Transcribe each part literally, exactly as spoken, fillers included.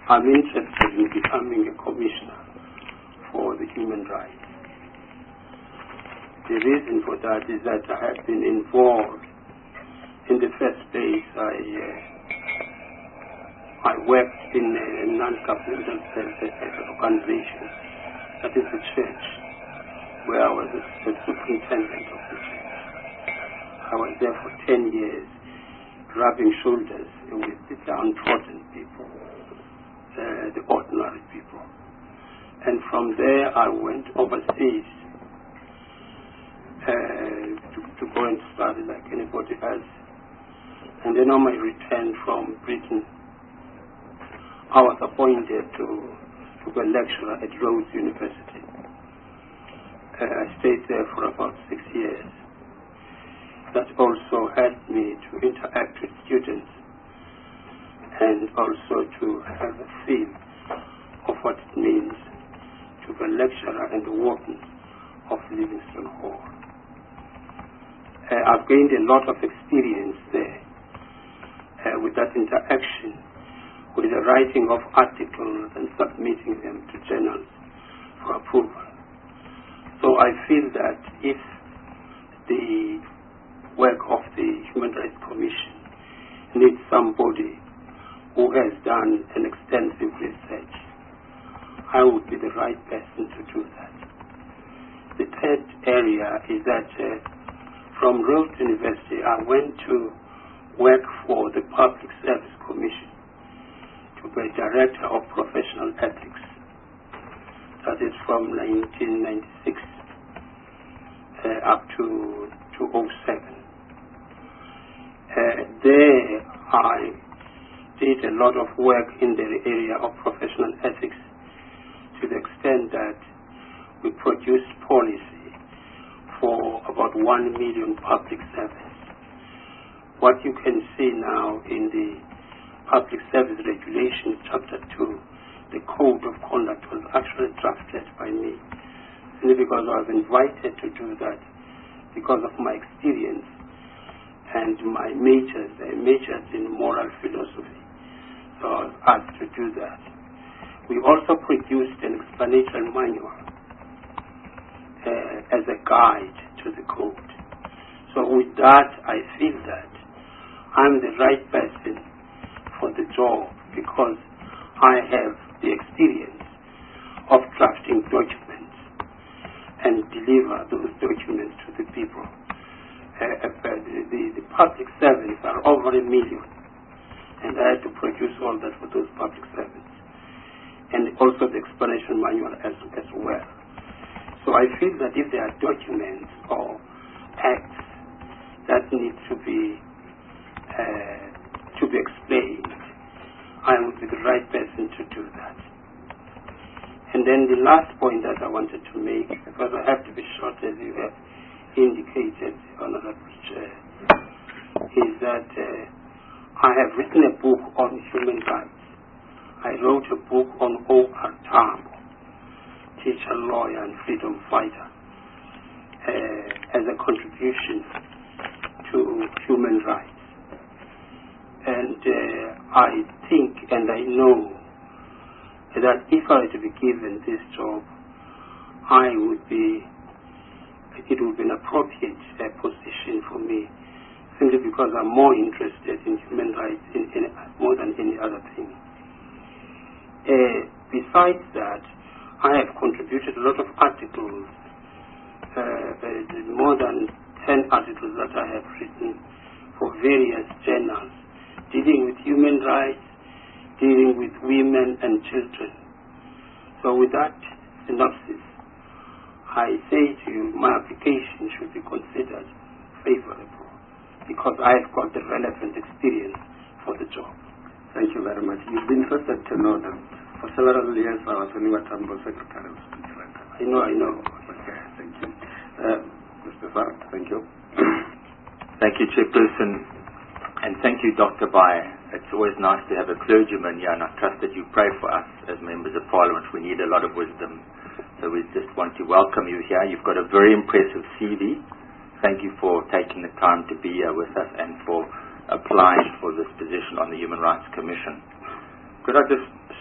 I'm interested in becoming a commissioner for the human rights. The reason for that is that I have been involved. In the first place, I uh, I worked in a non-governmental organization, that is the church, where I was the superintendent of the church. I was there for ten years, rubbing shoulders with the downtrodden people, uh, the ordinary people. And from there I went overseas uh, to, to go and study like anybody else. And then on my return from Britain, I was appointed to, to be a lecturer at Rhodes University. Uh, I stayed there for about six years. That also helped me to interact with students and also to have a feel of what it means to be a lecturer and the warden of Livingstone Hall. Uh, I've gained a lot of experience there uh, with that interaction, with the writing of articles and submitting them to journals for approval. So I feel that if the work of the Human Rights Commission needs somebody who has done an extensive research, I would be the right person to do that. The third area is that uh, from Rhodes University I went to work for the Public Service Commission to be Director of Professional Ethics. That is from nineteen ninety-six uh, up to two thousand seven. Uh, there I did a lot of work in the area of professional ethics to the extent that we produced policy for about one million public servants. What you can see now in the Public Service Regulation, Chapter two, the Code of Conduct was actually drafted by me, simply because I was invited to do that because of my experience and my majors. I majored in moral philosophy, so I was asked to do that. We also produced an explanatory manual uh, as a guide to the code. So with that, I feel that I'm the right person for the job because I have the experience of drafting documents and deliver those documents to the people. Uh, uh, the, the, the public servants are over a million, and I had to produce all that for those public servants, and also the explanation manual as, as well. So I feel that if there are documents or acts that need to be uh, to be explained, I would be the right person to do that. And then the last point that I wanted to make, because I have to be short as you have indicated, Honorable Chair, is that uh, I have written a book on human rights. I wrote a book on O R Tambo, teacher, lawyer, and freedom fighter, uh, as a contribution to human rights. And uh, I think and I know that if I were to be given this job, I would be, it would be an appropriate uh, position for me, simply because I'm more interested in human rights in, in, more than any other thing. Uh, besides that, I have contributed a lot of articles, uh, uh, more than ten articles that I have written for various journals, dealing with human rights, dealing with women and children. So with that synopsis, I say to you, my application should be considered favorable because I've got the relevant experience for the job. Thank you very much. You've been interested to know that for several years I was Oliver Tambo, Secretary of Speech Center. I know, I know. Okay, thank you. Uh, Mister Fark, thank you. Thank you, Chairperson. And thank you, Doctor Bai. It's always nice to have a clergyman here, and I trust that you pray for us as members of Parliament. We need a lot of wisdom. So we just want to welcome you here. You've got a very impressive C V. Thank you for taking the time to be here with us and for applying for this position on the Human Rights Commission. Could I just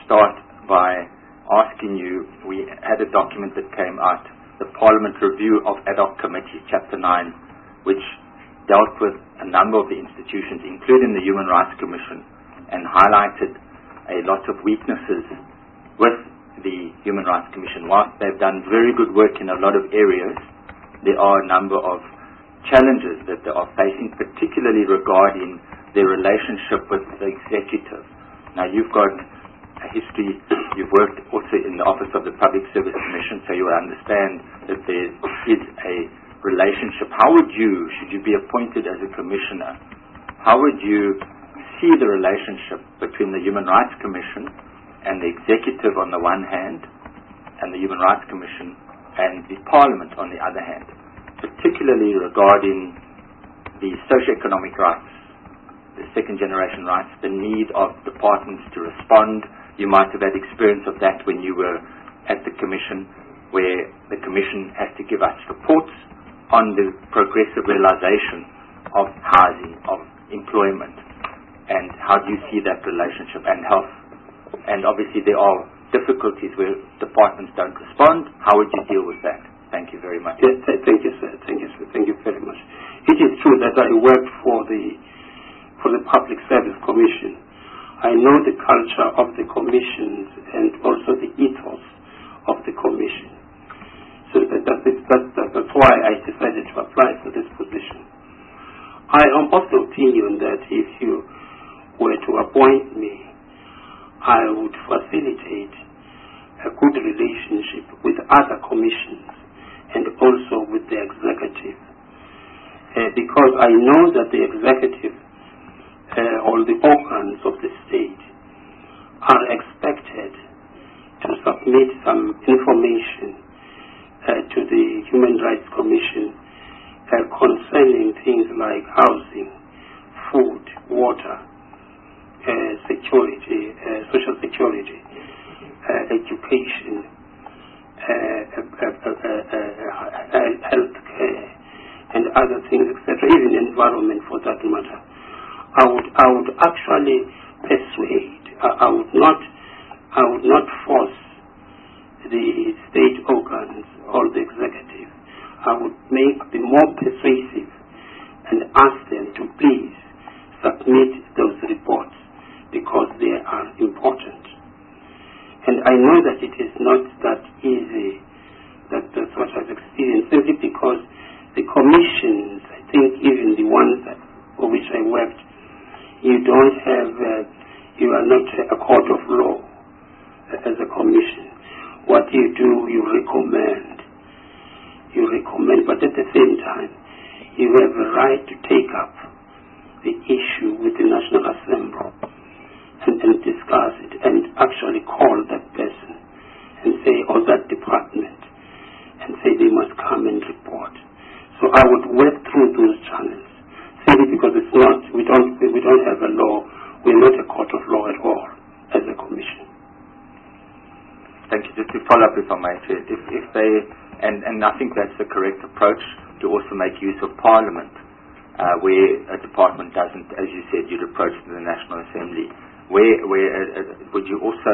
start by asking you, we had a document that came out, the Parliament Review of Ad Hoc Committee, Chapter nine, which dealt with a number of the institutions, including the Human Rights Commission, and highlighted a lot of weaknesses with the Human Rights Commission. Whilst they've done very good work in a lot of areas, there are a number of challenges that they are facing, particularly regarding their relationship with the executive. Now, you've got a history, you've worked also in the Office of the Public Service Commission, so you will understand that there is a relationship. How would you, should you be appointed as a commissioner, how would you see the relationship between the Human Rights Commission and the executive on the one hand, and the Human Rights Commission and the Parliament on the other hand, particularly regarding the socio-economic rights, the second generation rights, the need of departments to respond? You might have had experience of that when you were at the Commission, where the Commission has to give us reports on the progressive realization of housing, of employment, and how do you see that relationship, and health. And obviously there are difficulties where departments don't respond. How would you deal with that? Thank you very much. Yes, thank you, sir. Thank you, sir. Thank you very much. It is true that I worked for the for the Public Service Commission. I know the culture of the commissions and also the ethos of the commission. So that, that, that, that, that's why I decided to apply for this position. I am of the opinion that if you were to appoint me, I would facilitate a good relationship with other commissions and also with the executive. Uh, because I know that the executive uh, or the organs of the state are expected to submit some information uh, to the Human Rights Commission uh, concerning things like housing, food, water, Uh, security, uh, social security, uh, education, uh, uh, uh, uh, uh, health care, and other things, et cetera, even environment for that matter. I would, I would actually persuade. I, I would not, I would not force the state organs or the executive. I would make them more persuasive and ask them to please submit those reports, because they are important. And I know that it is not that easy, that that's what I've experienced, simply because the commissions, I think even the ones that, for which I worked, you don't have, uh, you are not a court of law uh, as a commission. What you do, you recommend. You recommend, but at the same time, you have a right to take up the issue with the National Assembly and, and discuss it and actually call that person and say, or that department, and say they must come and report. So I would work through those channels, simply because it's not, we don't, we don't have a law, we're not a court of law at all as a commission. Thank you. Just to follow up, if I may, if, if they, and, and I think that's the correct approach, to also make use of Parliament, uh, where a department doesn't, as you said, you'd approach the National Assembly. Where, where uh, would you also,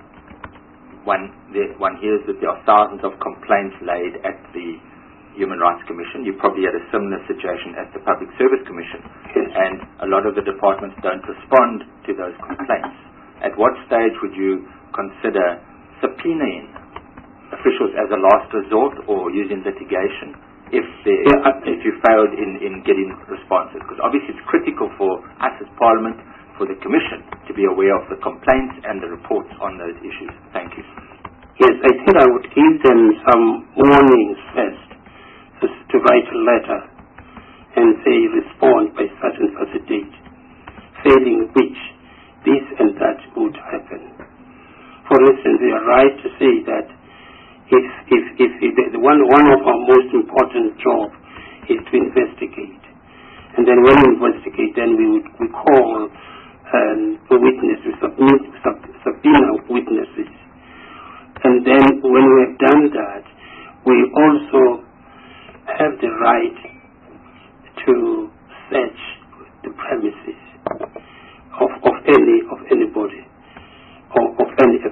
one, the, one hears that there are thousands of complaints laid at the Human Rights Commission. You probably had a similar situation at the Public Service Commission. Yes. And a lot of the departments don't respond to those complaints. At what stage would you consider subpoenaing officials as a last resort, or using litigation if, they, yeah, if you failed in, in getting responses? Because obviously it's critical for us as Parliament, for the Commission, to be aware of the complaints and the reports on those issues. Thank you. Yes, I think I would give them some warnings first, to, to write a letter and say respond by such and such a date, failing which this and that would happen. For instance, we are right to say that if, if, if, if the one, one of our most important jobs is to investigate, and then when we investigate, then we would we call Um, the witnesses, submit, sub, subpoena witnesses. And then when we have done that, we also have the right to search the premises of, of any of anybody, or of any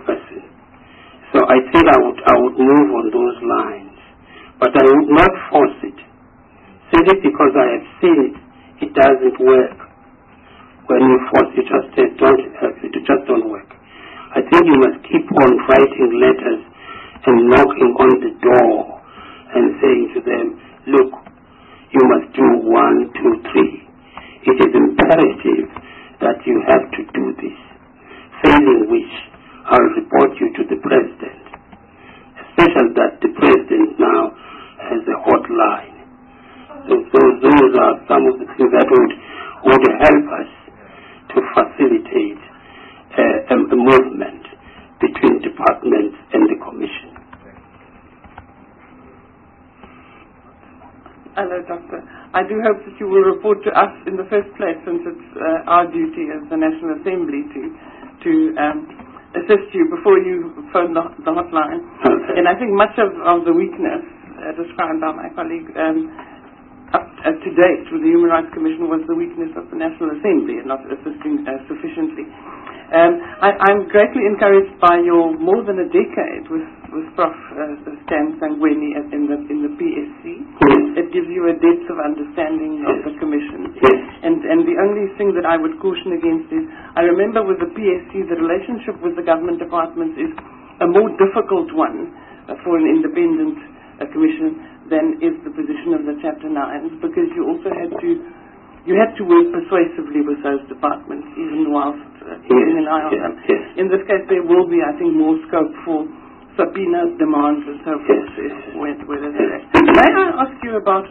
I think I would, I would move on those lines, but I would not force it. Simply because I have seen it, it doesn't work. When you force it, just uh, don't, uh, it just don't work. I think you must keep on writing letters and knocking on the door and saying to them, look, you must do one, two, three. It is imperative that you have to do this, failing which I'll report you to the president, especially that the president now has a hotline. So, so those are some of the things that would, would help us to facilitate uh, a, a movement between departments and the commission. Hello, Doctor. I do hope that you will report to us in the first place, since it's uh, our duty as the National Assembly to to um, assist you before you phone the, the hotline. Okay. And I think much of, of the weakness uh, described by my colleague um, up uh, to date with the Human Rights Commission was the weakness of the National Assembly and not assisting uh, sufficiently. Um, I, I'm greatly encouraged by your more than a decade with, with Professor Uh, Stan Sangweni in the in the P S C. Yes. It gives you a depth of understanding Yes. of the Commission. Yes. And and the only thing that I would caution against is, I remember with the P S C, the relationship with the government departments is a more difficult one uh, for an independent uh, commission than is the position of the Chapter nines, because you also had to you had to work persuasively with those departments, even whilst uh, keeping an eye on yes, them. yes. In this case, there will be, I think, more scope for subpoenas, demands, and so forth. Yes, yes. Whether May I ask you about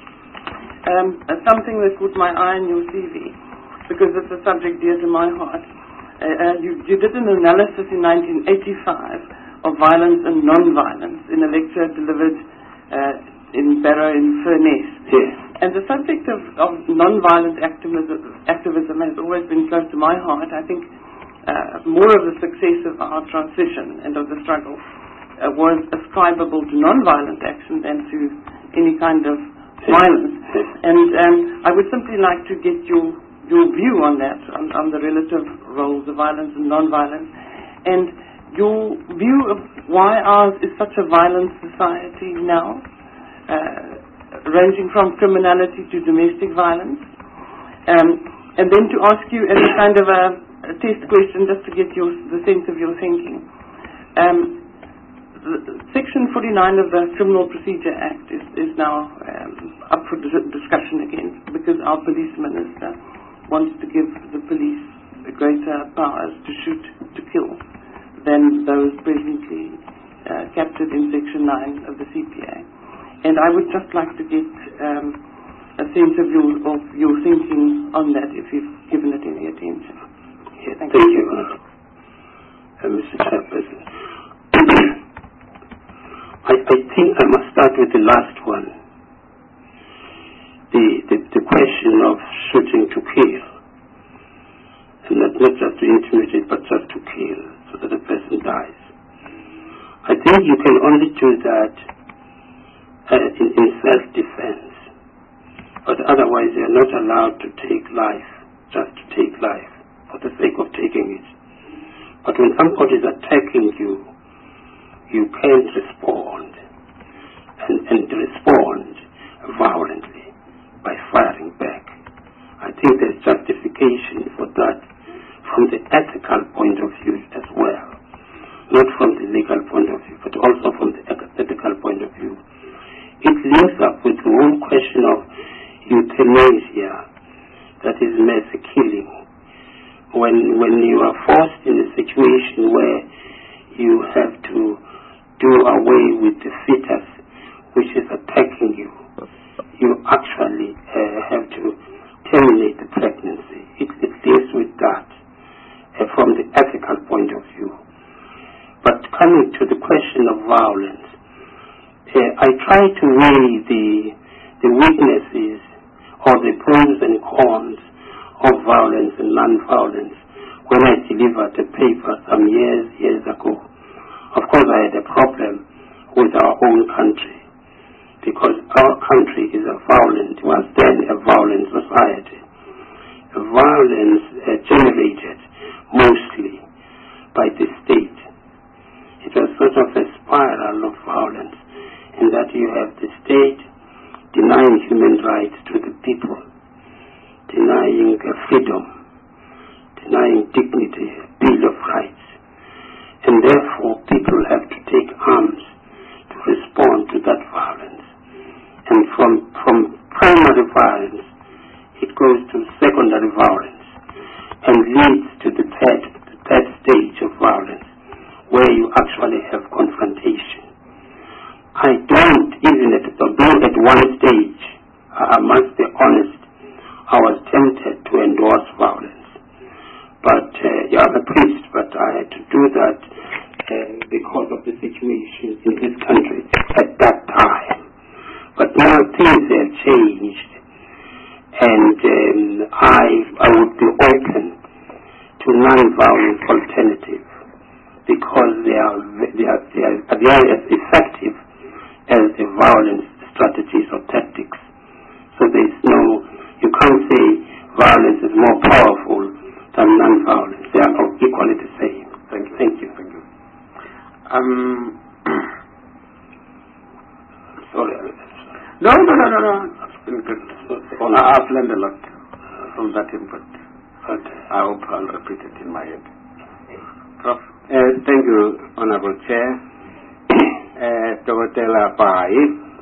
um, uh, something that caught my eye in your C V, because it's a subject dear to my heart. Uh, uh, you, you did an analysis in nineteen eighty-five of violence and non-violence in a lecture delivered uh, in Barrow in Furness. Yes. And the subject of, of non-violent activism, activism has always been close to my heart. I think uh, more of the success of our transition and of the struggle uh, was ascribable to non-violent action than to any kind of violence. And um, I would simply like to get your your view on that, on, on the relative roles of violence and non-violence, and your view of why ours is such a violent society now. Uh, ranging from criminality to domestic violence. Um, and then to ask you as a kind of a, a test question, just to get your, the sense of your thinking. Um, the, Section forty-nine of the Criminal Procedure Act is, is now um, up for dis- discussion again, because our police minister wants to give the police greater powers to shoot to kill than those presently uh, captured in Section nine of the C P A. And I would just like to get um, a sense of your, of your thinking on that, if you've given it any attention. Yeah, thank, thank you, uh, uh, Mister Chairperson. I, I think I must start with the last one. The, the, the question of shooting to kill. And not, not just to intimidate, but just to kill, so that the person dies. I think you can only do that Uh, in, in self-defense, but otherwise you are not allowed to take life, just to take life, for the sake of taking it. But when somebody is attacking you, you can respond, and, and respond violently by firing back. I think there's justification for that from the ethical point of view as well, not from the legal point of view, but also from the ethical point of view. It links up with the whole question of euthanasia, that is mercy killing. When when you are forced in a situation where you have to do away with the fetus which is attacking you, you actually uh, have to terminate the pregnancy. It, it deals with that uh, from the ethical point of view. But coming to the question of violence, Uh, I try to weigh the the weaknesses or the pros and cons of violence and non-violence when I delivered a paper some years, years ago. Of course, I had a problem with our own country, because our country is a violent, was then a violent society. A violence uh, generated mostly by the state. It was sort of a spiral of violence, in that you have the state denying human rights to the people, denying uh, freedom, denying dignity, Bill of Rights, and therefore people have to take arms to respond to that violence. And from, from primary violence, it goes to secondary violence and leads to the third, the third stage of violence, where you actually have confrontation. I don't, even at, though at one stage, I must be honest, I was tempted to endorse violence. But uh, you are a priest, but I had to do that uh, because of the situation in this country at that time. But now things have changed, and um, I, I would be open to non-violent alternative, because they are, they are, they are, they are as effective as the violence strategies or tactics. So there is no, you can't say violence is more powerful than non-violence. They are equally the same. Thank you. Thank you. Thank you. Um, sorry. No, no, no, no, no. It's been good. I've learned a lot from that input. But I hope I'll repeat it in my head. Prof. Uh, thank you, Honorable Chair. uh, Dr. Pai,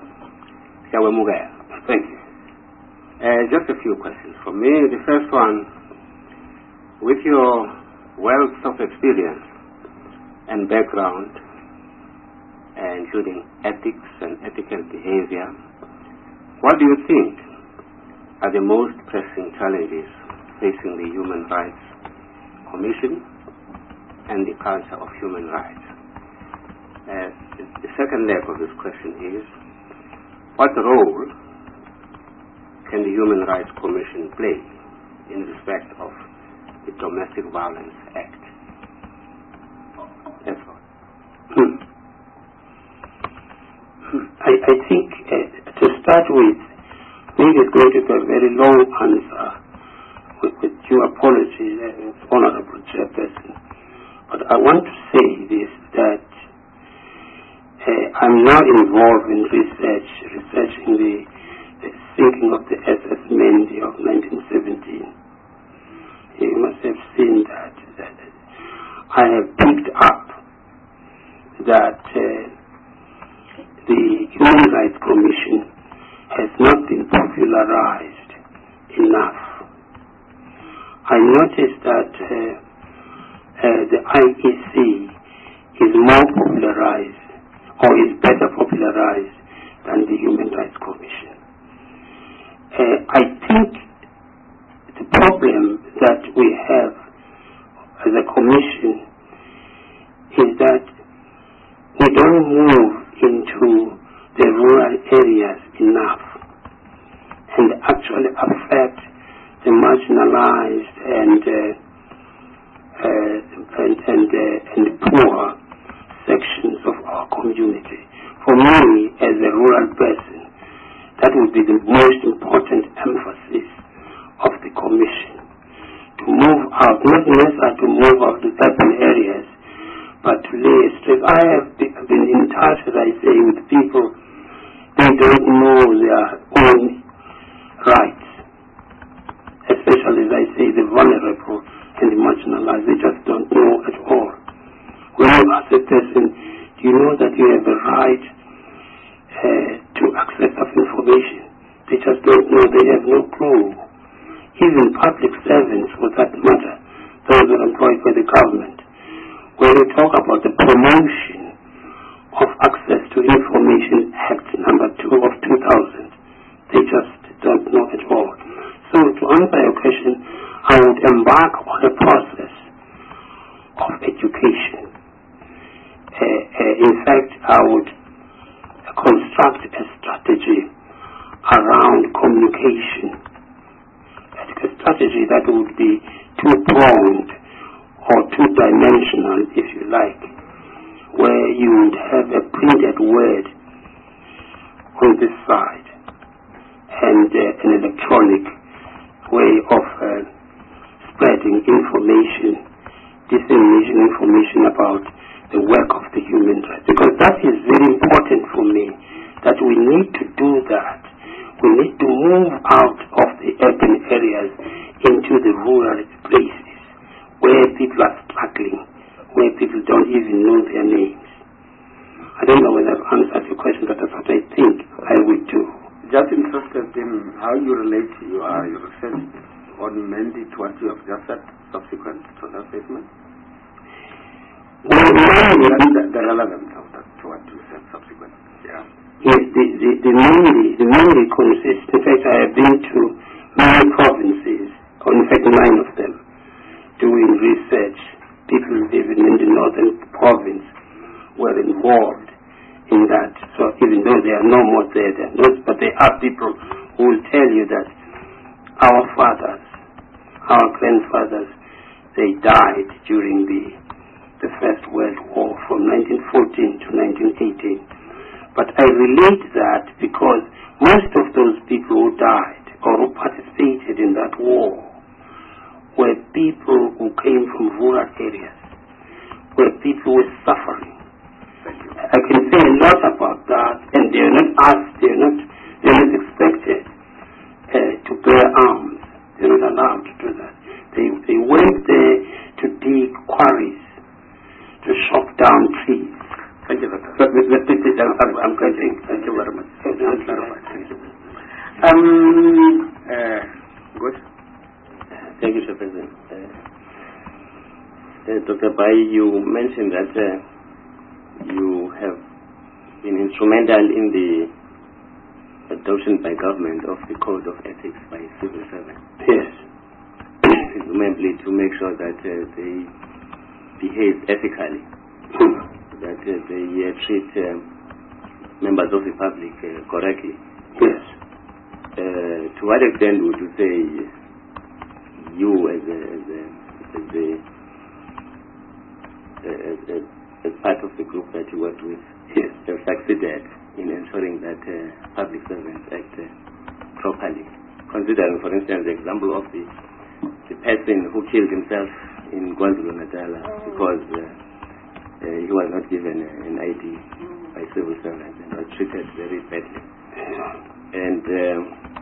Thank you. Uh, just a few questions from me. The first one, with your wealth of experience and background, uh, including ethics and ethical behavior, what do you think are the most pressing challenges facing the Human Rights Commission and the culture of human rights? Uh, the second leg of this question is, what role can the Human Rights Commission play in respect of the Domestic Violence Act? That's all. Hmm. I, I think uh, to start with, maybe it's going to be a very long answer with, with due apology, uh, Honorable Chairperson. But I want to say this, that uh, I'm now involved in research, researching the, the sinking of the S S Mendi of nineteen seventeen. You must have seen that. that I have picked up that uh, the Human Rights Commission has not been popularized enough. I noticed that uh, uh, the I E C is more popularized, or is better popularized than the Human Rights Commission. Uh, I think the problem that we have as a commission is that we don't move into the rural areas enough and actually affect the marginalized and uh, uh, and and, uh, and poor sections of our community. For me, as a rural person, that would be the most important emphasis of the commission, to move out, not necessarily to move out to certain areas, but to lay stress. I have been in touch, as I say, with people. They don't know their own rights, especially, as I say, the vulnerable and the marginalized. They just don't know at all. When you ask a person, do you know that you have a right uh, to access of information? They just don't know. They have no clue. Even public servants, for that matter, those who are employed by the government, when we talk about the promotion of Access to Information Act number two of two thousand, they just don't know at all. So to answer your question, I would embark on a process of education. Uh, uh, in fact, I would construct a strategy around communication, a strategy that would be two-pronged or two-dimensional, if you like, where you would have a printed word on this side and uh, an electronic way of uh, spreading information, dissemination information about the work of the human rights, because that is very important for me, that we need to do that. We need to move out of the urban areas into the rural places where people are struggling, where people don't even know their names. I don't know whether I've answered your question, but that's what I think I would do. Just interested in how you relate your, your research on Mendi to what you have just said subsequent to that statement. Well, the, the relevance of that to what you said subsequent. Yeah. Yes, the, the, the Mendi, the Mendi consists, in fact, I have been to nine provinces, or in fact nine of them, doing research. People even in the northern province were involved in that. So even though they are no more there, they are not, but there are people who will tell you that our fathers, our grandfathers, they died during the the First World War from nineteen fourteen to nineteen eighteen. But I relate that because most of those people who died or who participated in that war were people who came from rural areas, where people were suffering. I can say a lot about that, and they are not asked, they are not, they are not expected uh, to bear arms. They are not allowed to do that. They they went there to dig quarries, to chop down trees. Thank you, Doctor. But, but, but, but I'm, I'm getting. Thank you very much. Thank you. Um, uh, good. Thank you, Sir President. Uh, uh, Doctor Bai, you mentioned that uh, you have been instrumental in the adoption by government of the Code of Ethics by civil servants. Yes. Presumably to make sure that uh, they behave ethically, that uh, they uh, treat uh, members of the public uh, correctly. Yes. Uh, to what extent would you say you, as a, as a, as a, as a, as part of the group that you worked with, yes, have succeeded in ensuring that uh, public servants act uh, properly? Considering, for instance, the example of the the person who killed himself in KwaZulu-Natal because uh, uh, he was not given uh, an I D by civil servants and was treated very badly. And um,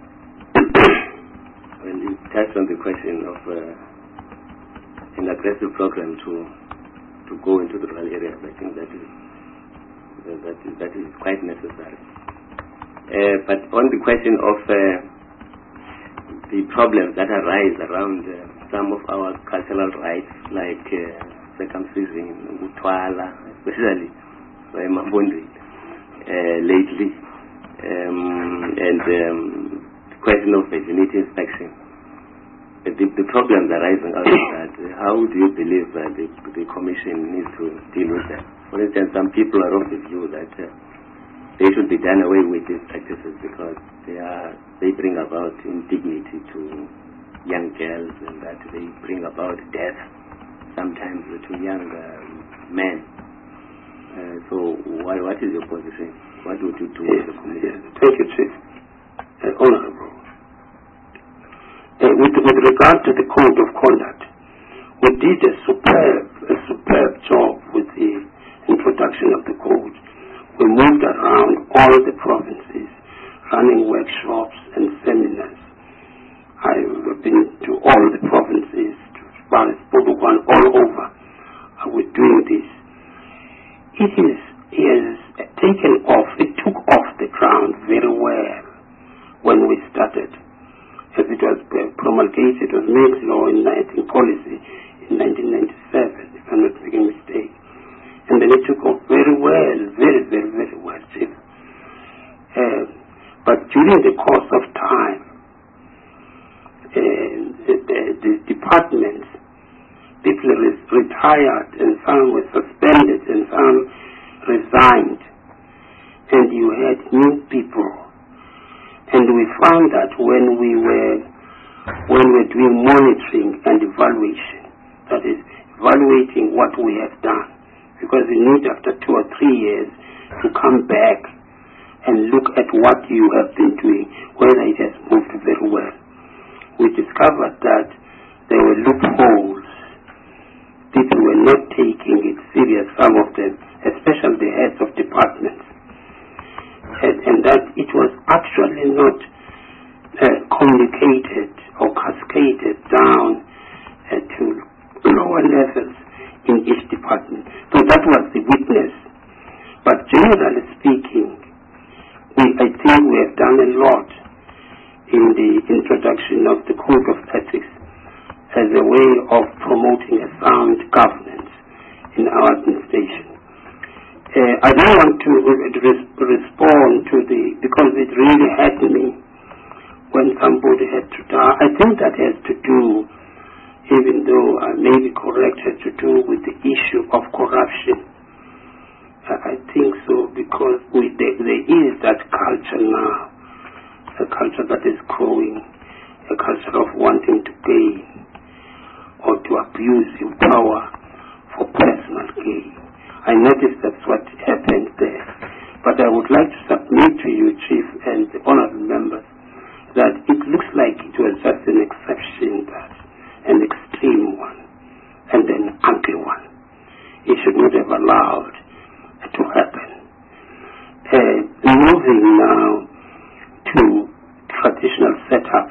when you touched on the question of uh, an aggressive program to to go into the rural areas, I think that is uh, that is, that is quite necessary. Uh, but on the question of uh, the problems that arise around uh, some of our cultural rights, like uh, circumcision, Utwala, especially by Mabondi uh, lately, um, and um, the question of virginity inspection. Uh, the, the problems arising out of that, uh, how do you believe that the, the Commission needs to deal with that? For instance, some people are of the view that uh, they should be done away with these practices because they are they bring about indignity to young girls, and that they bring about death sometimes to young uh, men. Uh, so what, what is your position? What would you do yes, with the Commission? Yes. Thank you, Chief. Uh, Honorable. Uh, with, with regard to the Code of Conduct, we did a superb, a superb job with the introduction of the Code. We moved around all the provinces, running workshops and seminars. I've been to all the provinces, to Spokane, all over. I was doing this. It is, it has taken off, it took off the ground very well when we started. As it was promulgated, it was made law in, I think, policy in nineteen ninety-seven, if I'm not making a mistake. And then it took off very well, very, very, very well, Chief. Uh, but during the course of time, uh, the, the, the departments, people re- retired, and some were suspended, and some resigned. And you had new people. And we found that when we were, when we were doing monitoring and evaluation, that is, evaluating what we have done, because you need after two or three years to come back and look at what you have been doing, whether it has moved very well. We discovered that there were loopholes. People were not taking taking it serious, some of them, especially the heads of departments, and, and that it was actually not uh, communicated or cascaded down uh, to lower levels in each department. So that was the witness. But generally speaking, we, I think we have done a lot in the introduction of the Code of Ethics as a way of promoting a sound governance in our administration. Uh, I don't want to re- respond to the, because it really hurt me when somebody had to die. I think that has to do, even though I may be correct, has to do with the issue of corruption. Uh, I think so, because we, there, there is that culture now, a culture that is growing, a culture of wanting to gain or to abuse your power for personal gain. I noticed that's what happened there. But I would like to submit to you, Chief, and the honorable members, that it looks like it was just an exception, that an extreme one, and an ugly one. It should not have allowed it to happen. Uh, moving now to traditional setup.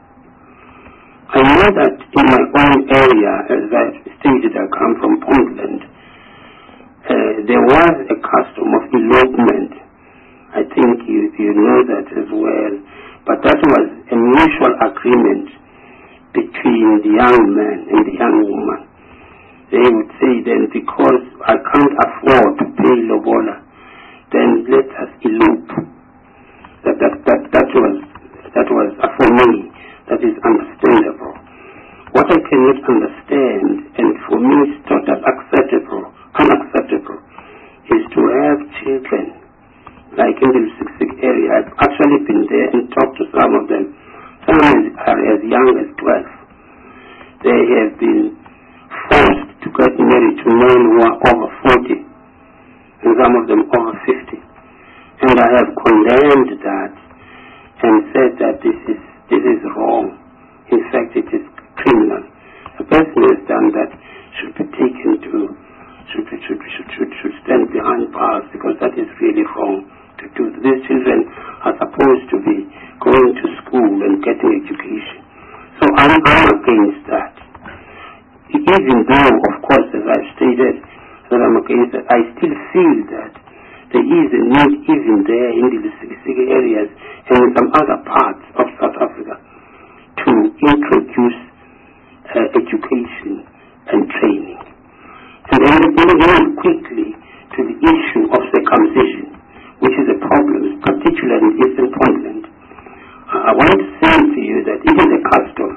I know that in my own area, as I've stated, I come from Puntland, uh, there was a custom of elopement. I think you, you know that as well. But that was a mutual agreement between the young man and the young woman. They would say then, because I can't afford to pay lobola, then let us elope. That, that, that, that was, that was uh, for me, that is understandable. What I cannot understand, and for me it's not acceptable, unacceptable, is to have children, like in the Lusig area. I've actually been there and talked to some of them. Some are as young as twelve. They have been forced to get married to men who are over forty, and some of them over fifty. And I have condemned that and said that this is this is wrong. In fact, it is criminal. A person who has done that should be taken to, should, should, should, should, should stand behind bars, because that is really wrong to do. These children are supposed to be going to school and getting education. So I'm, I'm against that. Even though, of course, as I've stated, that I'm against that, I still feel that there is a need even there in the Lusig areas and in some other parts of South Africa to introduce uh, education and training. And then moving quickly to the issue of circumcision, which is a problem, particularly in Eastern Puntland. Uh, I want to say to you that it is a custom.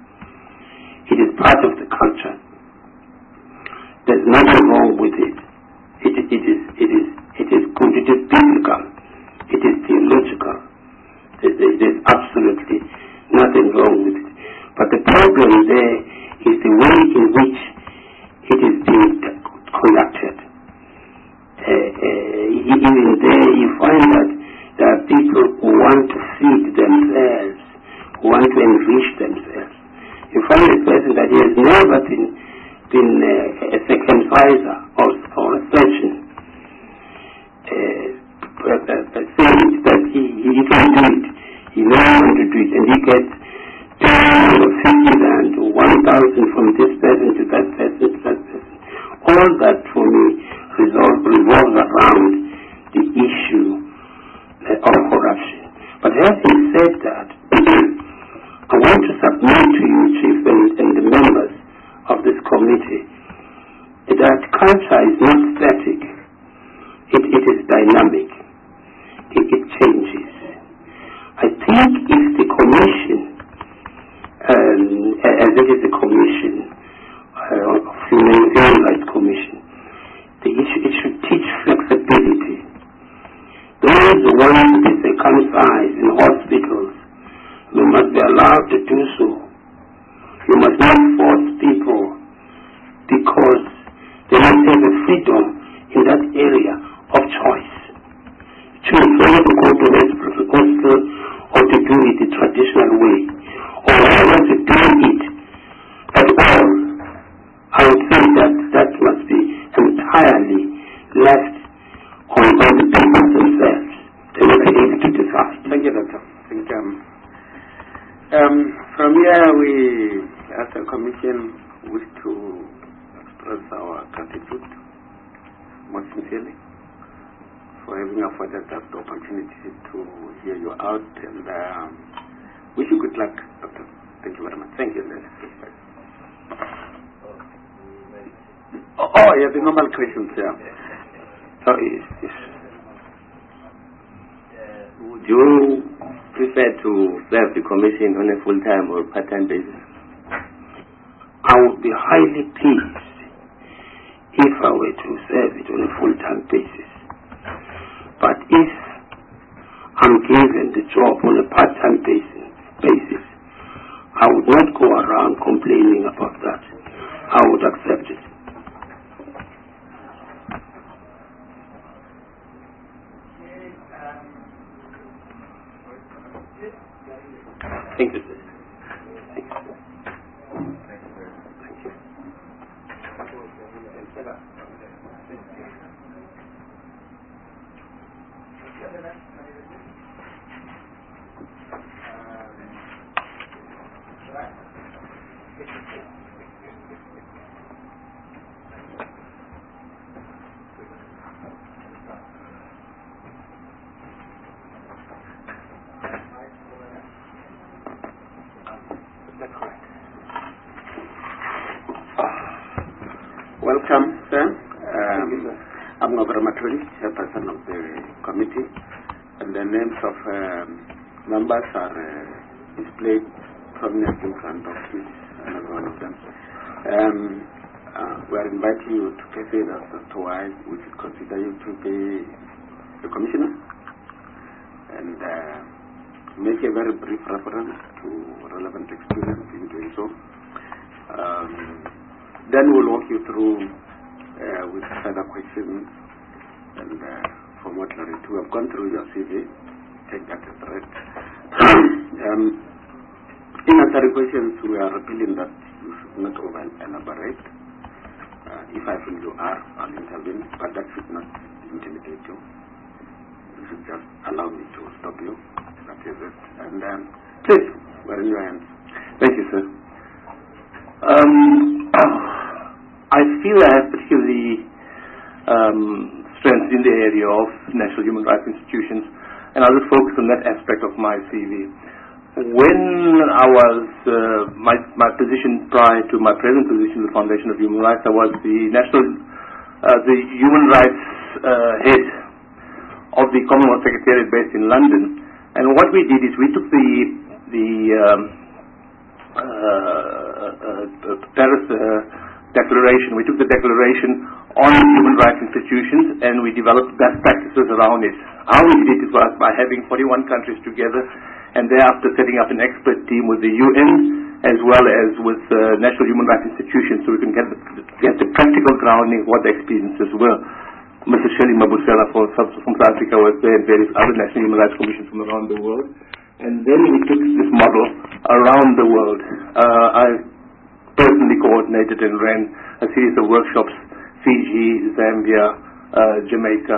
It is part of the culture. There's nothing wrong with it. It, it is, it is, it is good. It is biblical. It is theological. There, there, there's absolutely nothing wrong with it. But the problem there is the way in which it is being conducted. Uh, uh, even there, you find that there are people who want to feed themselves, who want to enrich themselves. You find a person that he has never been been uh, a circumciser or, or a surgeon, uh, saying that he, he can do it. He knows how to do it, and he gets fifty rand or one thousand from this person to that person to that person. All that for me resolve, revolves around the issue uh, of corruption. But having said that, I want to submit to you, Chief, and, and the members of this committee, that culture is not static. It, it is dynamic. It, it changes. I think if the commission, um, as it is the commission, uh, of Human, Human Rights Commission, the issue, it should teach flexibility. Those who want to be circumcised in hospitals, you must be allowed to do so. You must not force people, because they must have the freedom in that area of choice. Choose whether to go to the hospital or to do it the traditional way, or whether to do it at all. I would say that that must be Commission wish to express our gratitude most sincerely for having afforded us the opportunity to hear you out, and um, wish you good luck, Doctor. Thank you very much. Thank you. Oh, oh yeah, the normal questions, yeah. So, is, is, would you prefer to serve the Commission on a full-time or part-time basis? I would be highly pleased if I were to serve it on a full-time basis. But if I'm given the job on a part-time basis, basis, I would not go around complaining about that. I would accept it. Thank you, sir. Thank you. Welcome, sir. Um, I'm Ngobera Matuli, chairperson of the committee, and the names of um, members are uh, displayed prominently in front of each and every one of them. Um, uh, we are inviting you to persuade us as to why we should consider you to be the commissioner, and uh, make a very brief reference to relevant experience in doing so. Um, Then we'll walk you through uh, with further questions and uh, for more clarity. We have gone through your C V. Take that as read. um, in answering questions, we are appealing that you should not over-elaborate. Uh, if I feel you are, I'll intervene, but that should not intimidate you. You should just allow me to stop you. That is it. And um, please, we're in your hands. Thank you, sir. Um, I feel I have particularly um, strength in the area of national human rights institutions, and I'll just focus on that aspect of my C V. When I was, uh, my, my position prior to my present position with the Foundation of Human Rights, I was the national, uh, the human rights uh, head of the Commonwealth Secretariat based in London, and what we did is we took the, the um, uh, uh, Paris uh, Declaration. We took the declaration on human rights institutions and we developed best practices around it. How we did it was by having forty-one countries together and thereafter setting up an expert team with the U N as well as with uh, national human rights institutions so we can get the, get the practical grounding of what the experiences were. Mister Shirley Mabusela from South Africa was there and various other national human rights commissions from around the world. And then we took this model around the world. Uh, I personally coordinated and ran a series of workshops, Fiji, Zambia, uh, Jamaica,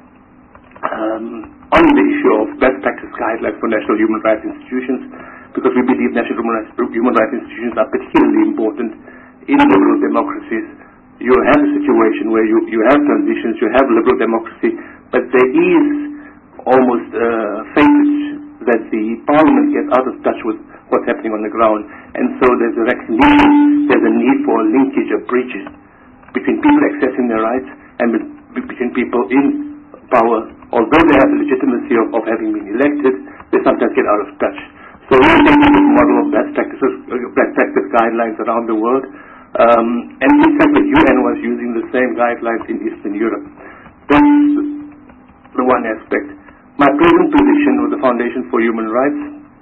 um, on the issue of best practice guidelines for national human rights institutions, because we believe national human rights, human rights institutions are particularly important in liberal democracies. You have a situation where you, you have transitions, you have liberal democracy, but there is almost uh, faintage that the parliament gets out of touch with what's happening on the ground, and so there's a recognition, there's a need for a linkage of bridges between people accessing their rights and between people in power. Although they have the legitimacy of, of having been elected, they sometimes get out of touch. So we're taking this model of best practices, best practice guidelines around the world, um, and in fact the U N was using the same guidelines in Eastern Europe. That's the one aspect. My present position with the Foundation for Human Rights,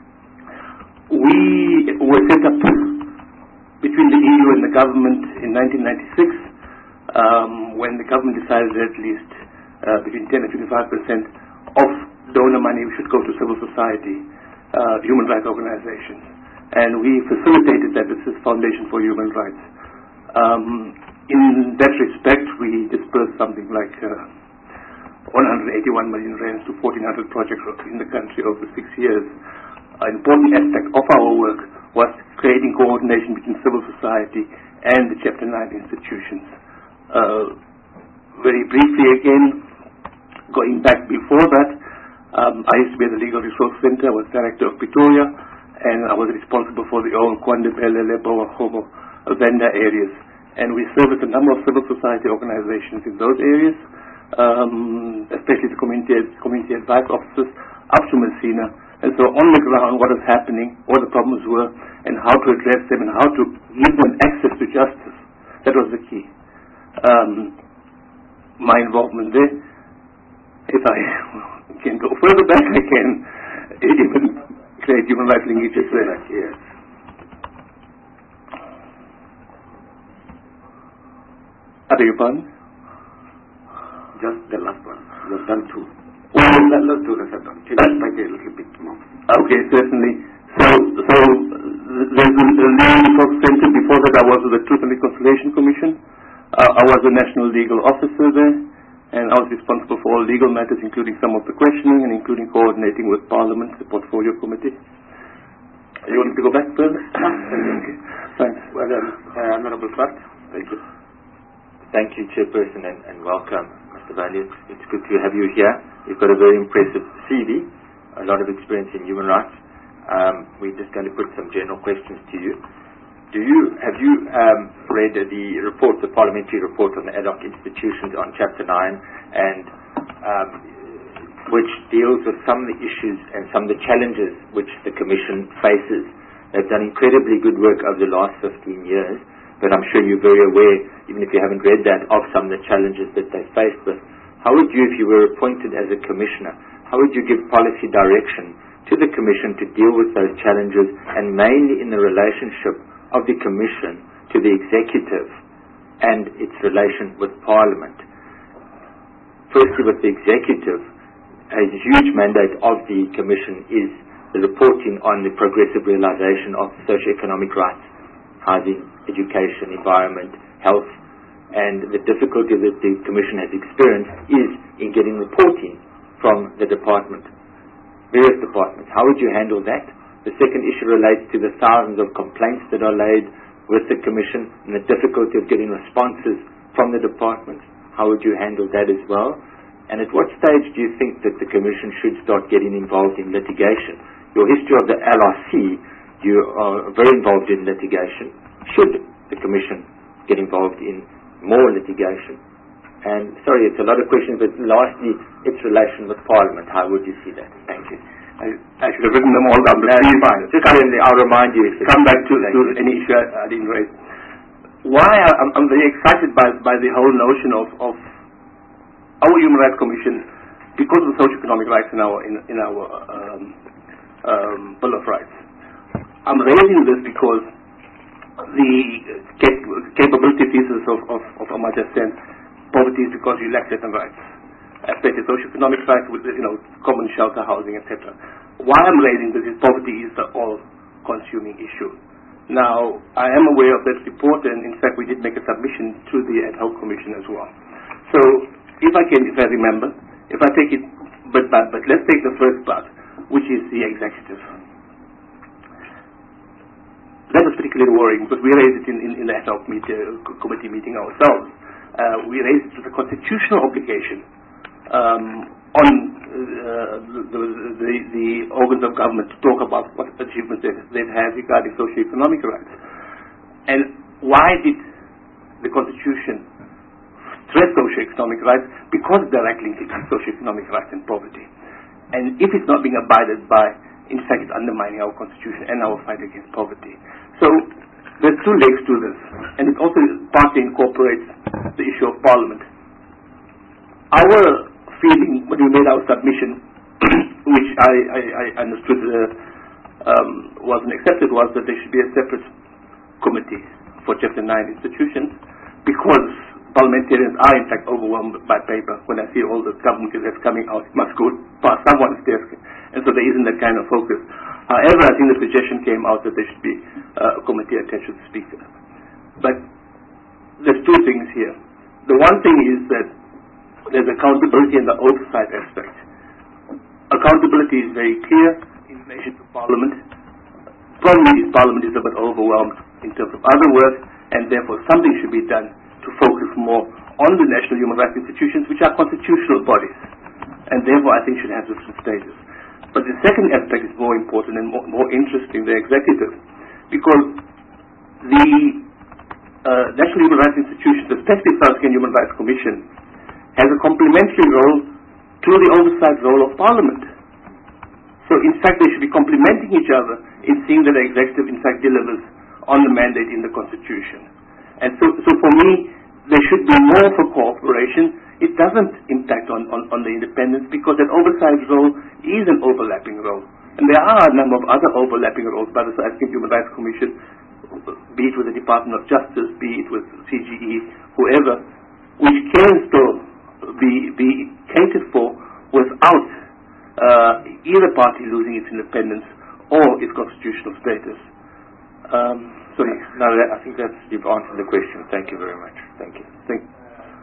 we were set up between the E U and the government in nineteen ninety-six, um, when the government decided that at least uh, between ten and twenty-five percent of donor money should go to civil society, uh, human rights organizations. And we facilitated that with this Foundation for Human Rights. Um, in that respect, we dispersed something like uh, one hundred eighty-one million rands to fourteen hundred projects in the country over six years. An important aspect of our work was creating coordination between civil society and the Chapter nine institutions. Uh, very briefly again, going back before that, um, I used to be at the Legal Resource Center. I was director of Pretoria, and I was responsible for the old Kwandebele, Lebowa, Hobo, Venda areas. And we service a number of civil society organizations in those areas, um, especially the community, community advice officers up to Messina. And so on the ground, what is happening, what the problems were, and how to address them, and how to give them access to justice. That was the key. Um, my involvement there, if I can go further back, I can even create human rights linkages there. Yes. I beg your pardon? Just the last one. You've done two. Well, let, let's do the second one. Can you make it a little bit more? Okay, certainly. So, so there's the Legal Resource Center. Before that, I was with the Truth and Reconciliation Commission. Uh, I was a national legal officer there, and I was responsible for all legal matters, including some of the questioning and including coordinating with Parliament, the Portfolio Committee. You want me to go back further? Okay. Thanks. Well done, uh, Honorable Clark. Thank you. Thank you, Chairperson, and, and welcome, Mister Valiant. It's good to have you here. You've got a very impressive C V, a lot of experience in human rights. Um, we're just going to put some general questions to you. Do you have you um, read the report, the parliamentary report on the ad hoc institutions on Chapter nine, and um, which deals with some of the issues and some of the challenges which the Commission faces? They've done incredibly good work over the last fifteen years, but I'm sure you're very aware, even if you haven't read that, of some of the challenges that they faced with. How would you, if you were appointed as a commissioner, how would you give policy direction to the Commission to deal with those challenges, and mainly in the relationship of the Commission to the Executive and its relation with Parliament? Firstly, with the Executive, a huge mandate of the Commission is the reporting on the progressive realization of socio-economic rights, housing, education, environment, health, and the difficulty that the Commission has experienced is in getting reporting from the department, various departments. How would you handle that? The second issue relates to the thousands of complaints that are laid with the Commission and the difficulty of getting responses from the departments. How would you handle that as well? And at what stage do you think that the Commission should start getting involved in litigation? Your history of the L R C, you are very involved in litigation. Should the Commission get involved in more litigation? And sorry, it's a lot of questions, but lastly, its relation with Parliament. How would you see that? Thank you. I, I should have written them all down, but no, please, fine. Just kindly, I'll remind you. Come back to, to any issue I, I didn't raise. Why I, I'm, I'm very excited by, by the whole notion of, of our Human Rights Commission, because of the socio-economic rights in our in, in our um, um, Bill of Rights. I'm raising this because the cap- capability thesis of, of, of Amartya Sen, poverty is because you lack certain rights, especially socio-economic rights with, you know, common shelter, housing, et cetera. Why I'm raising this is poverty is the all-consuming issue. Now, I am aware of that report, and in fact, we did make a submission to the ad hoc commission as well. So, if I can, if I remember, if I take it bit by bit, let's take the first part, which is the executive. That was particularly worrying because we raised it in, in, in the ad hoc meet, uh, committee meeting ourselves. Uh, we raised it as a constitutional obligation um, on uh, the, the, the organs of government to talk about what achievements they've, they've had regarding socio-economic rights. And why did the Constitution stress socio-economic rights? Because of direct linkage to socio-economic rights and poverty. And if it's not being abided by, in fact, it's undermining our Constitution and our fight against poverty. So there's two legs to this, and it also partly incorporates the issue of Parliament. Our feeling when we made our submission, which I, I, I understood uh, um, wasn't accepted, was that there should be a separate committee for Chapter nine institutions, because parliamentarians are in fact overwhelmed by paper. When I see all the government that's coming out, it must go past someone's desk, and so there isn't that kind of focus. However, I think the suggestion came out that there should be uh, a committee attached to the Speaker. But there's two things here. The one thing is that there's accountability and the oversight aspect. Accountability is very clear in relation to Parliament. probably this Parliament is a bit overwhelmed in terms of other work, and therefore something should be done to focus more on the national human rights institutions, which are constitutional bodies, and therefore I think should have different status. But the second aspect is more important and more, more interesting, the executive, because the uh, National Human Rights Institutions, especially South African Human Rights Commission, has a complementary role to the oversight role of Parliament. So in fact they should be complementing each other in seeing that the executive in fact delivers on the mandate in the Constitution. And so, so for me, there should be more for cooperation. It doesn't impact on, on, on the independence, because that oversight role is an overlapping role. And there are a number of other overlapping roles by the South African Human Rights Commission, be it with the Department of Justice, be it with C G E, whoever, which can still be, be catered for without uh, either party losing its independence or its constitutional status. Um, sorry. No, I think that's, you've answered the question. Thank you very much. Thank you. Thank you.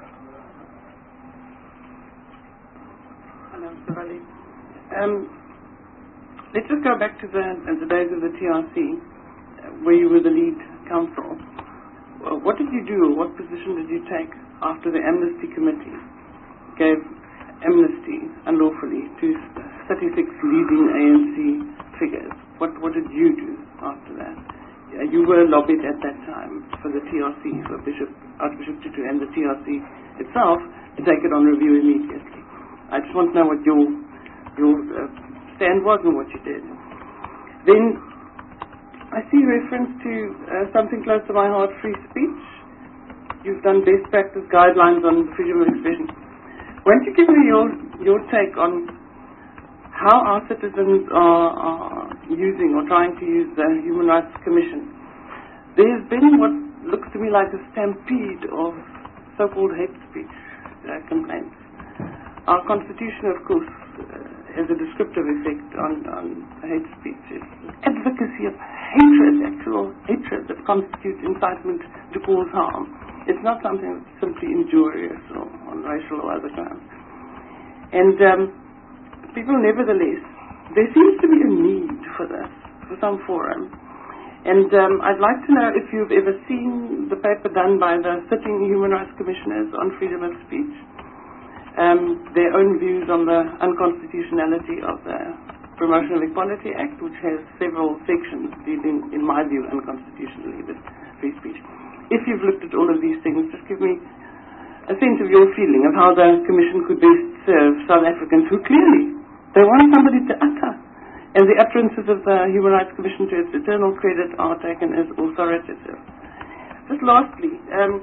Hello, Mister Raleigh. Um, let's just go back to the, uh, the days of the T R C, uh, where you were the lead counsel. Well, what did you do, or what position did you take after the Amnesty Committee gave amnesty unlawfully to thirty-six leading A N C figures? What, what did you do after that? Uh, you were lobbied at that time for the T R C, for Bishop, Archbishop Tutu and the T R C itself, to take it on review immediately. I just want to know what your your uh, stand was and what you did. Then I see reference to uh, something close to my heart, free speech. You've done best practice guidelines on freedom of expression. Won't you give me your your take on how our citizens are, are using or trying to use the Human Rights Commission? There's been what looks to me like a stampede of so-called hate speech uh, complaints. Our Constitution, of course, uh, has a descriptive effect on, on hate speech. It's advocacy of hatred, actual hatred, that constitutes incitement to cause harm. It's not something that's simply injurious or on racial or other grounds. And um, people, nevertheless, there seems to be a need for this, for some forum. And um, I'd like to know if you've ever seen the paper done by the sitting Human Rights Commissioners on freedom of speech, um, their own views on the unconstitutionality of the Promotion of Equality Act, which has several sections dealing, in my view, unconstitutionally with free speech. If you've looked at all of these things, just give me a sense of your feeling of how the Commission could best serve South Africans who clearly, they want somebody to utter. And the utterances of the Human Rights Commission, to its eternal credit, are taken as authoritative. Just lastly, um,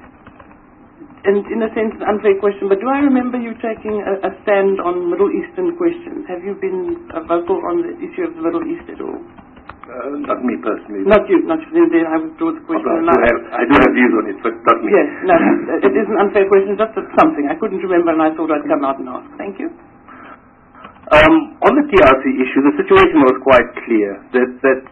and in a sense an unfair question, but do I remember you taking a, a stand on Middle Eastern questions? Have you been uh, vocal on the issue of the Middle East at all? Uh, not me personally. Not you, not you. Then I withdraw the question. I, do have, I do have views on it, but not me. Yes, no, it is an unfair question, just something. I couldn't remember and I thought I'd come out and ask. Thank you. Um, on the T R C issue, the situation was quite clear that, that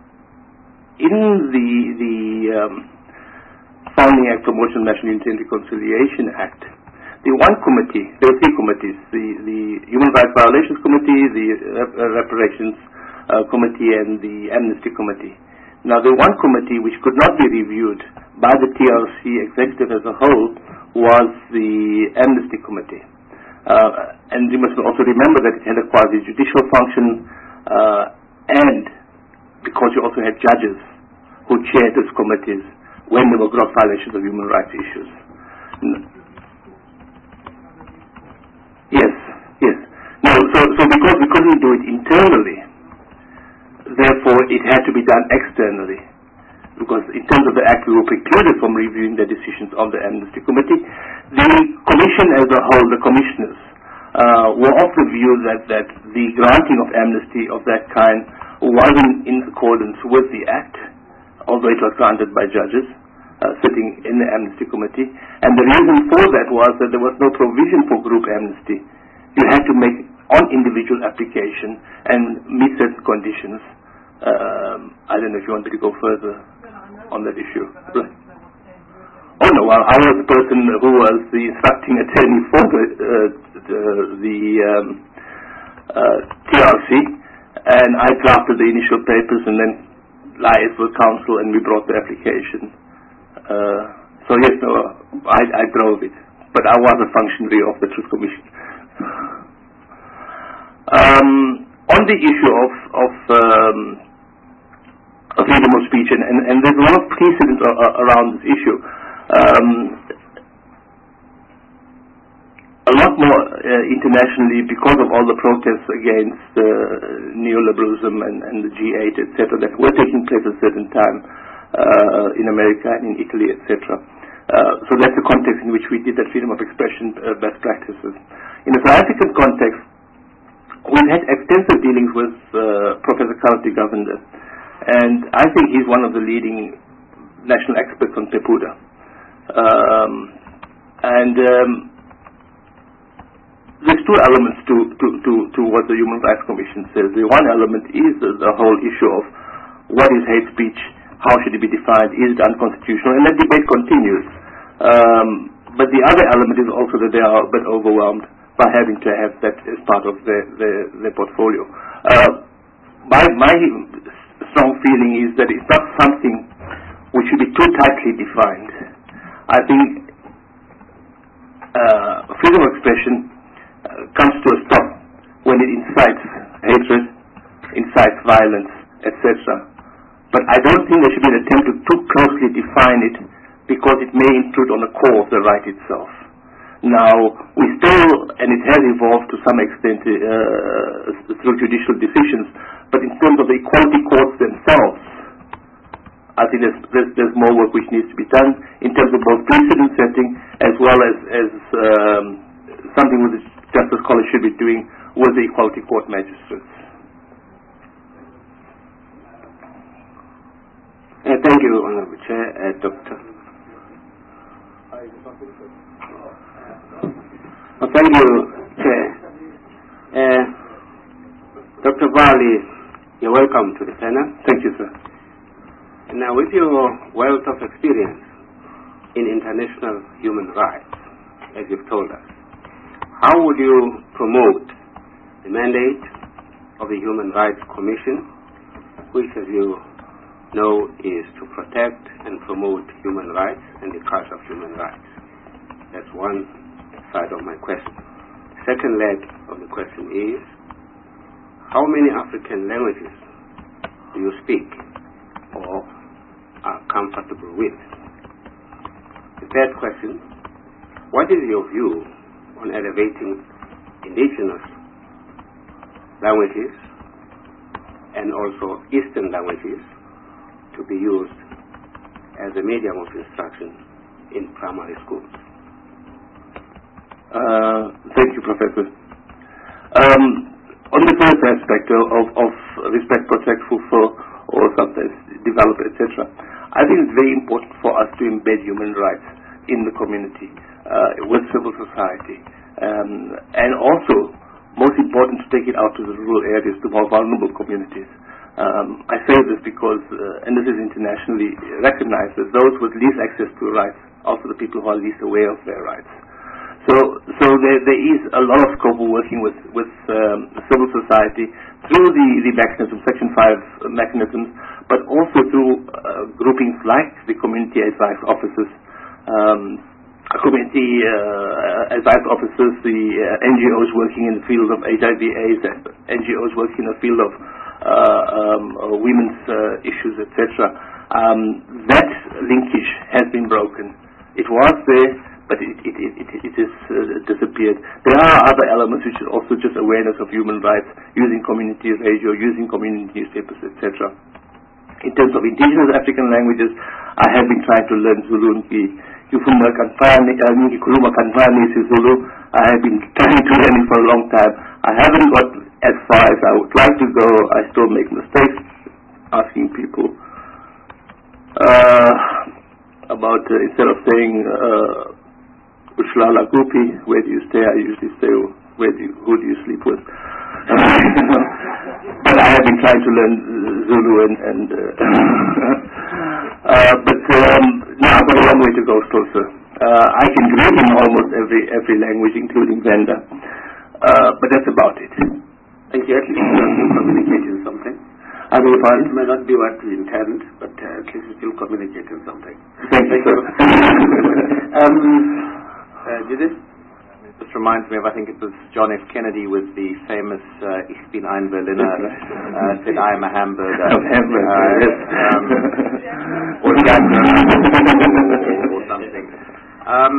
in the, the um, Founding Act, Promotion of National Unity and Reconciliation Act, the one committee, there were three committees, the, the Human Rights Violations Committee, the Rep- uh, Reparations uh, Committee, and the Amnesty Committee. Now, the one committee which could not be reviewed by the T R C executive as a whole was the Amnesty Committee. Uh, and you must also remember that it had a quasi-judicial function, uh, and because you also had judges who chaired those committees when there were gross violations of human rights issues. Yes, yes. No, so, so because we couldn't do it internally, therefore it had to be done externally. Because in terms of the Act, we were precluded from reviewing the decisions of the Amnesty Committee. The Commission as a whole, the commissioners, uh, were of the view that, that the granting of amnesty of that kind wasn't in accordance with the Act, although it was granted by judges uh, sitting in the Amnesty Committee. And the reason for that was that there was no provision for group amnesty. You had to make on individual application and meet certain conditions. Um, I don't know if you want me to go further on that issue. Right. Oh no, well, I was the person who was the instructing attorney for the, uh, the, the um, uh, T R C, and I drafted the initial papers and then liaised with council and we brought the application. Uh, so yes, no, I, I drove it, but I was a functionary of the Truth Commission. Um, on the issue of, of um, freedom of speech, and, and, and there's a lot of precedent uh, around this issue. Um, a lot more uh, internationally, because of all the protests against uh, neoliberalism and, and the G eight, et cetera, that were taking place at a certain time uh, in America and in Italy, et cetera. Uh, so that's the context in which we did that freedom of expression uh, best practices. In the South African context, we've had extensive dealings with uh, Professor Karl de Govender, and I think he's one of the leading national experts on Pepuda. Um, and um, there's two elements to, to, to, to what the Human Rights Commission says. The one element is the, the whole issue of what is hate speech, how should it be defined, is it unconstitutional, and that debate continues. Um, but the other element is also that they are a bit overwhelmed by having to have that as part of their, their, their portfolio. Uh, my, my strong feeling is that it's not something which should be too tightly defined. I think uh, freedom of expression uh, comes to a stop when it incites hatred, incites violence, et cetera. But I don't think there should be an attempt to too closely define it, because it may intrude on the core of the right itself. Now, we still, and it has evolved to some extent uh, through judicial decisions, but in terms of the equality courts themselves, I think there's, there's, there's more work which needs to be done in terms of both precedent setting as well as, as um, something which the Justice College should be doing with the equality court magistrates. Uh, thank you, Honorable Chair. Uh, Doctor Well, thank you, Chair. Uh, Doctor Bali, you're welcome to the panel. Thank you, sir. And now, with your wealth of experience in international human rights, as you've told us, how would you promote the mandate of the Human Rights Commission, which, as you know, is to protect and promote human rights and the culture of human rights? That's one side of my question. Second leg of the question is, how many African languages do you speak or are comfortable with? The third question, what is your view on elevating indigenous languages and also Eastern languages to be used as a medium of instruction in primary schools? Uh, thank you, Professor. Um, on the first aspect of, of respect, protect, fulfill, or sometimes develop, et cetera, I think it's very important for us to embed human rights in the community uh, with civil society, um, and also, most important, to take it out to the rural areas, to more vulnerable communities. Um, I say this because, uh, and this is internationally recognized, that those with least access to rights are also the people who are least aware of their rights. So, so there, there is a lot of scope of working with, with um, civil society through the, the mechanism, Section five mechanisms, but also through uh, groupings like the community advice officers, um, community uh, advice officers, the uh, N G Os working in the field of H I V AIDS, N G Os working in the field of uh, um, uh, women's uh, issues, et cetera. Um, that linkage has been broken. It was there, but it, it, it, it, it has uh, disappeared. There are other elements which is also just awareness of human rights, using community radio, using community newspapers, et cetera. In terms of indigenous African languages, I have been trying to learn Zulu. I have been trying to learn it for a long time. I haven't got as far as I would like to go. I still make mistakes asking people uh, about, uh, instead of saying uh, Ushlala Gupi, where do you stay? I usually say, where do you, who do you sleep with? But I have been trying to learn Zulu, and, and uh, uh, but um, now I've got a long way to go still, sir. Uh, I can read in almost every every language, including Venda, uh, but that's about it. Thank you. At least you are communicating something. I beg your pardon? It may not be what we intend, but uh, at least we still communicate in something. Thank you, sir. um, uh, Judith? This reminds me of, I think it was John F. Kennedy with the famous uh, Ich bin ein Berliner, uh, said I am a Hamburger. I'm Hamburger, uh, yes. Um, or, or something. Um,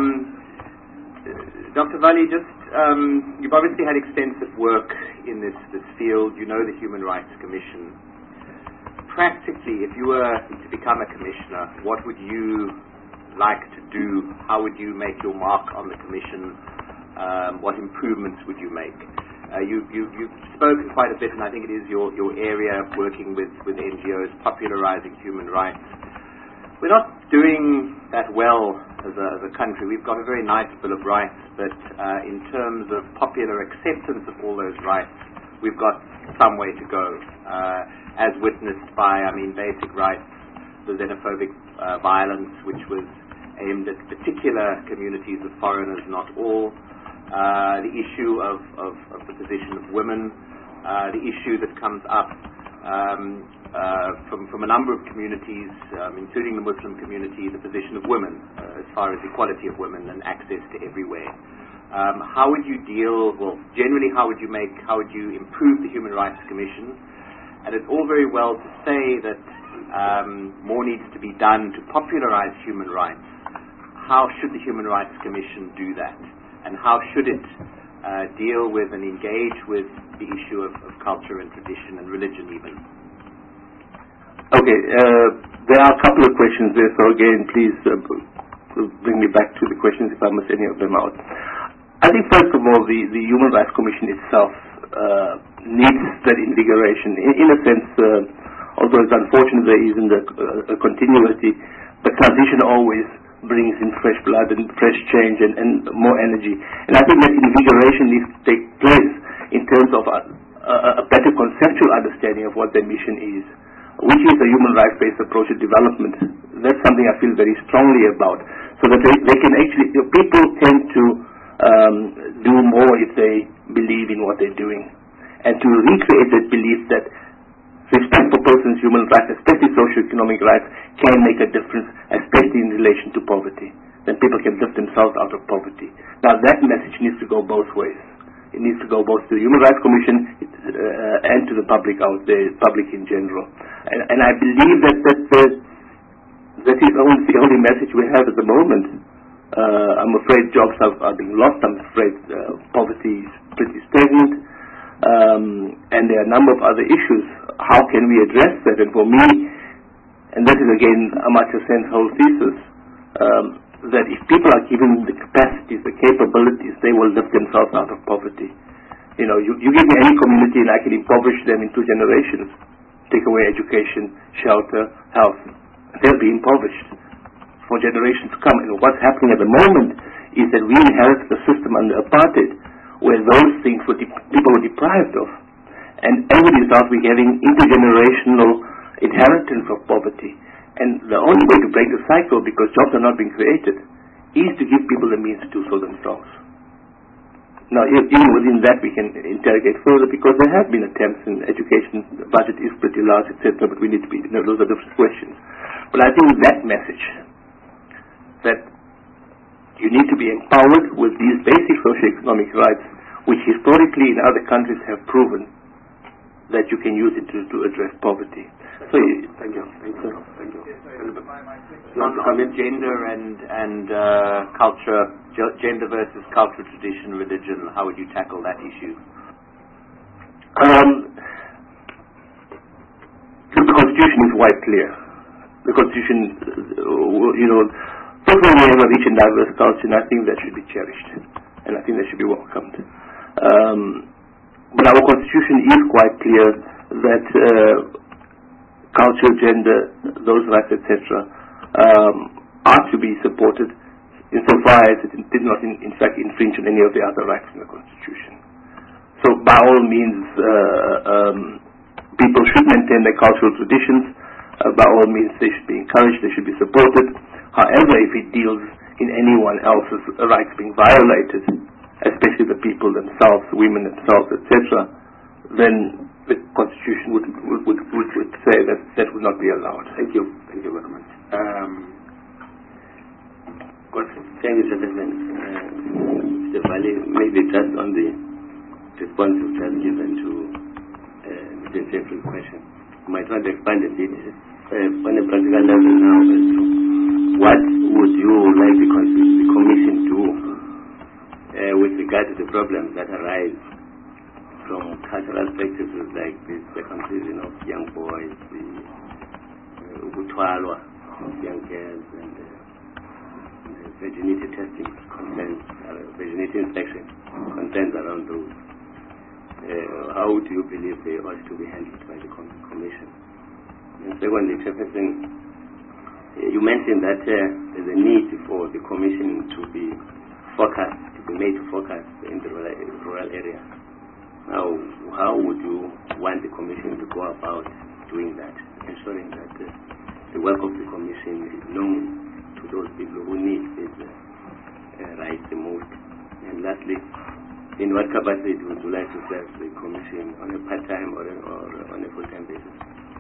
Doctor Vali, just, um, you've obviously had extensive work in this, this field. You know the Human Rights Commission. Practically, if you were to become a commissioner, what would you like to do? How would you make your mark on the commission? Um, what improvements would you make? Uh, you, you, you've spoken quite a bit, and I think it is your, your area of working with, with N G Os, popularizing human rights. We're not doing that well as a, as a country. We've got a very nice Bill of Rights, but uh, in terms of popular acceptance of all those rights, we've got some way to go, uh, as witnessed by, I mean, basic rights, the xenophobic uh, violence, which was aimed at particular communities of foreigners, not all. Uh, the issue of, of, of the position of women, uh, the issue that comes up um, uh, from, from a number of communities, um, including the Muslim community, the position of women, uh, as far as equality of women and access to everywhere. Um, how would you deal, well, generally how would you make, how would you improve the Human Rights Commission? And it's all very well to say that um, more needs to be done to popularize human rights. How should the Human Rights Commission do that? And how should it uh, deal with and engage with the issue of, of culture and tradition and religion even? Okay, uh, there are a couple of questions there, so again, please uh, bring me back to the questions if I miss any of them out. I think first of all, the, the Human Rights Commission itself uh, needs that invigoration. In, in a sense, uh, although it's unfortunate there isn't a, a continuity, but transition always brings in fresh blood and fresh change and, and more energy. And I think that invigoration needs to take place in terms of a, a, a better conceptual understanding of what their mission is, which is a human rights-based approach to development. That's something I feel very strongly about, so that they, they can actually, you know, people tend to um, do more if they believe in what they're doing. And to recreate that belief that respect for persons' human rights, especially socio-economic rights, can make a difference, especially in relation to poverty. Then people can lift themselves out of poverty. Now that message needs to go both ways. It needs to go both to the Human Rights Commission uh, and to the public out there, public in general. And, and I believe that that, uh, that is only the only message we have at the moment. Uh, I'm afraid jobs are, are being lost. I'm afraid uh, poverty is pretty stagnant. Um, and there are a number of other issues. How can we address that? And for me, and that is again Amartya Sen's whole thesis, um, that if people are given the capacities, the capabilities, they will lift themselves out of poverty. You know, you, you give me any community and I can impoverish them in two generations. Take away education, shelter, health. They'll be impoverished for generations to come. And what's happening at the moment is that we inherit the system under apartheid, where those things were de- people were deprived of. And as a result, we're having intergenerational inheritance of poverty. And the only way to break the cycle, because jobs are not being created, is to give people the means to do so themselves. Now, even within that, we can interrogate further, because there have been attempts in education. The budget is pretty large, et cetera, but we need to be, you know, those are different questions. But I think that message, that you need to be empowered with these basic socio-economic rights, which historically in other countries have proven that you can use it to, to address poverty. So, thank you. Thank you. Thank you. On, on gender and and uh, culture, gender versus culture, tradition, religion, how would you tackle that issue? Um, the Constitution is quite clear. The Constitution, uh, you know, first of all, we have a rich and diverse culture, and I think that should be cherished, and I think that should be welcomed. Um, But our Constitution is quite clear that uh, culture, gender, those rights, et cetera, um, are to be supported insofar as it did not, in, in fact, infringe on any of the other rights in the Constitution. So, by all means, uh, um, people should maintain their cultural traditions. Uh, by all means, they should be encouraged, they should be supported. However, if it deals in anyone else's rights being violated, especially the people themselves, women themselves, et cetera, then the Constitution would would, would, would, would say that that would not be allowed. Thank you. Thank you very much. Um, Thank you, Mister President. Uh, Mister Valley, maybe just on the response you've just given to uh, Mister Jeffrey's question, you might want to expand a bit uh, on a practical level now as to what would you like the, the Commission do uh, with regard to the problems that arise from cultural practices like the circumcision of young boys, the Ubutwalwa uh, of young girls, and uh, virginity testing concerns, uh, virginity inspection concerns around those. Uh, how do you believe they ought to be handled by the com Commission? And secondly, Chairperson, uh, you mentioned that uh, there's a need for the Commission to be focused, to be made to focus in the rural, rural area. Now, how would you want the Commission to go about doing that, ensuring that uh, the work of the Commission is known to those people who need this uh, uh, right the most? And lastly, in what capacity would you like to serve the Commission, on a part-time or, or on a full-time basis?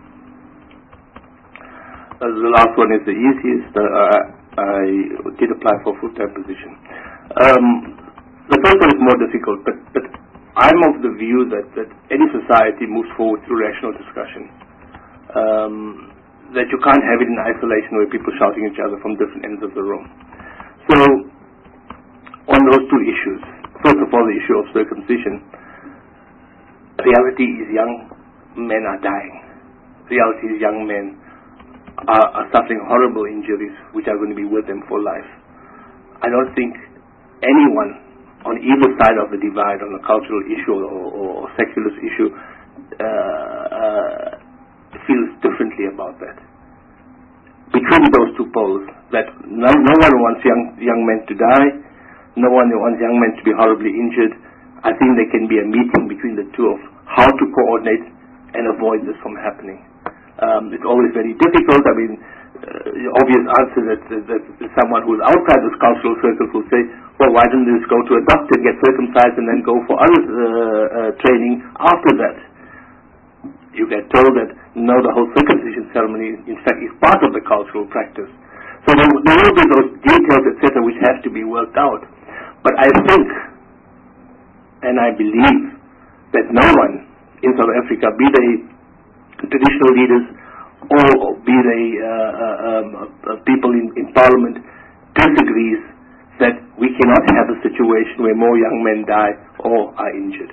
Uh, the last one is the easiest. Uh, I did apply for a full-time position. Um, the first one is more difficult, but, but I'm of the view that, that any society moves forward through rational discussion. Um, that you can't have it in isolation where people shouting at each other from different ends of the room. So, on those two issues, first of all, the issue of circumcision, reality is young men are dying. Reality is young men are, are suffering horrible injuries which are going to be with them for life. I don't think anyone on either side of the divide, on a cultural issue or, or, or secular issue, uh, uh, feels differently about that. Between those two poles, that no, no one wants young young men to die, no one wants young men to be horribly injured. I think there can be a meeting between the two of how to coordinate and avoid this from happening. Um, it's always very difficult. I mean, uh, the obvious answer that, that, that someone who is outside this cultural circle will say, well, why don't they just go to a doctor, get circumcised, and then go for other uh, uh, training after that? You get told that, no, the whole circumcision ceremony, in fact, is part of the cultural practice. So there, there will be those details, et cetera, which have to be worked out. But I think, and I believe, that no one in South Africa, be they traditional leaders or be they uh, uh, um, uh, people in, in Parliament, disagrees that we cannot have a situation where more young men die or are injured.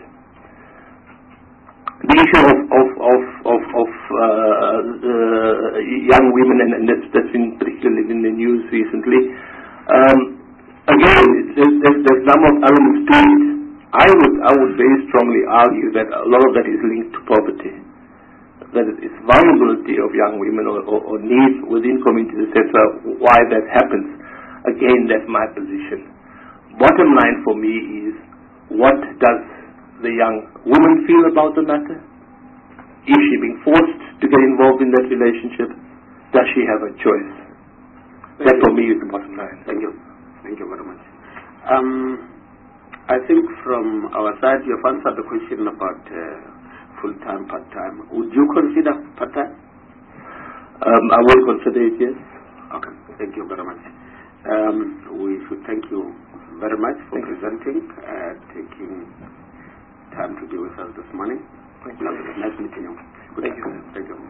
The issue of of of of, of uh, uh, young women, and, and that's, that's been particularly in the news recently. Um, again, there's, there's, there's a number of elements to it. I would I would very strongly argue that a lot of that is linked to poverty. That it's vulnerability of young women or, or, or needs within communities, et cetera. Why that happens? Again, that's my position. Bottom line for me is, what does the young woman feel about the matter? Is she being forced to get involved in that relationship? Does she have a choice? That for me is the bottom line. Thank you. Thank you very much. Um, I think from our side you have answered the question about uh, full-time, part-time. Would you consider part-time? Um, I will consider it, yes. Okay. Thank you very much. Um, we should thank you very much for thank presenting, uh, taking time to be with us this morning. Thank you. Nice meeting you. Good Thank you. Thank you.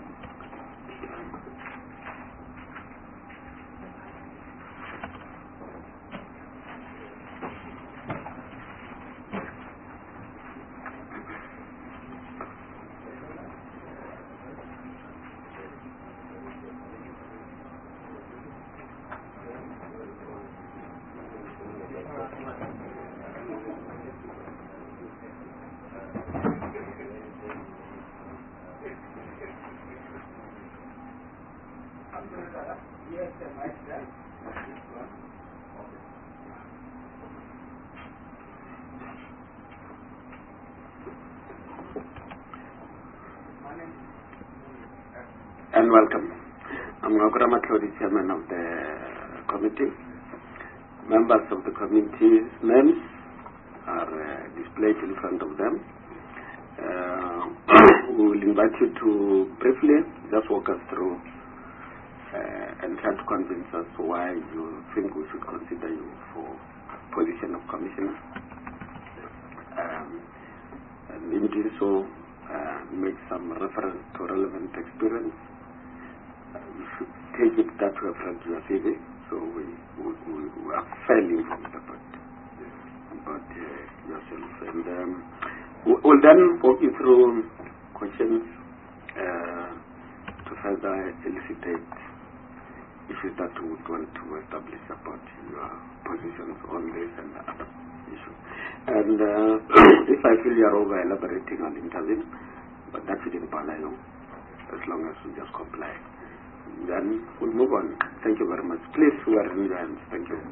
And welcome. I'm Ngakura Matlodi, Chairman of the committee. Members of the committee's names are uh, displayed in front of them. Uh, we will invite you to briefly just walk us through uh, and try to convince us why you think we should consider you for position of commissioner. Um, and in doing so, uh, make some reference to relevant experience. Uh, you should take it that reference to your C V, so we, we, we, we are fairly informed about, about uh, yourself. And um, we'll then walk you through questions uh, to further elucidate issues that we would want to establish about your positions on this and other issues. And uh, if I feel you are over elaborating on intervene, but that shouldn't bother you as long as we just comply. Then we'll move on. Thank you very much. Please swear in your hands. Thank you.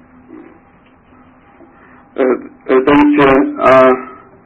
Uh, uh, thank you, Chair. Uh,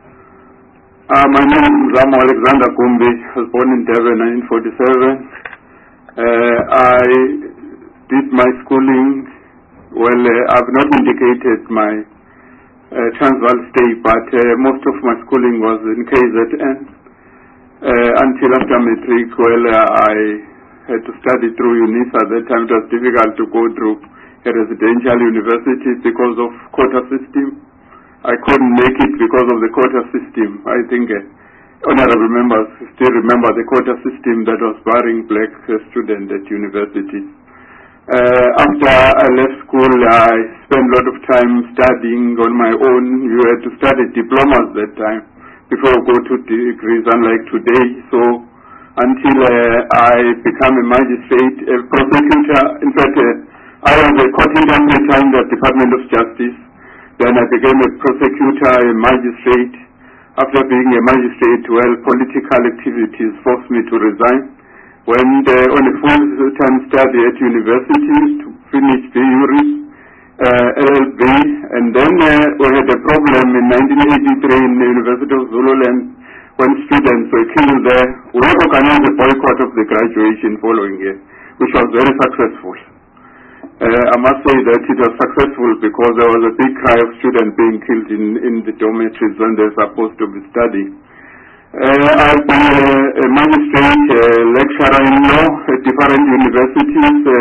uh, my name is Ramo Alexander Kumbi. I was born in Durban in nineteen forty-seven. Uh, I did my schooling. Well, uh, I've not indicated my uh, Transvaal stay, but uh, most of my schooling was in K Z N uh, until after matric. Well, uh, I had to study through UNISA. At that time, it was difficult to go through a residential university because of quota system. I couldn't make it because of the quota system. I think uh, honorable members still remember the quota system that was barring black uh, students at universities. Uh, after I left school, I spent a lot of time studying on my own. You had to study diplomas that time before you go to degrees, unlike today. So until uh, I become a magistrate, a prosecutor, in fact, uh, I was a court interpreter in the Department of Justice. Then I became a prosecutor, a magistrate. After being a magistrate, well, political activities forced me to resign. Went uh, on a full-time study at university to finish B Juris, uh, L L B, and then uh, we had a problem in nineteen eighty-three in the University of Zululand when students were killed there. We organized a boycott of the graduation following year, which was very successful. Uh, I must say that it was successful because there was a big cry of students being killed in, in the dormitories when they're supposed to be studying. Uh, I've been a, a magistrate, a lecturer in law at different universities, uh,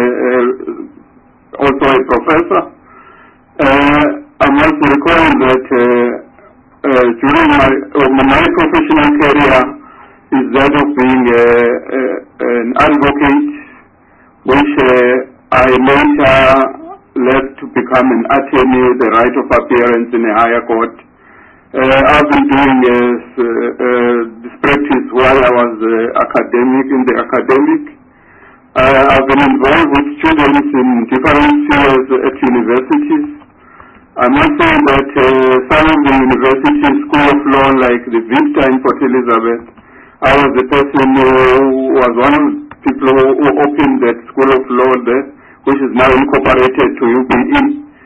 uh, also a professor. Uh, I must recall that uh, uh, during my, uh, my professional career is that of being a, a, an advocate, which uh, I later left to become an attorney with the right of appearance in a higher court. Uh, I've been doing uh, uh, this practice while I was uh, academic, in the academic. Uh, I've been involved with students in different spheres at universities. I must say that uh, some of the universities, School of Law, like the Vista in Port Elizabeth, I was the person who was one of the people who opened that School of Law there, which is now incorporated to U B E.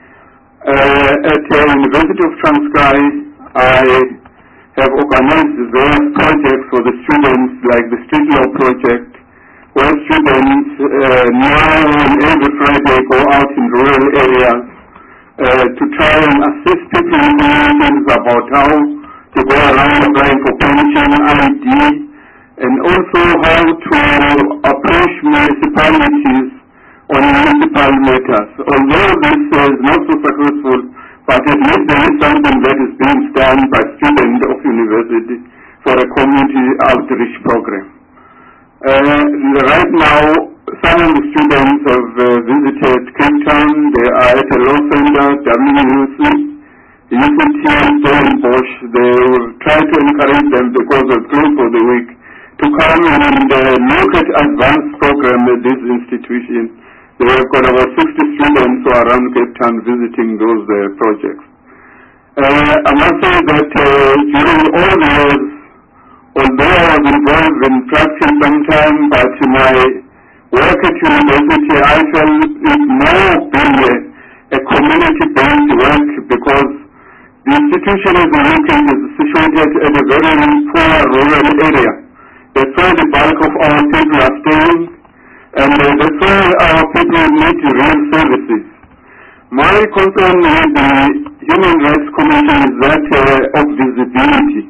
Uh, at the uh, University of Transkei, I have organized various projects for the students, like the Street Law Project, where students uh, now and every Friday go out in rural areas uh, to try and assist people in communities about how to go around applying for pension, I D, and also how to approach municipalities on municipal matters. Although this is not so successful, but at least there is something that is being done by students of university for a community outreach program. Uh, right now, some of the students have uh, visited Cape Town. They are at a law center, W U C, U C T, Stellenbosch. They will try to encourage them because they're closed for the week to come and uh, look at advanced program at this institution. They have got about sixty students who are around Cape Town visiting those uh, projects. Uh, I must say that uh, during all the years, although I was involved in practice sometime, but in my work at university, I felt it more being a, a community-based work because the institution as a location is situated at a very poor rural area. That's why the bulk of our people are staying, and uh, that's why our people need real services. My concern with the Human Rights Commission is that uh, of visibility.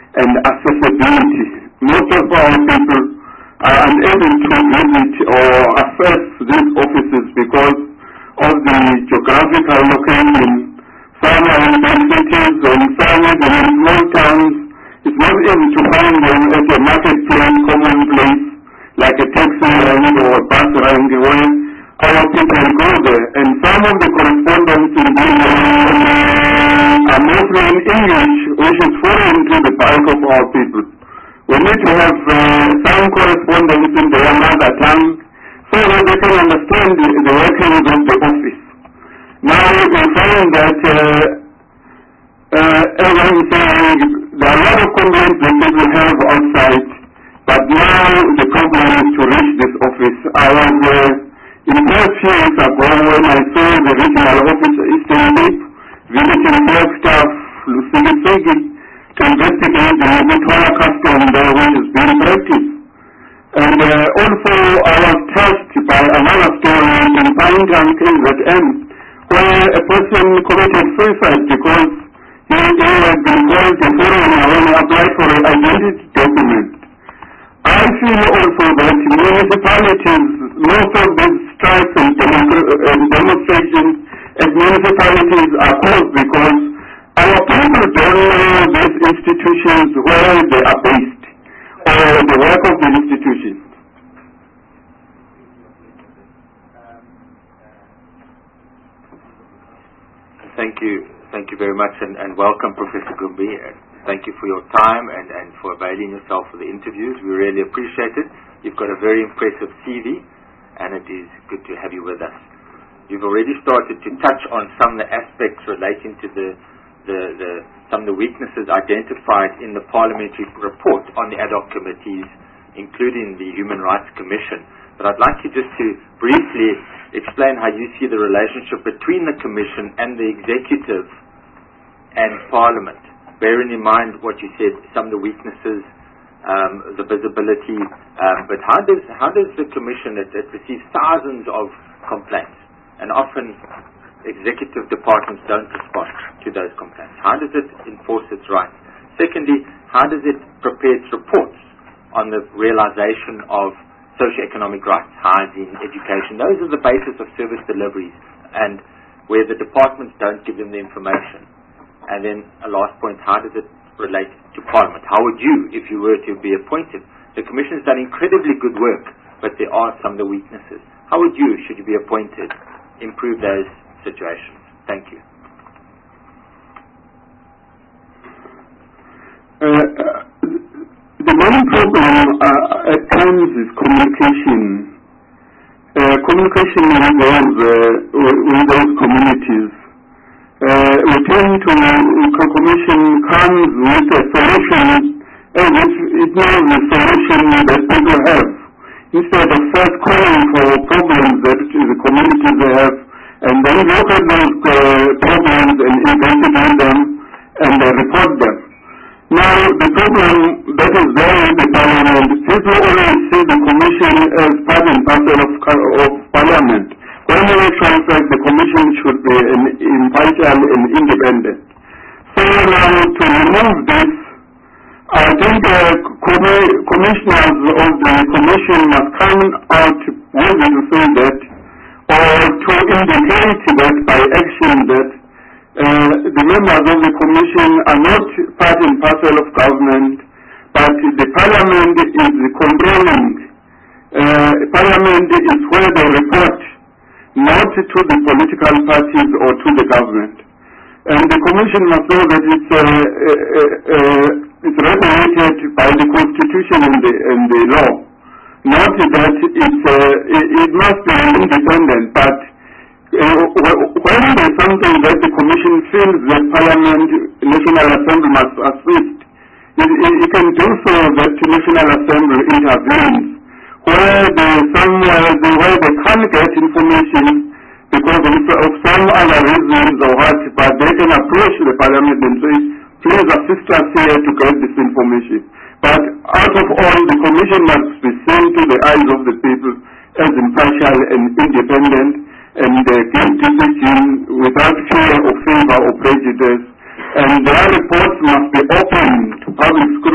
and accessibility. Most of our people are unable to visit or access these offices because of the geographical location. Some are in big cities and some are in small towns. It's not easy to find them at a marketplace, common place, like a taxi rank or a bus rank where our people go there. And some of the correspondence in these are mostly in English, which is foreign to the bulk of our people. We need to have uh, some correspondence in their mother tongue so that they can understand the, the workings of the office. Now we find that, uh, uh, as I'm saying, there are a lot of complaints that people have outside, but now the problem is to reach this office. I was uh, in Perth few years ago when I saw the regional office Eastern Cape visiting Flag Staff Lusigi Segi to investigate the Mutwala custom there which is being practiced. And uh, also I was touched by another story in Pinetown K Z N where a person committed suicide because he, he had been called a foreigner when he applied for an identity document. I feel also that municipalities, most of these strikes and, and demonstrations at municipalities are caused because our people don't know these institutions where they are based or the work of the institutions. Thank you. Thank you very much and, and welcome, Professor Gumbi. Thank you for your time and, and for availing yourself for the interviews. We really appreciate it. You've got a very impressive C V and it is good to have you with us. You've already started to touch on some of the aspects relating to the, the, the some of the weaknesses identified in the parliamentary report on the ad hoc committees, including the Human Rights Commission. But I'd like you just to briefly explain how you see the relationship between the Commission and the Executive and Parliament, bearing in mind what you said, some of the weaknesses, um, the visibility, um, but how does how does the Commission, that, that receives thousands of complaints, and often executive departments don't respond to those complaints, how does it enforce its rights? Secondly, how does it prepare its reports on the realization of socioeconomic rights, hygiene, education? Those are the basis of service deliveries, and where the departments don't give them the information. And then a last point, how does it relate to Parliament? How would you, if you were to be appointed? The Commission has done incredibly good work, but there are some of the weaknesses. How would you, should you be appointed, improve those situations? Thank you. Uh, uh, the main problem uh, at times is communication. Uh, communication with those, uh, with those communities. Uh, we tend to, the Commission comes with a solution as if it knows the solution that people have, instead of first calling for problems that the communities have, and then look at those uh, problems and investigate them and uh, report them. Now, the problem that is there in the Parliament, people always see the Commission as part and parcel of, of Parliament. When in actual fact, the Commission should be an impartial and independent. So now, to remove this, I think uh, com- commissioners of the Commission must come out willing to say that, or to indicate that by action that uh, the members of the Commission are not part and parcel of government, but the Parliament is controlling. Uh, Parliament is where they report, not to the political parties or to the government. And the Commission must know that it's, uh, uh, uh, it's regulated by the Constitution and the, and the law. Not that it's, uh, it, it must be independent, but uh, when there's something that the Commission feels that Parliament, National Assembly must assist, it, it, it can do so that the National Assembly intervenes. Where there's somewhere where they can't get information because of, of some other reasons or what, but they can approach the Parliament and say, please assist us here to get this information. But out of all, the Commission must be seen to the eyes of the people as impartial and independent, and uh, give decision without fear or favor or prejudice. And their reports must be open to public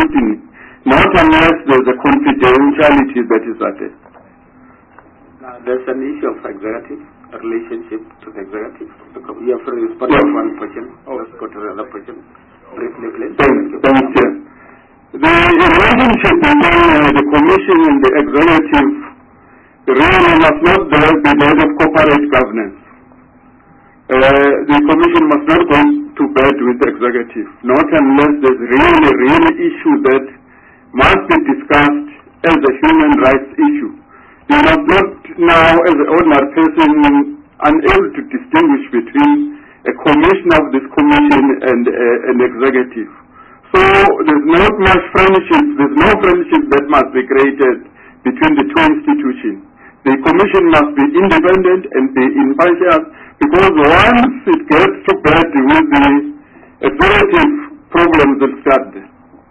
Now, there's an issue of executive, a relationship to the executive. You have to respond to one question. Oh. Let's go to another question. Briefly, please. Thank you. Thank you. The relationship between uh, the Commission and the executive really must not be that of corporate governance. Uh, the Commission must not go to bed with the executive, not unless there's really, really issue that must be discussed as a human rights issue. You must not now, as an ordinary person, unable to distinguish between a commissioner of this commission and uh, an executive. So there's not much friendship, there's no friendship that must be created between the two institutions. The commission must be independent and be impartial, because once it gets to bed with the executive, problems will start there.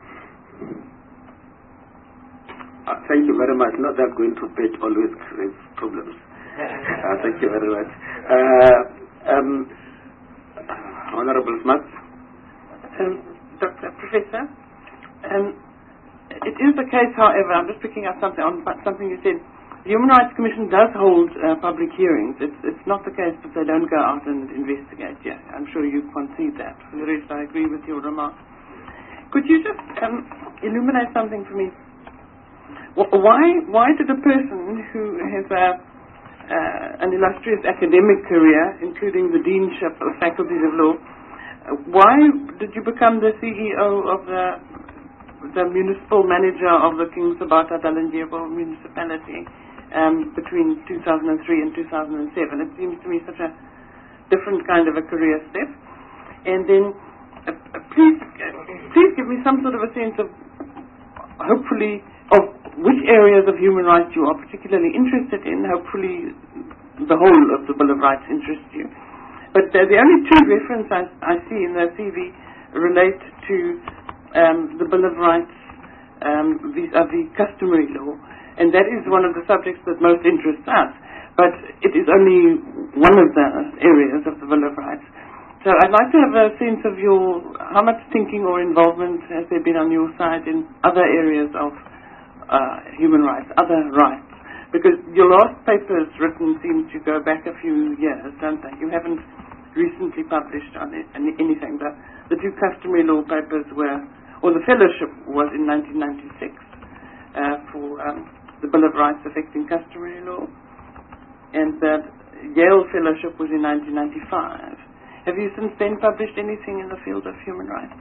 Uh, thank you very much. Not that going to bed always creates problems. Uh, thank you very much. Uh, um, Honorable Smart. Um, Doctor Professor, um, it is the case, however, I'm just picking up something on something you said. The Human Rights Commission does hold uh, public hearings. It's, it's not the case that they don't go out and investigate. Yeah, I'm sure you concede that. For the rest, I agree with your remarks. Could you just um, illuminate something for me? Why, why did a person who has a, uh, an illustrious academic career, including the deanship of faculties of law, uh, why did you become the C E O of the, the municipal manager of the King Sabata Dalindyebo municipality um, between two thousand three and two thousand seven? It seems to me such a different kind of a career step. And then, uh, uh, please, uh, please give me some sort of a sense of, hopefully, of which areas of human rights you are particularly interested in. Hopefully the whole of the Bill of Rights interests you. But uh, the only two references I, I see in the C V relate to um, the Bill of Rights um, vis-a-vis customary law, and that is one of the subjects that most interests us. But it is only one of the areas of the Bill of Rights. So I'd like to have a sense of your, how much thinking or involvement has there been on your side in other areas of Uh, human rights, other rights, because your last papers written seem to go back a few years, don't they? You haven't recently published on it, anything. The, the two customary law papers were, or the fellowship was in nineteen ninety-six uh, for um, the Bill of Rights affecting customary law, and the Yale fellowship was in nineteen ninety-five. Have you since then published anything in the field of human rights?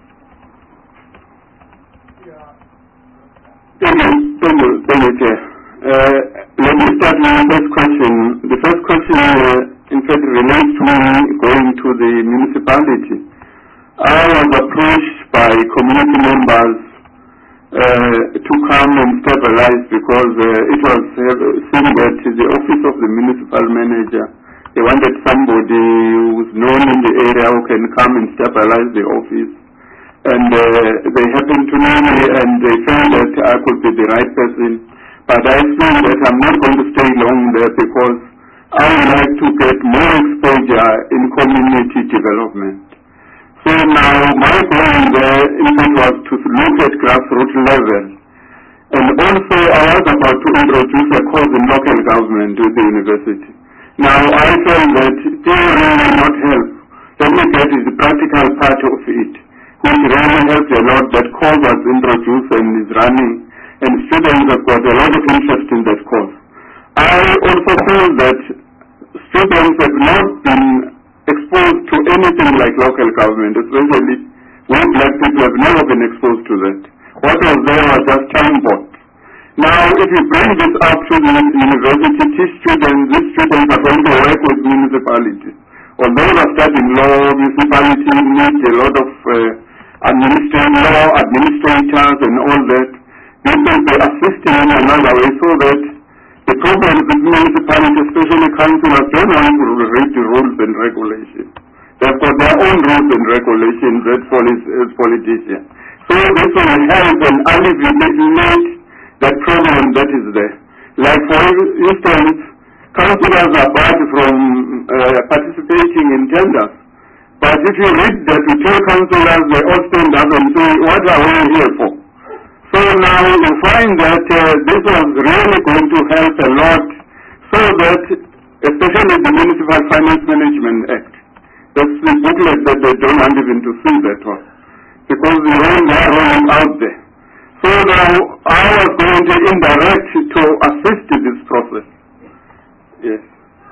Yeah. Thank you, thank you, thank you, Chair. Uh, let me start with the first question. The first question, uh, in fact, relates to me going to the municipality. I was approached by community members uh, to come and stabilize, because uh, it was uh, seen that the office of the municipal manager, they wanted somebody who's known in the area who can come and stabilize the office. And uh, they happened to know me, and they felt that I could be the right person. But I feel that I'm not going to stay long there, because I would like to get more exposure in community development. So now my goal there, in fact, was to look at grassroots level. And also I was about to introduce a course in local government with the university. Now I felt that theory will not help. Let me get the practical part of it, which really helped a lot. That course was introduced and is running, and students have got a lot of interest in that course. I also feel that students have not been exposed to anything like local government, especially we black people have never been exposed to that. What was there was just time board. Now, if you bring this up to the university students, these students are going to work with municipalities. Although they're studying law, municipalities need a lot of uh, administrative law, administrators and all that. This will be assisting in another way, so that the problem with municipalities, especially councillors, don't want to read the rules and regulations. They've got their own rules and regulations as, as politicians. So this will help and alleviate that problem that is there. Like for instance, councillors are barred from uh, participating in tenders. But if you read that, you tell councillors, they all stand up and say, what are we here for? So now you find that uh, this was really going to help a lot, so that, especially the Municipal Finance Management Act, that's the booklet that they don't want even to see that one, because the wrong are rolling out there. So now I was going to indirect to assist in this process. Yes.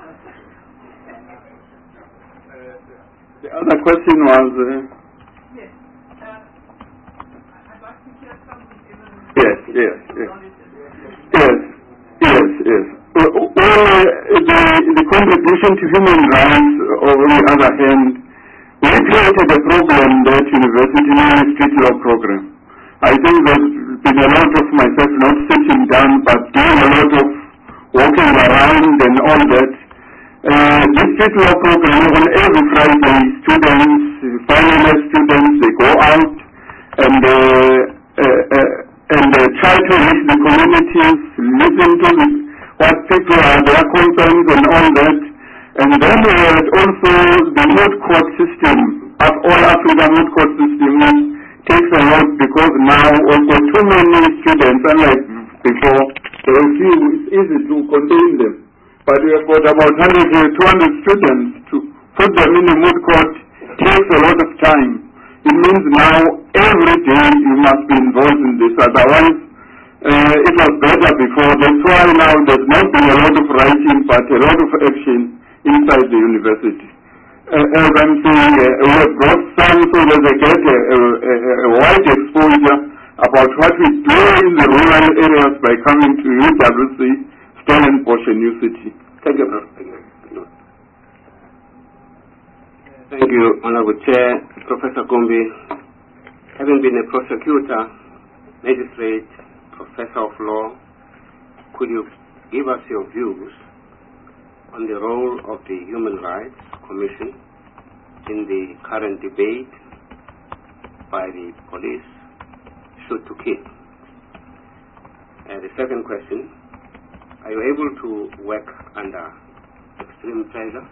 The other question was... Uh, yes. Uh, I'd like to hear some of the yes, yes, yes. Yes, yes, yes. Well, uh, the, the contribution to human rights, on the other hand, we created a program, that university street law program. I think there's been a lot of myself not sitting down, but doing a lot of walking around and all that. Uh, this street law program, on every Friday, students, final year students, they go out and uh, uh, uh, and uh, try to reach the communities, listen to the, what people are, their concerns and all that. And then we had also the moot court system, of all Africa moot court system, which takes a lot because now also too many students, unlike before, there are few, it's easy to contain them. But we have got about one hundred to two hundred students. To put them in the moot court takes a lot of time. It means now every day you must be involved in this. Otherwise, uh, it was better before. That's why now there's not been a lot of writing, but a lot of action inside the university. Uh, as I'm saying, uh, we have brought some so that they get a, a, a, a wide exposure about what we do in the rural areas by coming to U W C, Stellenbosch and U C T. Thank you, Professor. Thank you, Honorable Chair. Professor Gombe, having been a prosecutor, magistrate, professor of law, could you give us your views on the role of the Human Rights Commission in the current debate by the police, shoot to kill? And the second question, are you able to work under extreme pressure?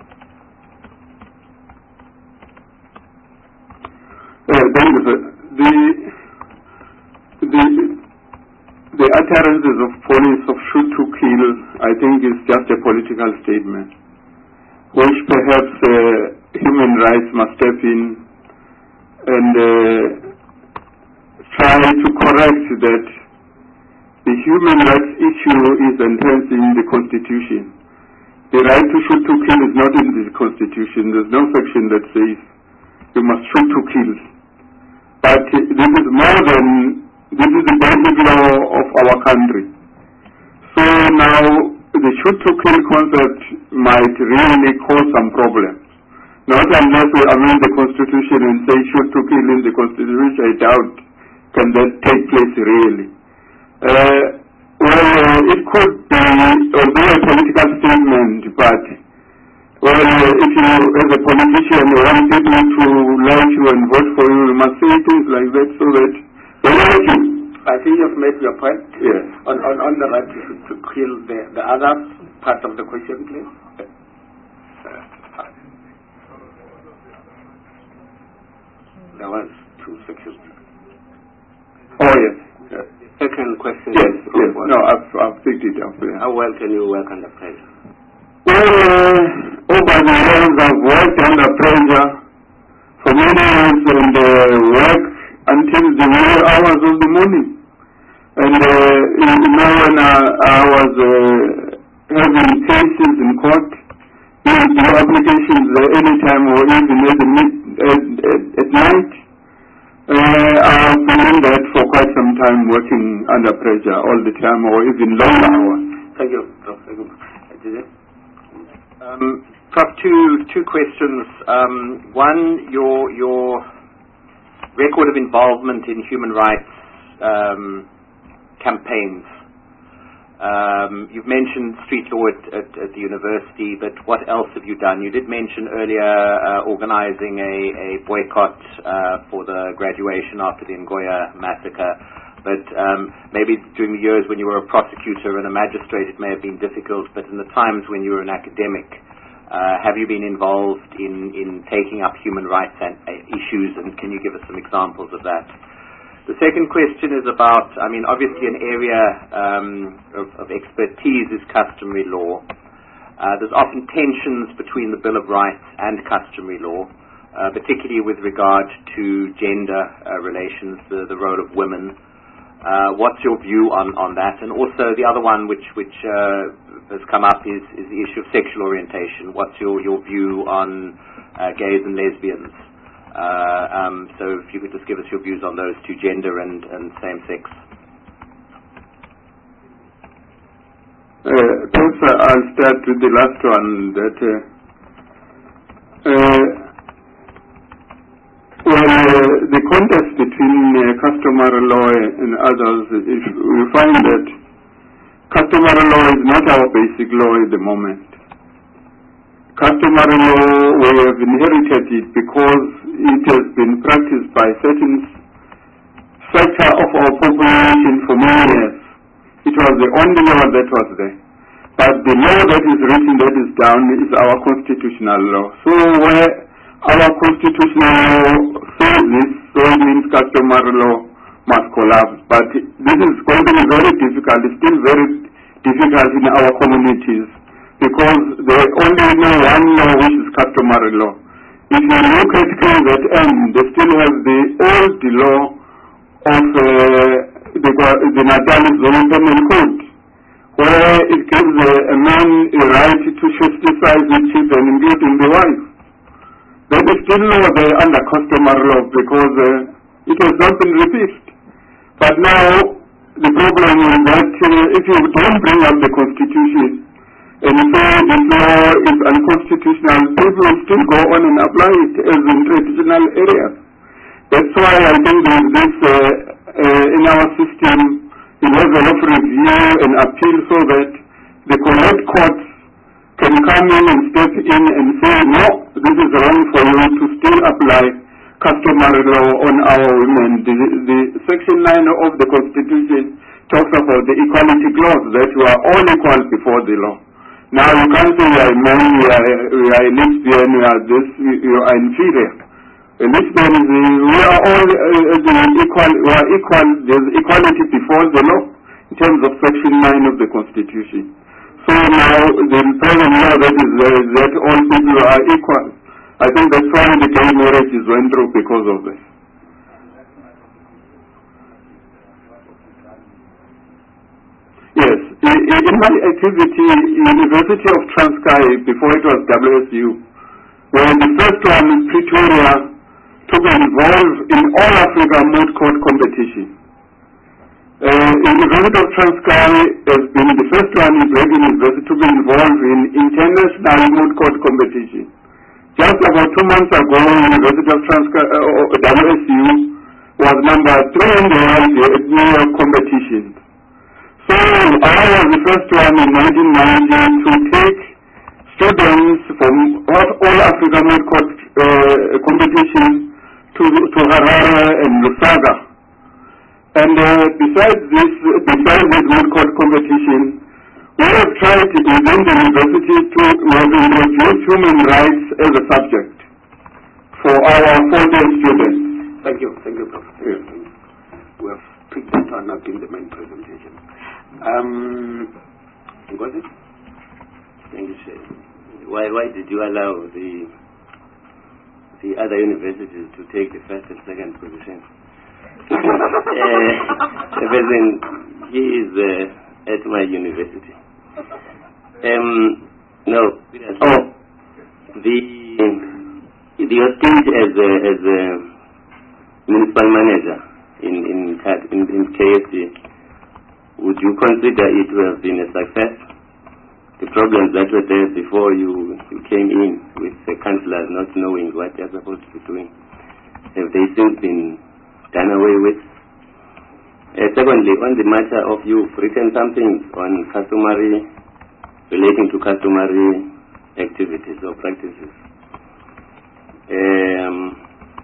Uh, thank you, sir. The, the, the utterances of police of shoot to kill, I think, is just a political statement, which perhaps uh, human rights must step in and uh, try to correct that the human rights issue is entrenched in the Constitution. The right to shoot to kill is not in the Constitution. There's no section that says you must shoot to kill. But this is more than, this is the basic law of our country. So now the shoot to kill concept might really cause some problems. Not unless we amend the Constitution and say shoot to kill in the Constitution, which I doubt can that take place really. Uh, well, uh, it could be, although a political statement, but well, uh, if you, as a politician, you want people to like you and vote for you, you must say things like that so that they like you. I think you've made your point. Yes. On, on, on the right to, to kill the, the other part of the question, please. There was two sections. Oh, yes. yes. Second question. Yes, yes. No, I've, I've picked it up. Yeah. How well can you work under pressure? Well, uh, over the years I've worked under pressure for many years and uh, worked until the wee hours of the morning. And uh, you know, when I, I was uh, having cases in court, you do applications uh, anytime or even at, the mid, at, at, at night. Uh, I've been in that for quite some time, working under pressure all the time or even longer hours. Thank you, Professor. Um, Prof, two two questions. Um, one, your your record of involvement in human rights um, campaigns. Um, you've mentioned street law at, at, at the university, but what else have you done? You did mention earlier uh, organizing a, a boycott uh, for the graduation after the Ngoya massacre. But um, maybe during the years when you were a prosecutor and a magistrate, it may have been difficult. But in the times when you were an academic, uh, have you been involved in, in taking up human rights and, uh, issues? And can you give us some examples of that? The second question is about, I mean, obviously an area um, of, of expertise is customary law. Uh, there's often tensions between the Bill of Rights and customary law, uh, particularly with regard to gender uh, relations, the, the role of women. Uh, what's your view on, on that? And also the other one which, which uh, has come up is, is the issue of sexual orientation. What's your, your view on uh, gays and lesbians? Uh, um, so if you could just give us your views on those two, gender and, and same-sex. Uh, perhaps I'll start with the last one. That uh, uh, well, uh, the contest between uh, customary law and others, if we find that customary law is not our basic law at the moment. Customary law, we have inherited it because it has been practiced by certain sector of our population for many years. It was the only law that was there. But the law that is written, that is down, is our constitutional law. So where our constitutional law says this, so it means customary law must collapse. But this is going to be very difficult. It's still very difficult in our communities, because they only know one law, which is customary law. If you look at K Z N, they still have the old law of uh, the, the Natalis Zone Penal Code, where it gives a, a man a right to chastise his children, including the wife. That is still law there under customary law, because uh, it has not been repealed. But now, the problem is that uh, if you don't bring up the Constitution, and so this law is unconstitutional, people will still go on and apply it as in traditional areas. That's why I think there is this uh, uh, in our system, a level of review and appeal, so that the correct courts can come in and step in and say, no, this is wrong for you to still apply customary law on our women. The, the Section nine of the Constitution talks about the equality clause, that you are all equal before the law. Now you can't say you are a man, you are, you are a lesbian, you are this, you are inferior. A lesbian is, we are all uh, equal, we are equal, there is equality before the law in terms of Section nine of the Constitution. So now the present law that is uh, that all people are equal. I think that's why the gay marriages went through, because of this. Yes, in my activity, University of Transkei, before it was W S U, were the first one in Pretoria to be involved in all Africa moot court competition. Uh, University of Transkei has been the first one in Black University to be involved in international moot court competition. Just about two months ago, University of Transkei, uh, W S U was number three in the world at New York competition. So I was the first one in nineteen ninety to take students from all Africa moot court uh, competition to, to Harare and Lusaka. And uh, besides this, besides this moot court competition, we have tried within the university to introduce human rights as a subject for our four-day students. Thank you, thank you, Professor. Yes. We have picked that one up in the main presentation. Um, was it? Thank you, Sir. Why, why did you allow the the other universities to take the first and second position? uh, President, he is uh, at my university. Um, no, oh, the the stint as a, as a municipal manager in in in, in K S D. Would you consider it to have been a success? The problems that were there before you, you came in, with the councillors not knowing what they're supposed to be doing, have they since been done away with? Uh, secondly, on the matter of you've written something on customary, relating to customary activities or practices. Um,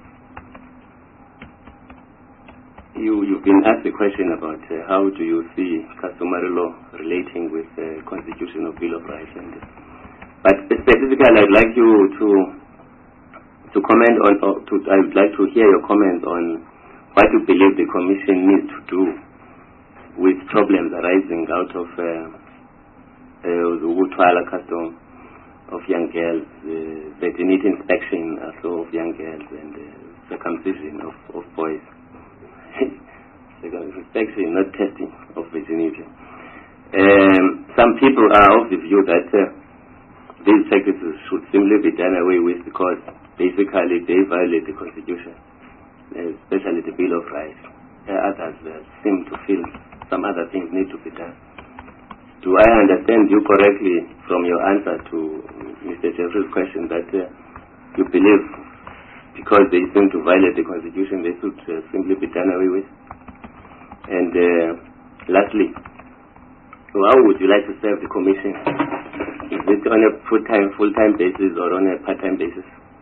You, you've been asked a question about uh, how do you see customary law relating with the uh, Constitutional Bill of Rights. And, but specifically, I'd like you to to comment on, or to, I would like to hear your comments on what you believe the Commission needs to do with problems arising out of uh, uh, the Utwala custom of young girls, uh, virginity inspection also of young girls, and uh, circumcision of, of boys. Inspection, not testing of virginity. Um, some people are of the view that uh, these practices should simply be done away with because basically they violate the Constitution, especially the Bill of Rights. Uh, others uh, seem to feel some other things need to be done. Do I understand you correctly from your answer to Mister Jeffrey's question that uh, you believe because they seem to violate the Constitution they should uh, simply be done away with? And uh, lastly, how would you like to serve the Commission? Is it on a full-time, full-time basis or on a part-time basis?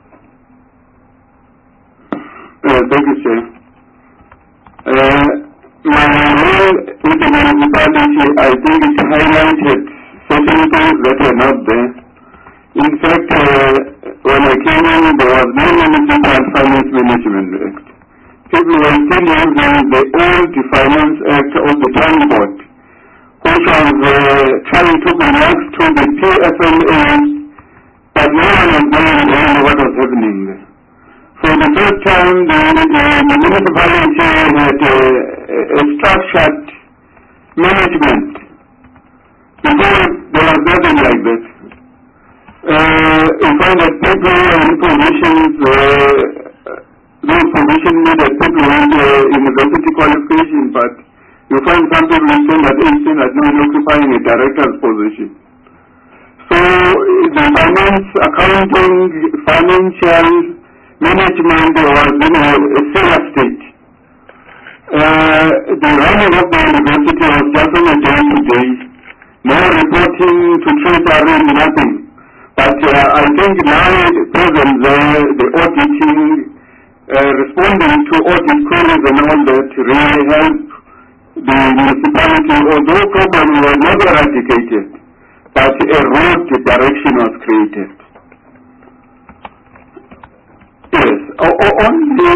Uh, thank you, Chair. Uh, my role with the municipality, I think it highlighted certain things that were not there. In fact, uh, when I came in, there was no Municipal Finance Management Act. People were still using the old Finance Act of the Transport, which was uh, trying to be next to the P F M A, but no one was knowing really what was happening there. For the first time, the, the, the municipality had a, a structured management. Before, there was nothing like that. Uh, you find that people and positions, uh, those positions needed people with uh, university qualification, but you find some people who stand at eighteen at not occupying a director's position. So the finance, accounting, financial management was in a, a fair state. Uh, the running of the university was just on a day-to-day, no reporting to treasury, nothing. But uh, I think now the present there, the auditing, uh, responding to audit queries and all that really help the municipality, although problem was not eradicated, but a road direction was created. Yes, o on the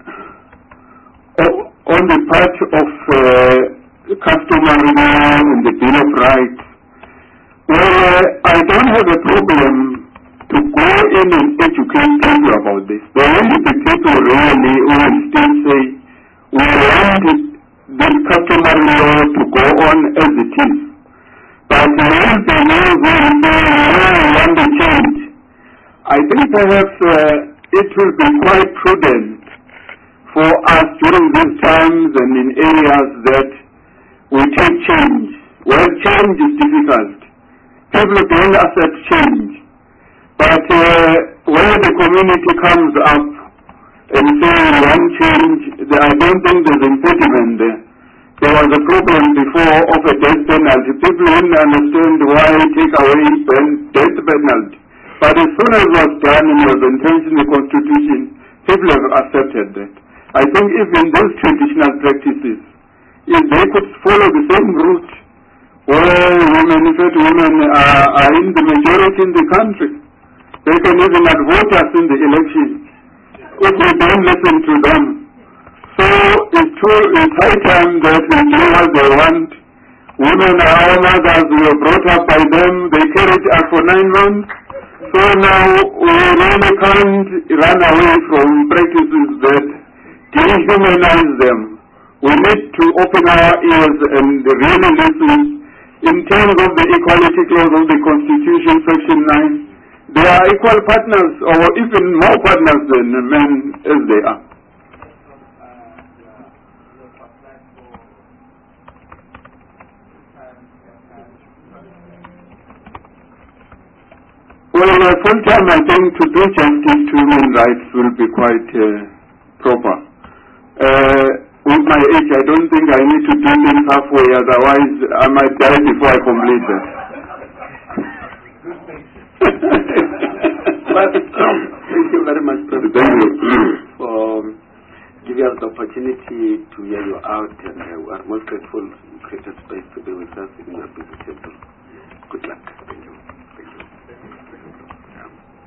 o on the part of uh, customary law and the Bill of Rights, well, uh, I don't have a problem to go in and educate people about this. There will be people really who will still say, we want this customary law to go on as it is. But there will be those who will say, we want to change. I think perhaps uh, it will be quite prudent for us during these times and in areas that we take change. Well, change is difficult. People don't accept change. But uh, when the community comes up and says one change, I don't think there's impediment there. There was a problem before of a death penalty. People didn't understand why take away death penalty. But as soon as it was done and was entrenched in the Constitution, people have accepted that. I think even those traditional practices, if they could follow the same route, where women, in fact, women are, are in the majority in the country, they can even outvote us in the election if we don't listen to them. So it's true, it's high time that we do what they want. Women are our mothers, we were brought up by them, they carried us for nine months. So now we really can't run away from practices that dehumanize them. We need to open our ears and really listen. In terms of the equality clause of the Constitution, Section nine, they are equal partners, or even more partners than men as they are. Well, uh, full time I think to do justice to human rights will be quite uh, proper. Uh, with my age, I don't think I need to do things halfway, otherwise I might die before I complete that. Well, thank you very much, Professor. Thank you for giving us the opportunity to hear you out, and uh, we are most grateful you created space to be with us in your busy schedule. Good luck. Thank you.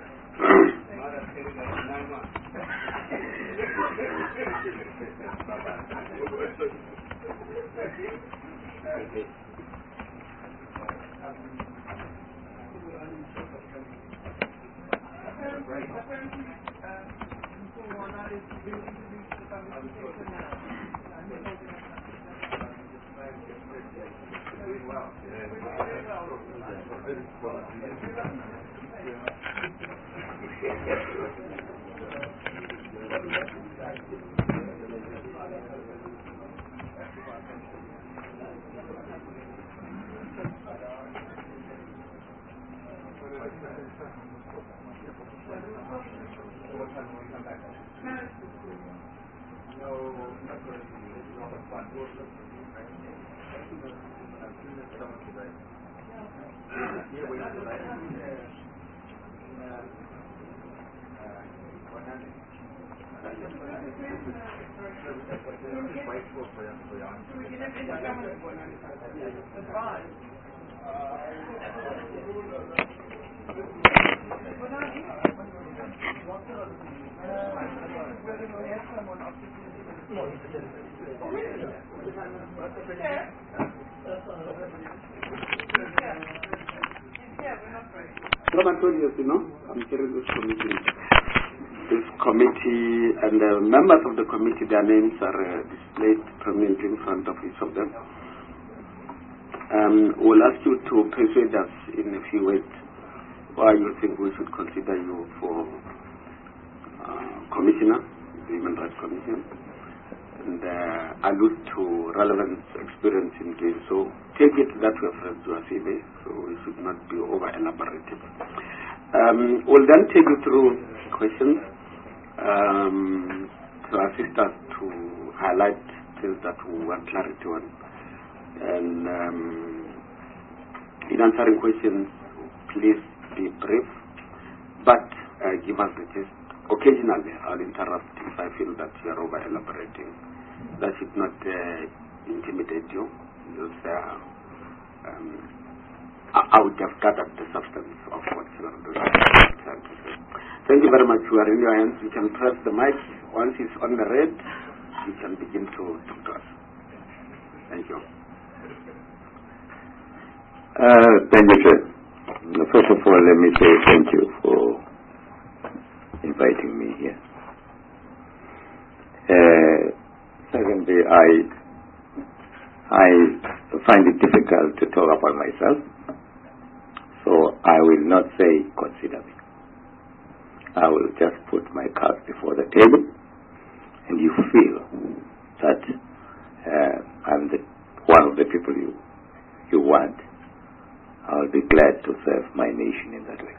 Thank you. You know, I'm chairing this committee. This committee and the members of the committee, their names are uh, displayed prominently in front of each of them. Um, we'll ask you to persuade us in a few words why you think we should consider you for uh, Commissioner, the Human Rights Commission, and uh, allude to relevant experience in doing so. Take it that we are friends to our C V, so we should not be over-elaborative. Um, we'll then take you through questions um, to assist us to highlight things that we want clarity on. And um, in answering questions, please be brief, but uh, give us the gist. Occasionally, I'll interrupt if I feel that you are over-elaborating. That should not uh, intimidate you. Just, uh, um, I would have gathered the substance of what you are doing. Thank you very much. You are in your hands. You can press the mic. Once it's on the red, you can begin to talk to us. Thank you. Uh, thank you, sir. First of all, let me say thank you for inviting me here. Uh, secondly, I I find it difficult to talk about myself, so I will not say consider me. I will just put my cards before the table, and you feel that uh, I'm the, one of the people you you want. I'll be glad to serve my nation in that way.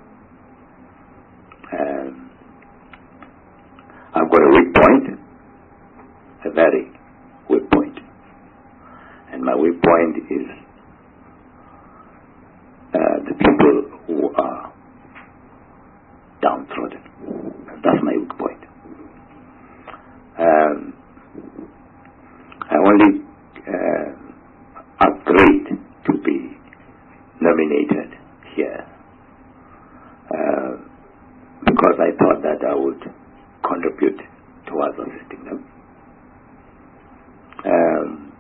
Um, I've got a weak point, a very weak point. And my weak point is uh, the people who are downtrodden. That's my weak point. Um, I only uh, agreed to be nominated here uh, because I thought that I would contribute towards assisting them. Um,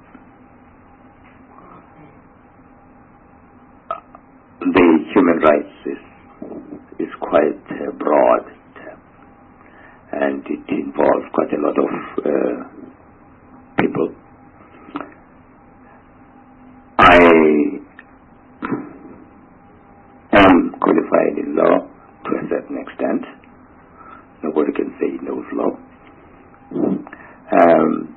the human rights is, is quite uh, broad term, and it involves quite a lot of uh, people. I am qualified in law to a certain extent. Nobody can say he knows law. Um,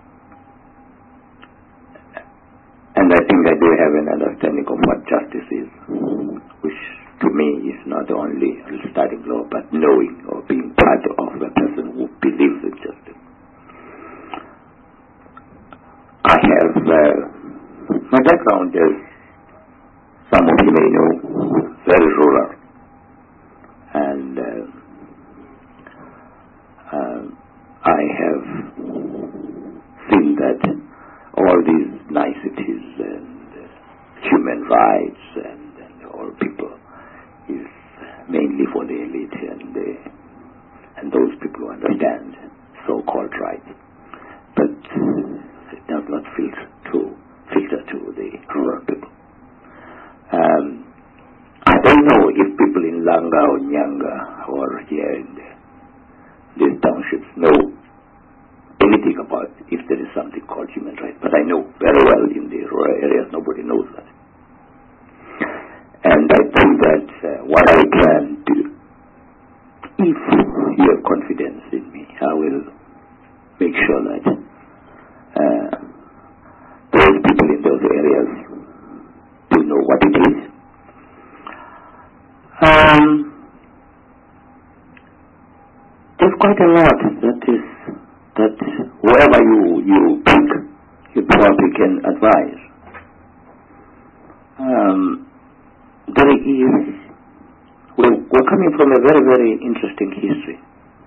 and I think I do have an understanding of what justice is, which to me is not only studying law, but knowing or being part of a person who believes in justice. I have, uh, my background is, some of you may know, very rural. And uh, uh, I have seen that all these niceties and uh, human rights and, and all people is mainly for the elite and, uh, and those people who understand so-called rights. But it does not filter to, filter to the rural people. Um, I don't know if people in Langa or Nyanga or here in the, these townships know anything about if there is something called human rights, but I know very well in the rural areas nobody knows that. And I think that uh, what I can do, if you have confidence in me, I will make sure that uh, those people in those areas do know what it is. Um, there's quite a lot that is that whoever you you pick, you probably can advise. Um, there is we're, we're coming from a very very interesting history.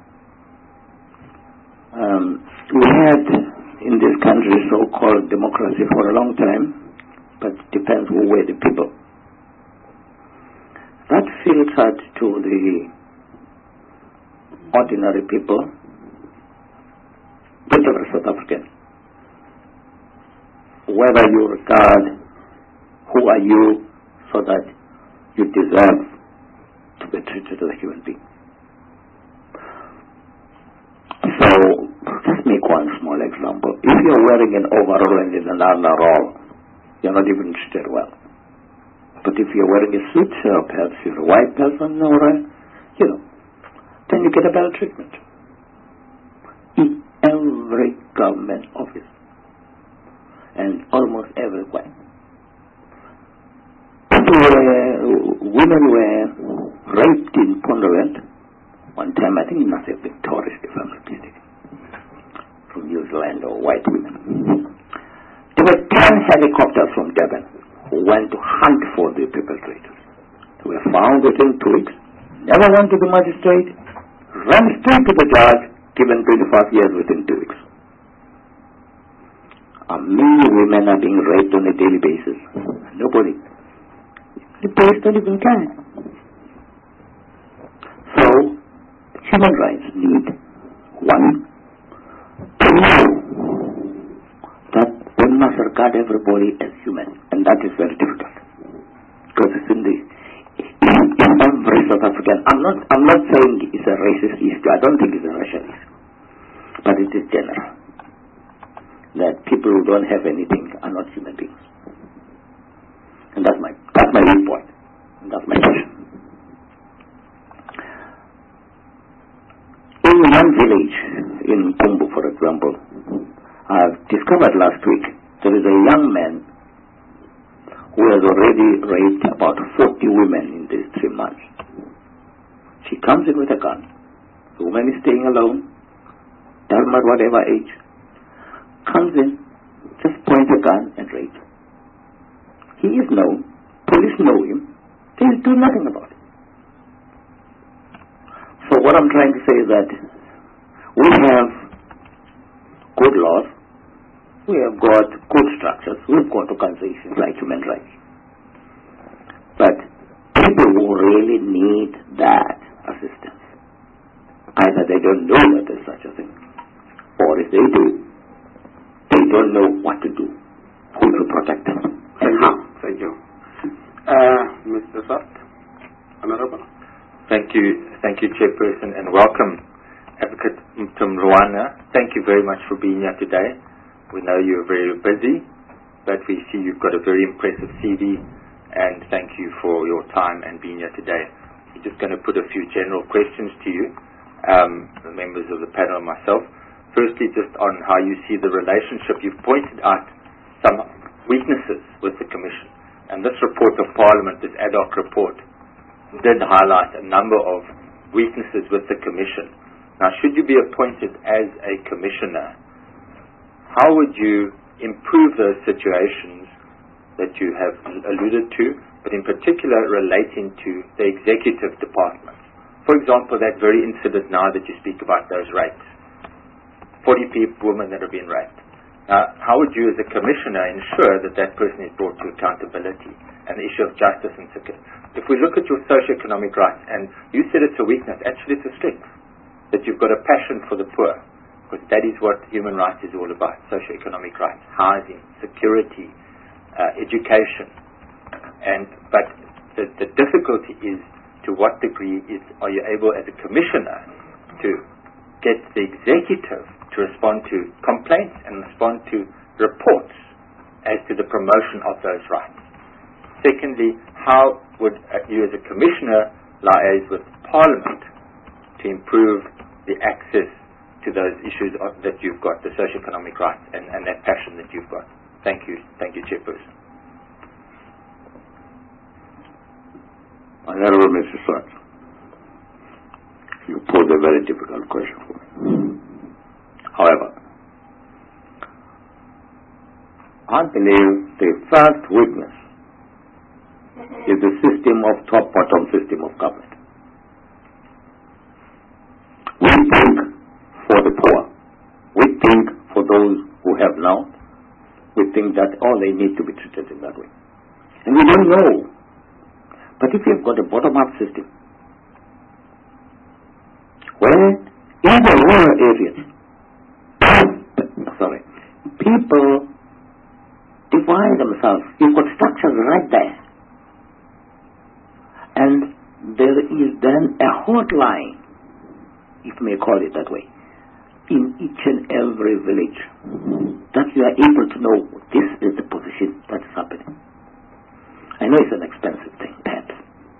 Um, we had in this country so-called democracy for a long time, but it depends who were the people. That filtered to the ordinary people, whichever South African. Whether you regard who are you so that you deserve to be treated as a human being. So, just make one small example. If you're wearing an overall and in an underall, you're not even treated well. But if you're wearing a suit, or perhaps you're a white person, or a, you know, then you get a better treatment. In every government office, and almost everywhere. People were, women were raped in Pondoland. One time, I think it must have been tourist, if I'm not mistaken, from New Zealand, or white women. There were ten helicopters from Durban who went to hunt for the perpetrators. They were found within two weeks, never went to the magistrate, ran straight to the judge, given twenty-five years within two weeks. A million women are being raped on a daily basis. Nobody. The police don't even care. So, human rights need, one, to know that one must regard everybody as human, and that is very difficult. Because it's in the in every South African, I'm not I'm not saying it's a racist issue, I don't think it's a racial issue. But it is general. That people who don't have anything are not human beings. And that's my that's my main point. And that's my question. In one village in Kumbu, for example, I've discovered last week there is a young man who has already raped about forty women in these three months. She comes in with a gun. The woman is staying alone, doesn't matter whatever age, comes in, just points a gun and rapes. He is known, police know him, they do nothing about it. So what I'm trying to say is that we have good laws, we have got good structures, we've got organizations like human rights. But people who really need that assistance, either they don't know that there's such a thing, or if they do, they don't know what to do, who to protect them, and how. Thank you. Uh, Mister Sart, Honorable. Thank you, thank you, Chairperson, and welcome, Advocate Mtum Rwana. Thank you very much for being here today. We know you're very busy, but we see you've got a very impressive C V, and thank you for your time and being here today. I'm just going to put a few general questions to you, um, the members of the panel and myself. Firstly, just on how you see the relationship. You've pointed out some weaknesses with the Commission, and this report of Parliament, this ad hoc report, did highlight a number of weaknesses with the Commission. Now, should you be appointed as a Commissioner, how would you improve those situations that you have alluded to, but in particular relating to the executive departments? For example, that very incident now that you speak about, those rapes, forty people, women that have been raped. Now, how would you as a Commissioner ensure that that person is brought to accountability and the issue of justice and security? If we look at your socio-economic rights, and you said it's a weakness, actually it's a strength, that you've got a passion for the poor. because that is what human rights is all about, socio-economic rights, housing, security, uh, education. And but the, the difficulty is to what degree is are you able as a commissioner to get the executive to respond to complaints and respond to reports as to the promotion of those rights. Secondly, how would uh, you as a commissioner liaise with Parliament to improve the access to those issues of, that you've got, the socio-economic rights and, and that passion that you've got? Thank you. Thank you, Chairperson. Honorable Mister Swart, you pose a very difficult question for me. However, I believe the first witness is the system of top-bottom system of government. We think for the poor. We think for those who have now. We think that all they need to be treated in that way. And we don't know. But if you've got a bottom-up system, where in the rural areas, sorry, people divide themselves, you've got structures right there. And there is then a hotline, if you may call it that way, in each and every village, that you are able to know this is the position that is happening. I know it's an expensive thing, perhaps.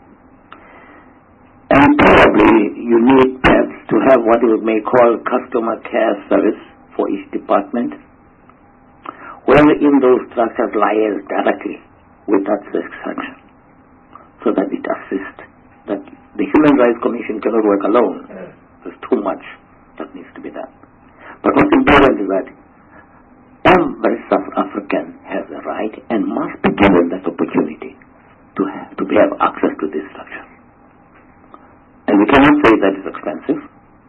And probably you need perhaps to have what you may call customer care service for each department, where in those structures liaise directly with that section, so that it assists. That the Human Rights Commission cannot work alone. There's too much that needs to be done. But what's important is that every South African has a right and must be given that opportunity to have, to have access to this structure. And we cannot say that it's expensive.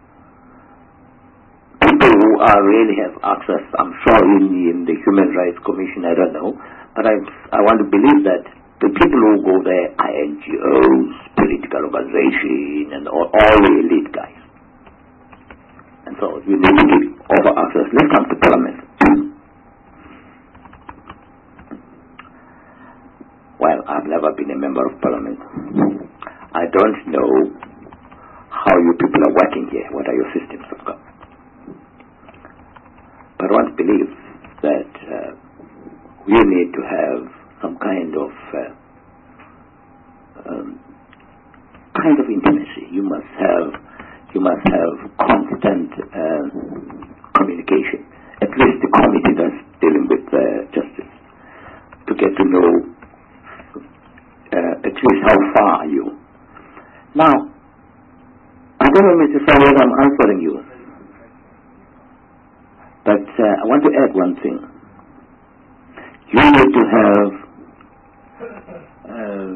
People who are really have access, I'm sure in the, in the Human Rights Commission, I don't know, but I, I want to believe that the people who go there are N G Os, political organizations, and all, all the elite guys. And so you need to give over access. Let's come to Parliament. Well, I've never been a member of Parliament. I don't know how you people are working here. What are your systems of government? But one believes that uh, we need to have some kind of uh, um, kind of intimacy. You must have you must have constant uh, communication. At least the committee that's dealing with uh, justice, to get to know uh, at least how far are you. Now, I don't know, Mister Samuel, I'm answering you, but uh, I want to add one thing. You need to have uh,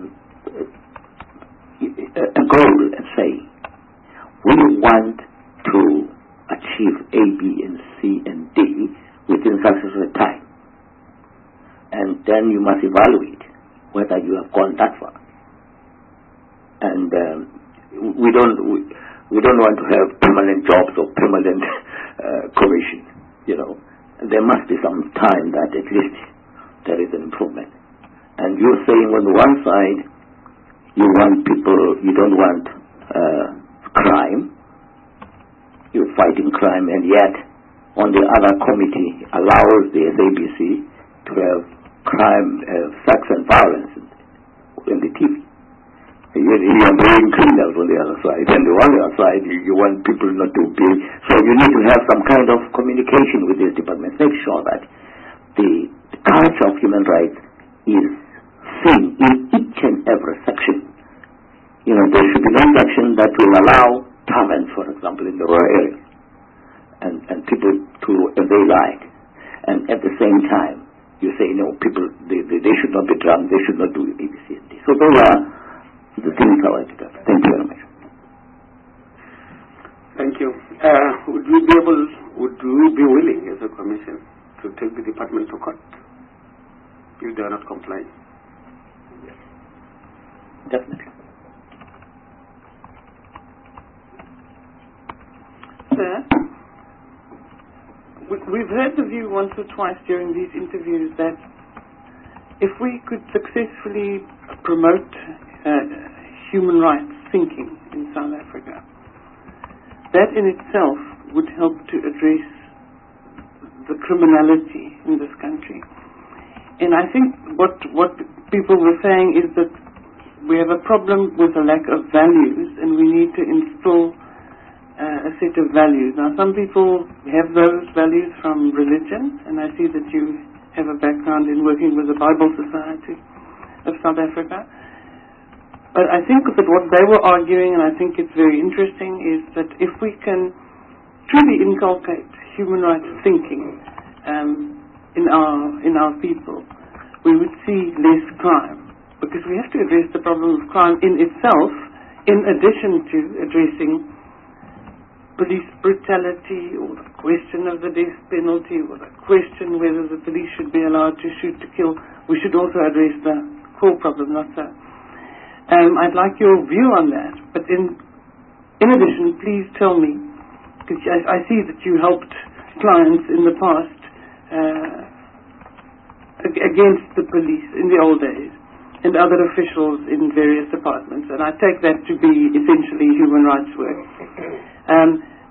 a goal and say, we want to achieve A, B, and C, and D within such a time. And then you must evaluate whether you have gone that far. And um, we don't we, we don't want to have permanent jobs or permanent uh, commission. You know, there must be some time that at least there is an improvement. And you're saying on the one side, you want people, you don't want uh, crime, you're fighting crime, and yet on the other committee allows the S A B C to have crime, uh, sex and violence in, in the T V. You are bringing criminals on the other side, and on the other side you, you want people not to be. So you need to have some kind of communication with these departments. Make sure that the, the culture of human rights is seen in each and every section. You know, there should be no section that will allow taverns, for example, in the rural areas, and, and people to avail like. And at the same time, you say, no, people, they, they, they should not be drunk, they should not do A B C and D. So those are the things I like to do. Thank you very much. Thank you. Uh, would you be able, would you be willing as a commission to take the department to court if they are not complying? Yes. Definitely. Sir? we, we've heard the view once or twice during these interviews that if we could successfully promote uh, human rights thinking in South Africa, that in itself would help to address the criminality in this country. And I think what what people were saying is that we have a problem with a lack of values, and we need to instill uh, a set of values. Now, some people have those values from religion, and I see that you have a background in working with the Bible Society of South Africa. But I think that what they were arguing, and I think it's very interesting, is that if we can truly inculcate human rights thinking um, in our in our people, we would see less crime, because we have to address the problem of crime in itself, in addition to addressing police brutality, or the question of the death penalty, or the question whether the police should be allowed to shoot to kill. We should also address the core problem, not so. Um, I'd like your view on that. But in in addition, please tell me, because I, I see that you helped clients in the past uh, against the police in the old days, and other officials in various departments, and I take that to be essentially human rights work. Um,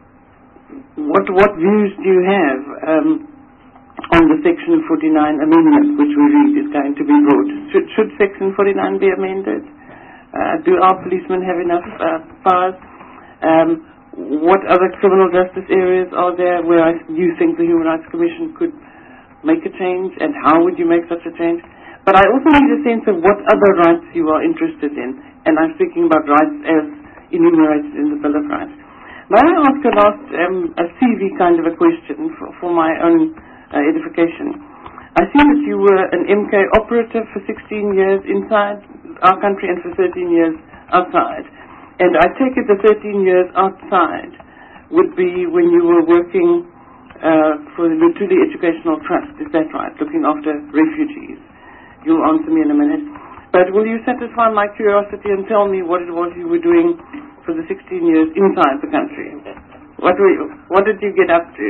what what views do you have um, on the Section forty-nine amendment, which we read is going to be brought? Should, should Section forty-nine be amended? Uh, do our policemen have enough uh, powers? Um, what other criminal justice areas are there where I, you think the Human Rights Commission could make a change, and how would you make such a change? But I also need a sense of what other rights you are interested in, and I'm speaking about rights as enumerated in the Bill of Rights. May I ask a last, um, a C V kind of a question for, for my own uh, edification? I see that you were an M K operative for sixteen years inside our country and for thirteen years outside. And I take it the thirteen years outside would be when you were working uh, for the Lutuli Educational Trust, is that right? Looking after refugees. You'll answer me in a minute. But will you satisfy my curiosity and tell me what it was you were doing for the sixteen years inside the country? What were you, what did you get up to?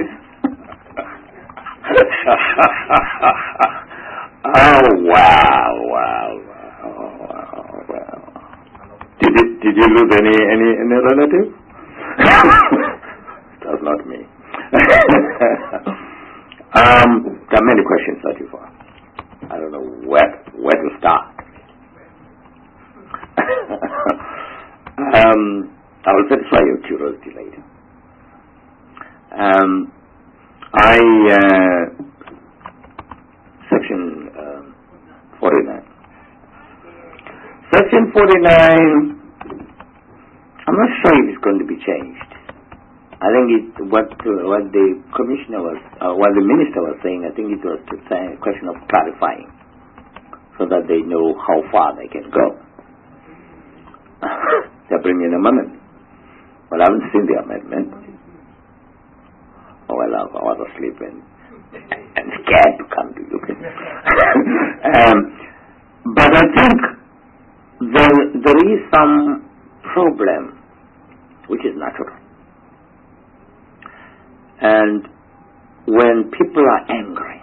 Oh, wow, wow, wow, wow, wow. Did you, did you lose any, any, any relative? That's not me. um, there are many questions that you've asked. I don't know where, where to start. um, I will satisfy your curiosity later. Um, I, uh, Section um, forty-nine. Section forty-nine, I'm not sure if it's going to be changed. I think it, what uh, what the commissioner was, uh, what the minister was saying, I think it was a question of clarifying, so that they know how far they can go. They're bringing an amendment. Well, I haven't seen the amendment. Oh, well, I was asleep and, and scared to come to you. um, but I think there, there is some problem which is natural. And when people are angry,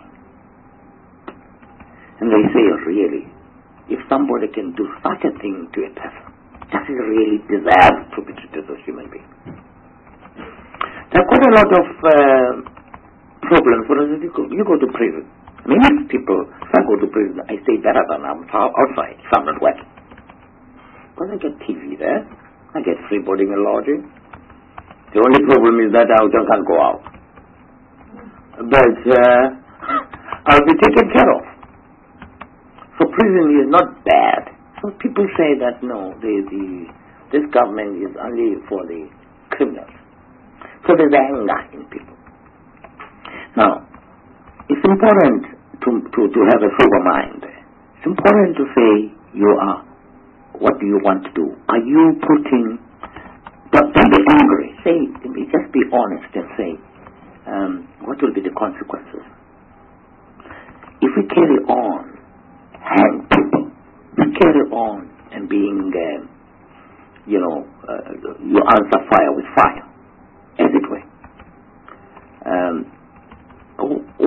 and they say, really, if somebody can do such a thing to a person, does he really deserve to be treated as a human being? There are quite a lot of uh, problems. For instance, you go, you go to prison. Many people, if I go to prison, I stay better than I'm outside, if I'm not working. Because I get T V there, I get free boarding and lodging. The only problem is that I can't go out. But uh, I'll be taken care of. So prison is not bad. So people say that no, the, the this government is only for the criminals. So there's anger in people. Now, it's important to, to, to have a sober mind. It's important to say, you are, what do you want to do? Are you putting, don't, don't be angry. Say, just be honest and say, um, what will be the consequences? If we carry on, hang people, we carry on and being, uh, you know, uh, you answer fire with fire. As it were. Um,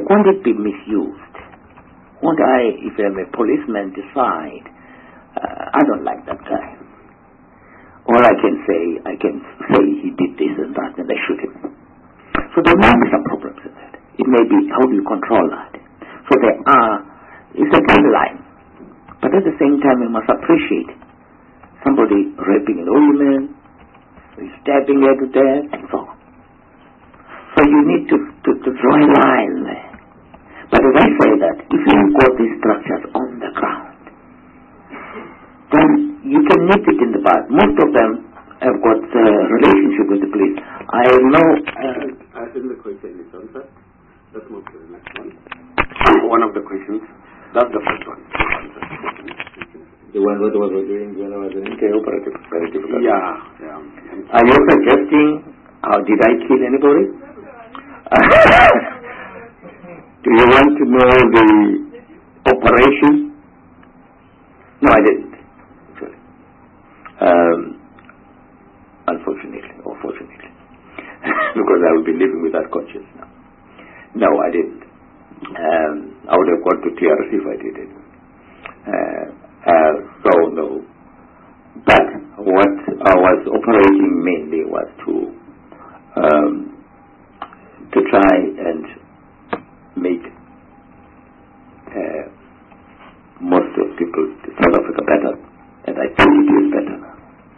won't it be misused? Won't I, if I'm a policeman, decide, uh, I don't like that guy? All I can say, I can say he did this and that, and I shoot him. So there might be some problems with that. It may be, how do you control that? So there are, it's a fine line. But at the same time, we must appreciate somebody raping an old man, stabbing her to death, and so on. So you need to, to, to draw a line there. But as I say that, if you've got these structures on the ground, then you can nip it in the bud. Most of them have got a uh, relationship with the police. I know... Uh, I think the question is answered. Let's move to the next one. One of the questions. That's the first one. The one that was doing when I was in cooperative. Very difficult. Yeah, yeah. Are you suggesting, how did I kill anybody? Do you want to know the operation? No, I didn't. Actually. Um, unfortunately, or fortunately. Because I will be living with that conscience now. No, I didn't. Um, I would have gone to T R C if I did it. Uh, uh, so, no. But what I was operating mainly was to um, to try and make uh, most of people in South Africa better, and I think it is better now.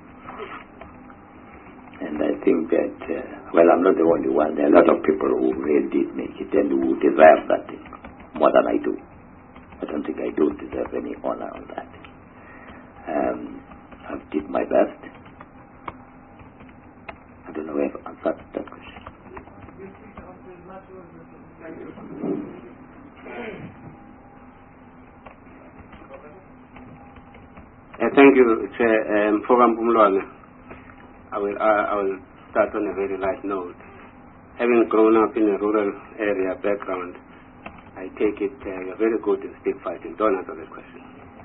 And I think that, uh, well, I'm not the only one. There are a lot of people who really did make it and who deserve that thing more than I do. I don't think I do deserve any honor on that. Um, I did my best. I don't know if I've answered that question. Uh, thank you, Chair. Um, Program Pumlwana. I will, uh, I will start on a very light note. Having grown up in a rural area background, I take it uh, you're very good in stick fighting. Don't answer that question.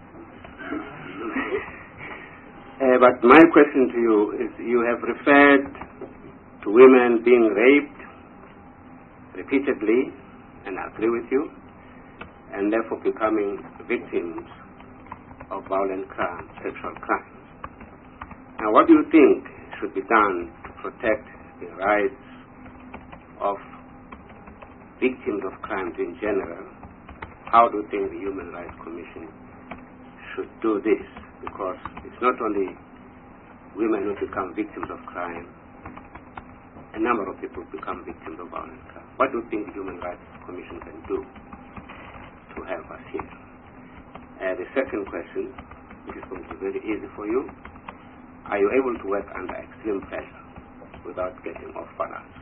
uh, but my question to you is, you have referred to women being raped repeatedly, and I agree with you, and therefore becoming victims of violent crimes, sexual crimes. Now, what do you think should be done to protect the rights of victims of crimes in general? How do you think the Human Rights Commission should do this? Because it's not only women who become victims of crime, a number of people become victims of violent crime. What do you think the Human Rights Commission can do to help us here? Uh, the second question, which is going to be very easy for you, are you able to work under extreme pressure without getting off balance?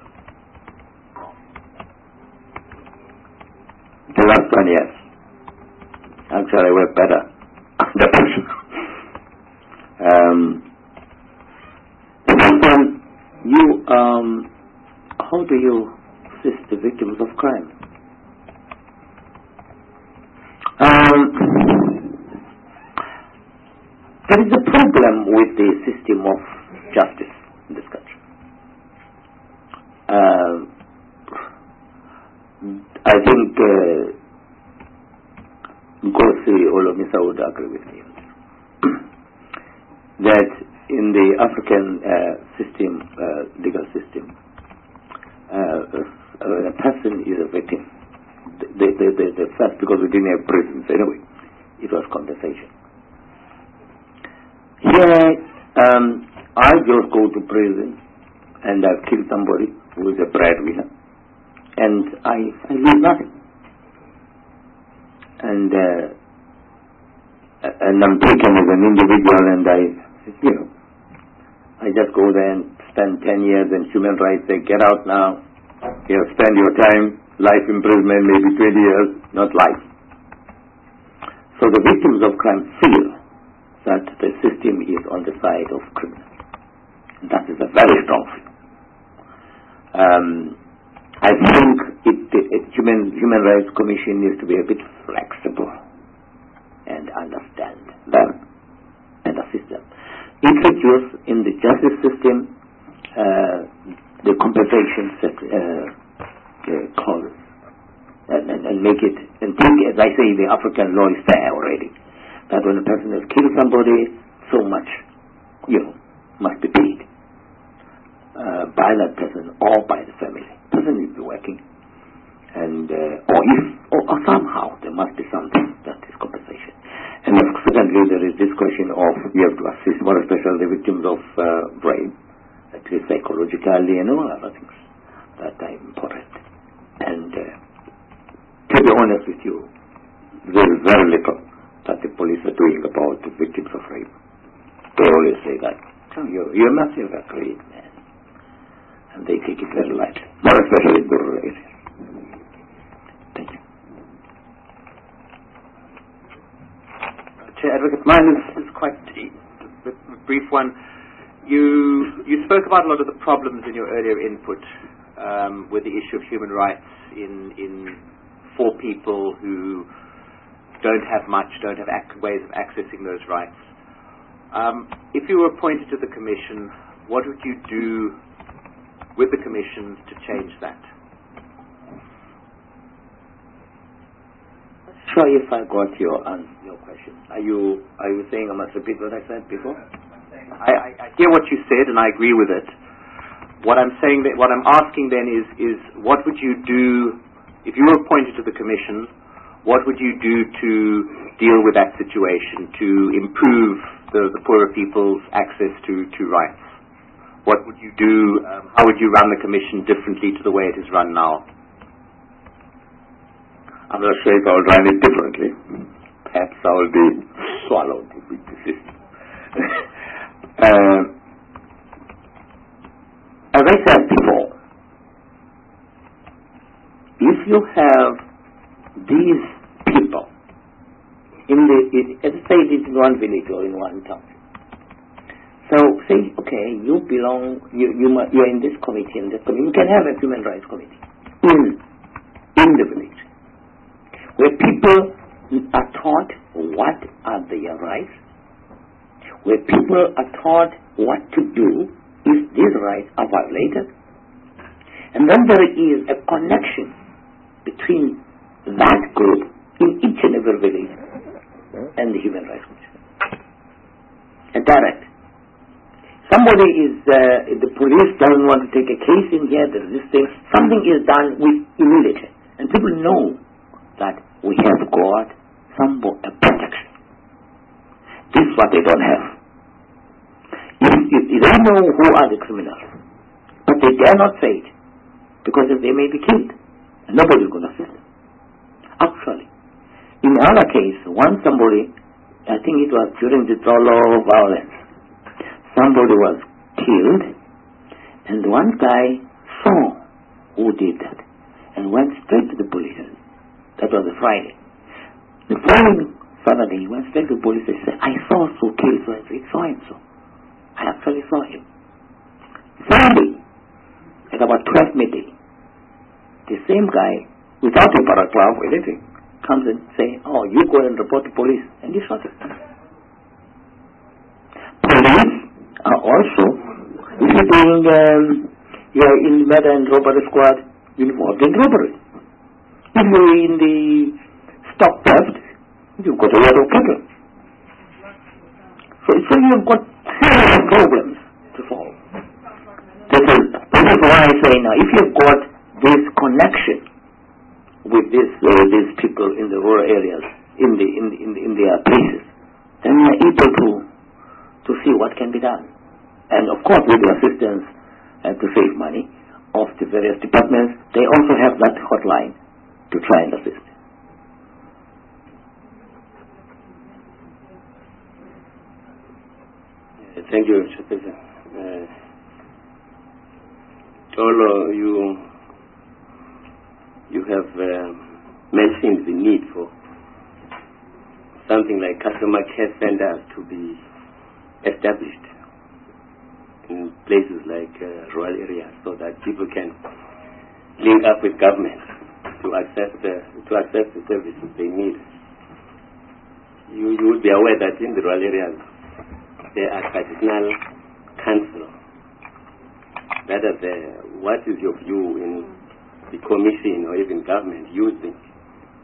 The last one, yes. Actually, I work better under pressure. um, the first one, you, um, how do you assist the victims of crime? Um, there is a problem with the system of justice in this country. Uh, I think uh, Nkosi Olomisa would agree with me that in the African uh, system, uh, legal system, uh, when a person is a victim, the, the, the, the first, because we didn't have prisons anyway, it was compensation. Here, um, I just go to prison and I've killed somebody who is a breadwinner, and I, I lose nothing. And uh, and I'm taken as an individual, and I, you know, I just go there and spend ten years, and human rights say, get out now. You know, spend your time, life imprisonment, maybe twenty years, not life. So the victims of crime feel that the system is on the side of criminals. That is a very strong feeling. Um, I think it, the it, human human rights commission needs to be a bit flexible and understand them and assist them. Introduce in the justice system uh, the compensation set, uh, uh, clauses and, and and make it, and think, as I say, the African law is there already, that when a person has killed somebody, so much, you know, must be paid uh, by that person or by the family. The person will be working. And, uh, or if, or, or somehow there must be something that is compensation. And secondly, there is this question of, you have to assist, more especially the victims of uh, rape, at least psychologically and all other things that are important. And uh, to be honest with you, there is very little that the police are doing about the victims of rape. They always say that, oh, you, you must have a great man. And they take it very lightly, more especially in rural areas. Thank you. Chair Advocate, mine is, is quite a, a brief one. You you spoke about a lot of the problems in your earlier input um, with the issue of human rights in in for people who don't have much, don't have ac- ways of accessing those rights. Um, if you were appointed to the Commission, what would you do with the Commission to change that? Sure, if I got your um, your question. Are you are you saying I must repeat what I said before? I, I, I hear what you said and I agree with it. What I'm saying that what I'm asking then is is what would you do if you were appointed to the Commission? What would you do to deal with that situation, to improve the, the poorer people's access to, to rights? What would you do? Um, how would you run the Commission differently to the way it is run now? I'm not sure if I will run it differently. Perhaps I will be swallowed with the system. uh, as I said before, if you have these people in the, in, let's say it is in one village or in one town. So say, okay, you belong, you you you are in this committee, in this committee. You can have a human rights committee in in the village, where people are taught what are their rights, where people are taught what to do if these rights are violated. And then there is a connection between that group in each and every village and the Human Rights Commission. And direct. Somebody is, uh, the police doesn't want to take a case in here, there is this thing, something is done with immediately. And people know that we have got some a protection. This is what they don't have. If, if, if they know who are the criminals, but they dare not say it, because they may be killed, and nobody is going to assist them. Actually, in another case, once somebody, I think it was during the Zolo violence, somebody was killed, and one guy saw who did that, and went straight to the police. That was a Friday. The following Saturday, he went straight to the police and said, I saw so killed, so I saw him so. I actually saw him. Friday, at about twelve midday, the same guy, without a paragraph or anything, comes and say, oh, you go and report to police, and he shot him. Police are also, if you're doing, um, you're in murder and robbery squad, involved in robbery. If you're in the stock theft, you've got a lot of cattle. So, so you've got serious problems to solve. This is, this is why I say now, if you've got this connection with this, uh, these people in the rural areas, in the in the, in, the, in their places, then you're able to to see what can be done. And of course, with the assistance uh, to save money of the various departments, they also have that hotline to try and assist. Thank you, Mister President. Uh, Tolo, you you have uh, mentioned the need for something like customer care centers to be established in places like uh, rural areas, so that people can link up with government to access the to access the services they need. You you would be aware that in the rural areas there are traditional councils. That is, uh, what is your view in the commission or even government using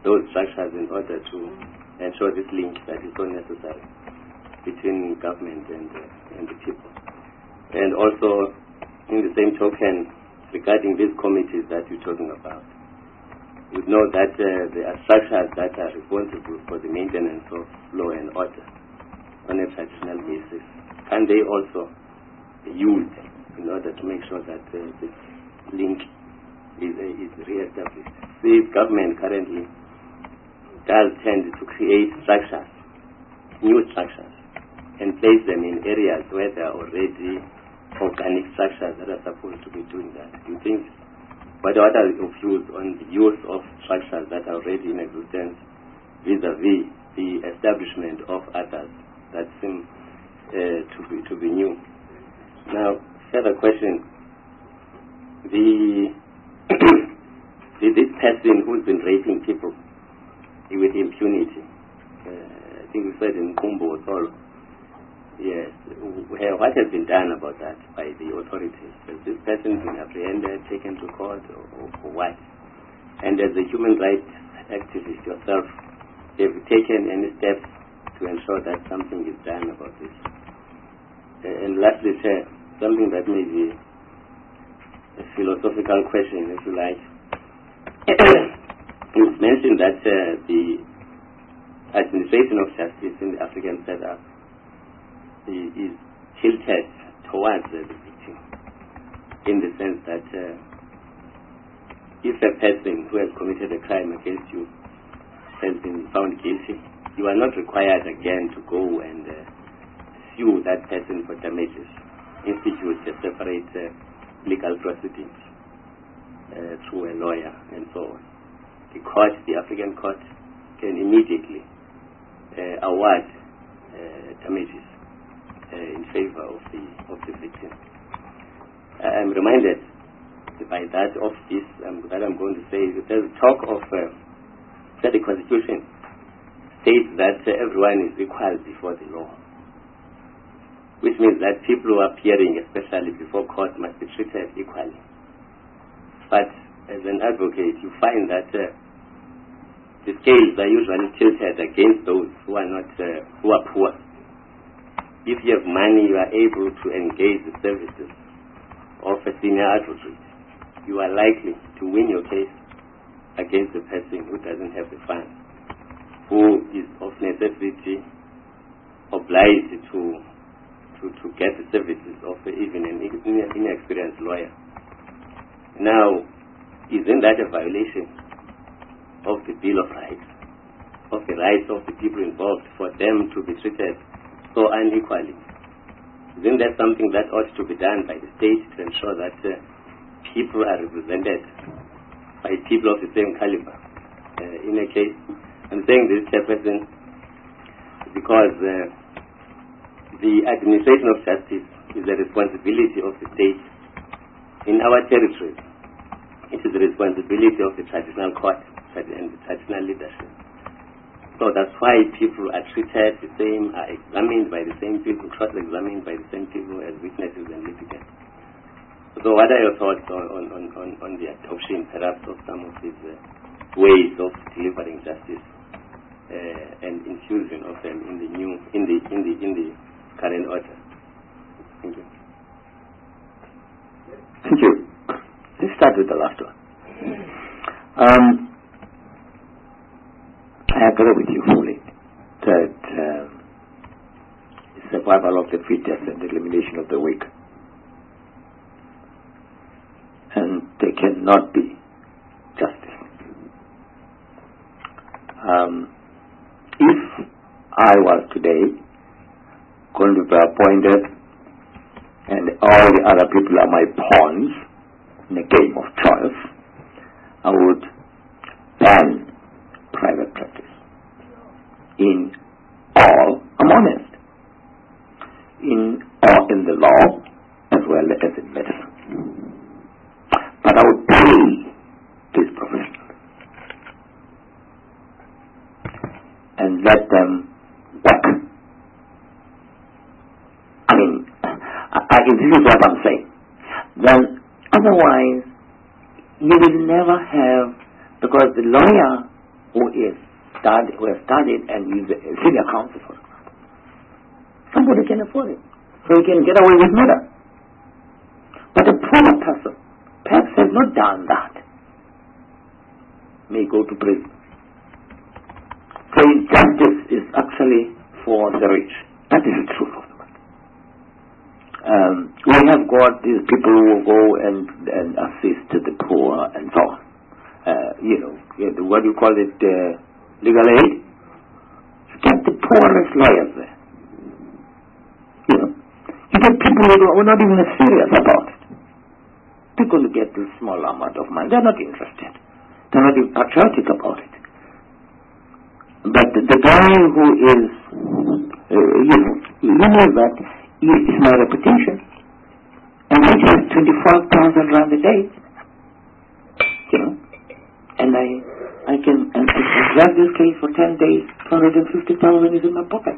those structures in order to ensure this link that is so necessary between government and, uh, and the people. And also, in the same token, regarding these committees that you're talking about, you know that uh, there are structures that are responsible for the maintenance of law and order on a traditional basis. Can they also be used in order to make sure that uh, this link is, uh, is re-established? The government currently does tend to create structures, new structures, and place them in areas where there are already organic structures that are supposed to be doing that. Do you think, what are your views on the use of structures that are already in existence vis-a-vis the establishment of others that seem uh, to be to be new? Now, further question: the, the this person who's been raping people with impunity, uh, I think we said in Kumbo Tholo. Yes. What has been done about that by the authorities? Has this person been apprehended, taken to court, or, or, or what? And as a human rights activist yourself, have you taken any steps to ensure that something is done about this? Uh, and lastly, Chair, something that may be a philosophical question, if you like. You've mentioned that uh, the administration of justice in the African setup is, is tilted towards uh, the victim, in the sense that uh, if a person who has committed a crime against you has been found guilty, you are not required again to go and uh, sue that person for damages, institute a separate uh, legal proceedings uh, through a lawyer and so on. The court, the African court, can immediately uh, award uh, damages uh, in favor of the of the victim. I'm reminded by that of this um, that I'm going to say that there's talk of uh, that the Constitution states that uh, everyone is equal before the law, which means that people who are appearing, especially before court, must be treated equally. But as an advocate, you find that uh, the scales are usually tilted against those who are not, uh, who are poor. If you have money, you are able to engage the services of a senior advocate. You are likely to win your case against the person who doesn't have the funds, who is of necessity obliged to to, to get the services of even an inexperienced lawyer. Now, isn't that a violation of the Bill of Rights, of the rights of the people involved, for them to be treated so unequally? Isn't that something that ought to be done by the state to ensure that uh, people are represented by people of the same caliber? Uh, in a case, I'm saying this, Chairperson, because uh, the administration of justice is the responsibility of the state. In our territory, it is the responsibility of the traditional court and the traditional leadership. So that's why people are treated the same, are examined by the same people, cross-examined by the same people as witnesses and litigants. So what are your thoughts on, on, on, on the adoption, perhaps, of some of these uh, ways of delivering justice uh, and infusion of them in the new, in the, in the, in the current order? Thank you. Thank you. Let's start with the last one. Um, I agree with you fully that uh, survival of the fittest and the elimination of the weak. And they cannot be justice. Um, if I was today going to be appointed and all the other people are my pawns in a game of choice, I would ban private practice in all, I'm honest, in all in the law as well as in medicine. But I would pay these professionals and let them work. I mean, I, I, this is what I'm saying. Then otherwise, you will never have, because the lawyer who is studied, who has studied and is a senior counsel, for example. Somebody can afford it, so he can get away with murder. But a poor person, perhaps has not done that, may go to prison. So justice is actually for the rich. That is the truth of the matter. Um, we have got these people who go and, and assist the poor and so on. Uh, you know, what do you call it, uh, legal aid? You get the poorest lawyers there. You know, you get people who are not even serious about it. They're going to get this small amount of money. They're not interested. They're not even patriotic about it. But the, the guy who is, uh, you know, you know that is my reputation, and which has twenty-five thousand rand a day, you know, and I, I can, and I can drag this case for ten days, two hundred and fifty thousand is in my pocket.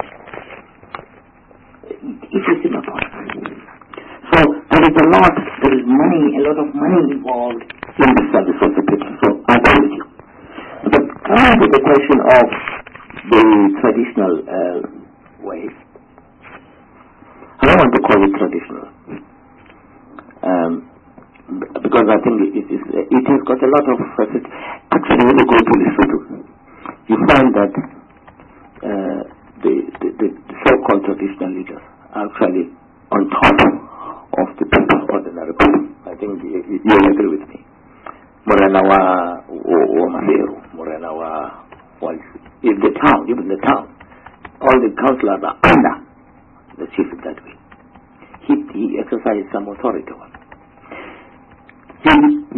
It is in my pocket. So there is a lot, there is money, a lot of money involved in the service of the people. So I agree with you. But coming to the question of the traditional uh, ways, I don't want to call it traditional, um, because I think it, is, it has got a lot of, actually when you go to Lesotho, you find that uh, the, the, the so-called traditional leaders are actually on top of the people, ordinary people. I think you, you agree with me. Morena wa Maseru, Morena wa in the town, even the town, all the councillors are under the chief in that way. He, he exercises some authority over them. He,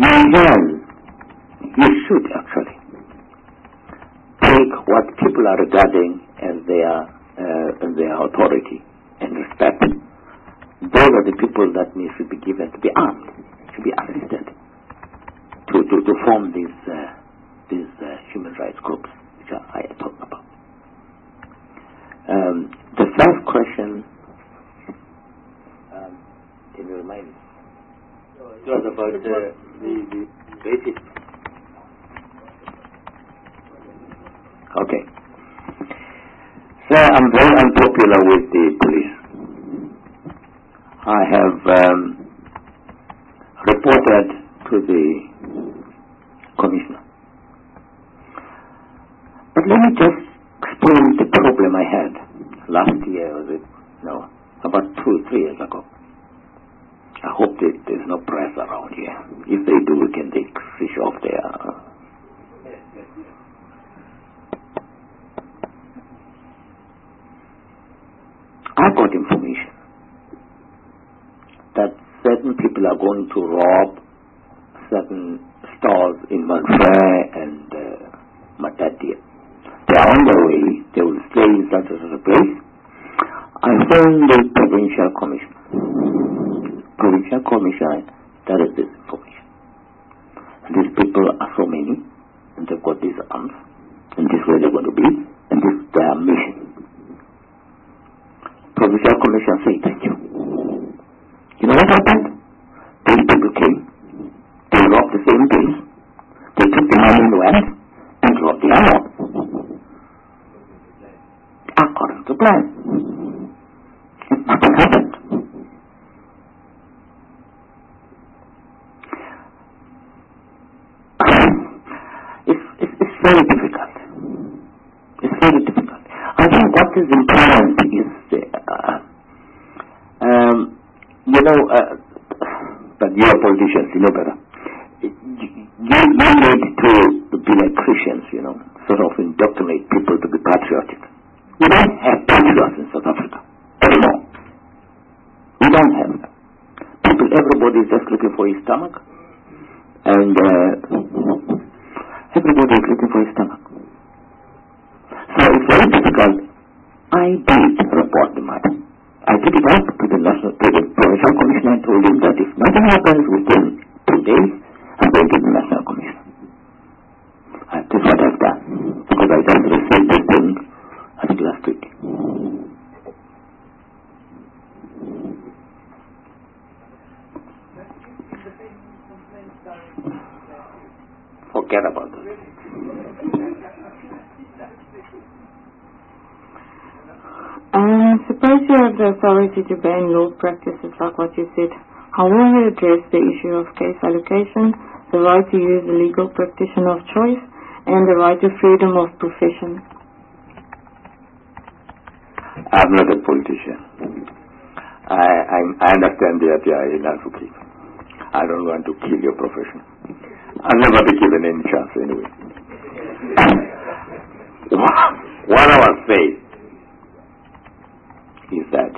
he should actually take what people are regarding as their, uh, as their authority and respect. Those are the people that need to be given to be armed, to be assisted, to, to, to form these, uh, these uh, human rights groups which I talk about. Um, the first question, um, can you remind me? It was about uh, the, the basic. Okay. So I'm very unpopular with the police. I have um, reported to the commissioner. But let me just explain the problem I had last year, was it? No, about two, three years ago. I hope that there's no press around here. If they do, we can take fish off there. I got information that certain people are going to rob certain stores in Manfred and uh, Matadi. They are on their way. They will stay in such a place. I phoned the provincial commissioner. Provincial commissioner, that is this information. And these people are so many, and they've got these arms, and this is where they're going to be, and this is their mission. Provincial commissioner said, thank you. You know what happened? These people came, they robbed the same place, they took the money and went, and robbed the other. According to plan. Nothing happened. It's, it's, it's very difficult. It's very difficult. I think what is important is, uh, um, you know, uh, but you are politicians, you know better. You, you need to be like Christians, you know, sort of indoctrinate people to be patriotic. We don't have patriots in South Africa anymore. We don't have them. People, everybody is just looking for his stomach, and uh, everybody is looking for his stomach. So it's very difficult. I did report the matter. I took it up to the national, to the provincial commissioner and told him that if nothing happens within two days, I'm going to the national commissioner. And this is what I've done, because I just received this thing, I think last week. Forget about it. Because you have the authority to ban law practices like what you said, how will you address the issue of case allocation, the right to use the legal practitioner of choice, and the right to freedom of profession? I'm not a politician. I, I, I understand that you are in Nafuki. I don't want to kill your profession. I'll never be given any chance anyway. What I was saying is that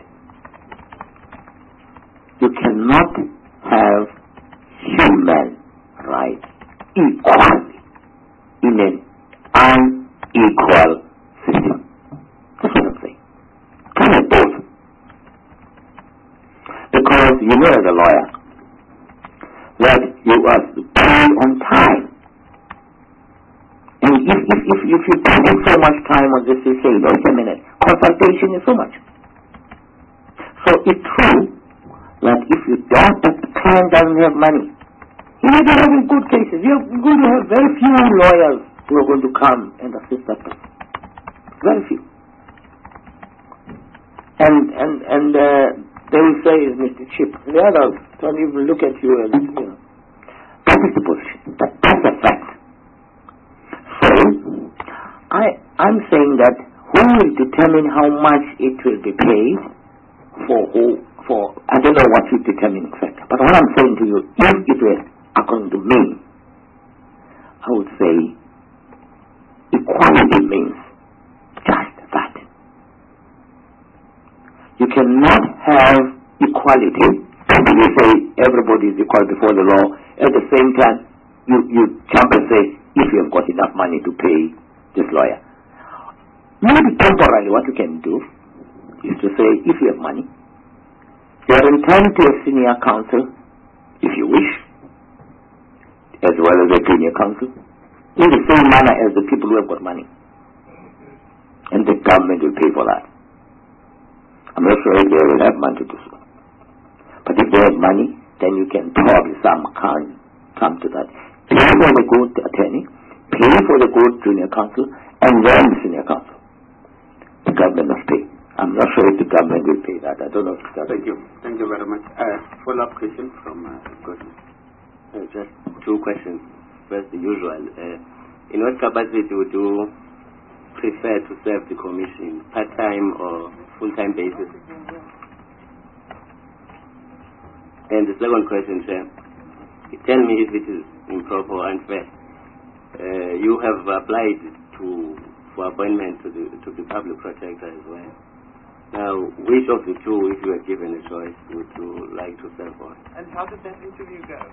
you cannot have human rights equally in an unequal system. That's what I'm saying. Can't have both. Because you know as a lawyer that you are to pay on time. And if, if, if, if you spend so much time on this, you say, wait a minute, consultation is so much. So it's true that if you don't, if the client doesn't have money, you may be having good cases. You're going to have very few lawyers who are going to come and assist that person. Very few. And, and, and, uh, they will say, is Mister Chip. The others don't even look at you and, you know. That is the position. That, that's a fact. So, I, I'm saying that who will determine how much it will be paid for who, for, I don't know what will determine exactly. But what I'm saying to you, if it were according to me, I would say equality means just that. You cannot have equality and you say everybody is equal before the law. At the same time, you, you jump and say, if you have got enough money to pay this lawyer. Maybe temporarily what you can do is to say, if you have money, you are entitled to a senior counsel, if you wish, as well as a junior counsel, in the same manner as the people who have got money. And the government will pay for that. I'm not sure if they will have money to do so. But if they have money, then you can probably some can come to that. Pay for the good attorney, pay for the good junior counsel, and then the senior counsel. The government must pay. I'm not sure if the government will pay that. I don't know if it's Thank you. Thank you very much. Uh, follow-up question from uh, Gordon. Uh, just two questions. First, the usual. Uh, in what capacity would you prefer to serve the commission, part-time or full-time basis? And the second question, sir, tell me if it is improper or unfair. Uh, you have applied to for appointment to the to the public protector as well. Now, which of the two, if you were given a choice, would you like to serve on? And how did that interview go?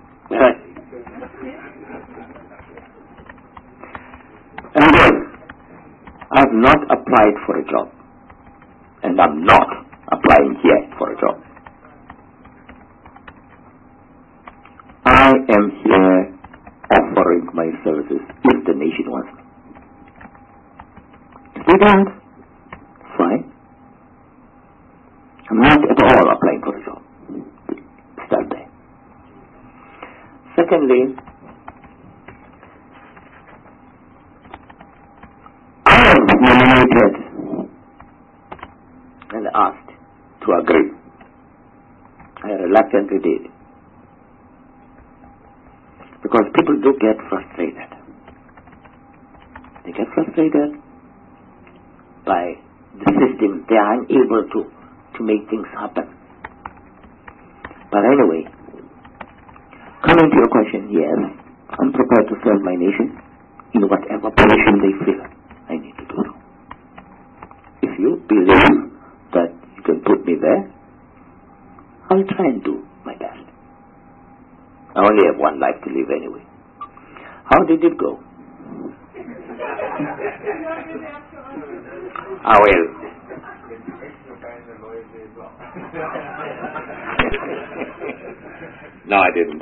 And then, I have not applied for a job. And I'm not applying here for a job. I am here offering my services if the nation wants me. If they don't, fine. I'm not at all applying for a job. Start there. Secondly, I was nominated and asked to agree. I reluctantly did. Because people do get frustrated. They get frustrated by the system. They are unable to, to make things happen. But anyway, coming to your question, yes, I'm prepared to serve my nation in whatever position they feel I need to do. If you believe that you can put me there, I'll try and do my best. I only have one life to live anyway. How did it go? I will. No, I didn't.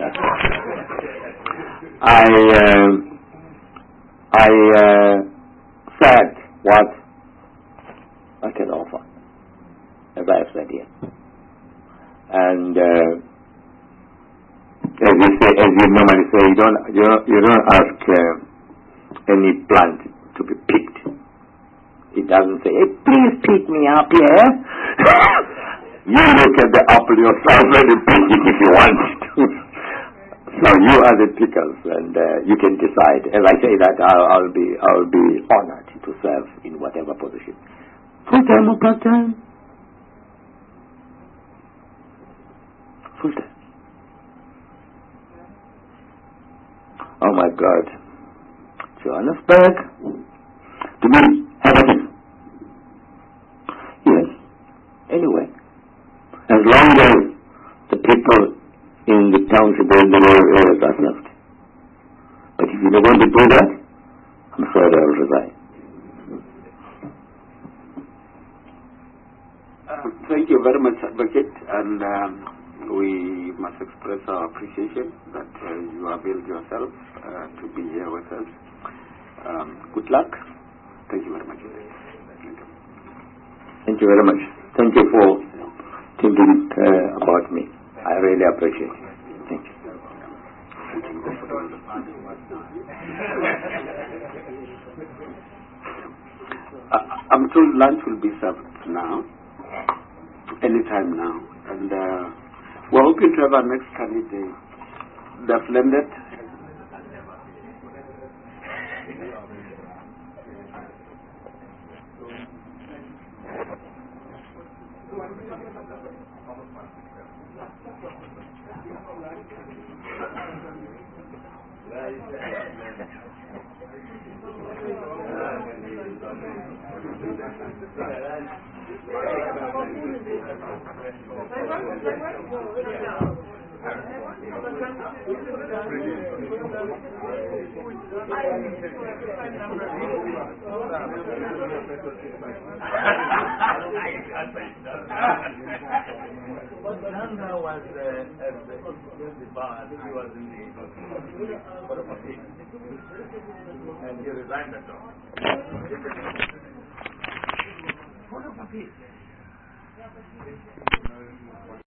I uh, I uh, said what I can offer, as I have said here, and. Uh, As you say, as you normally say, you don't you don't, you don't ask uh, any plant to be picked. It doesn't say, hey, please pick me up here. You look at the apple yourself and you pick it if you want to. So you are the pickers, and uh, you can decide. As I say that, I'll, I'll be I'll be honored to serve in whatever position. Full time or part time? Full time. Oh my God. Johannesburg. To me, heaven. Yes. Anyway, as long as the people in the township and the rural areas are served. But if you don't want to do that, I'm afraid I will resign. Uh, thank you very much, Advocate, and um, we must express our appreciation that uh, you availed yourself uh, to be here with us. Um, good luck. Thank you very much. Thank you. Thank you very much. Thank you for thinking uh, about me. I really appreciate it. Thank you. uh, I'm told lunch will be served now, anytime now, and uh, we're hoping to have our next candidate, Def Lendet. Nanda was uh, at the, the bar. I think he was in the Court of Appeal. And he resigned that job. Court of Appeal.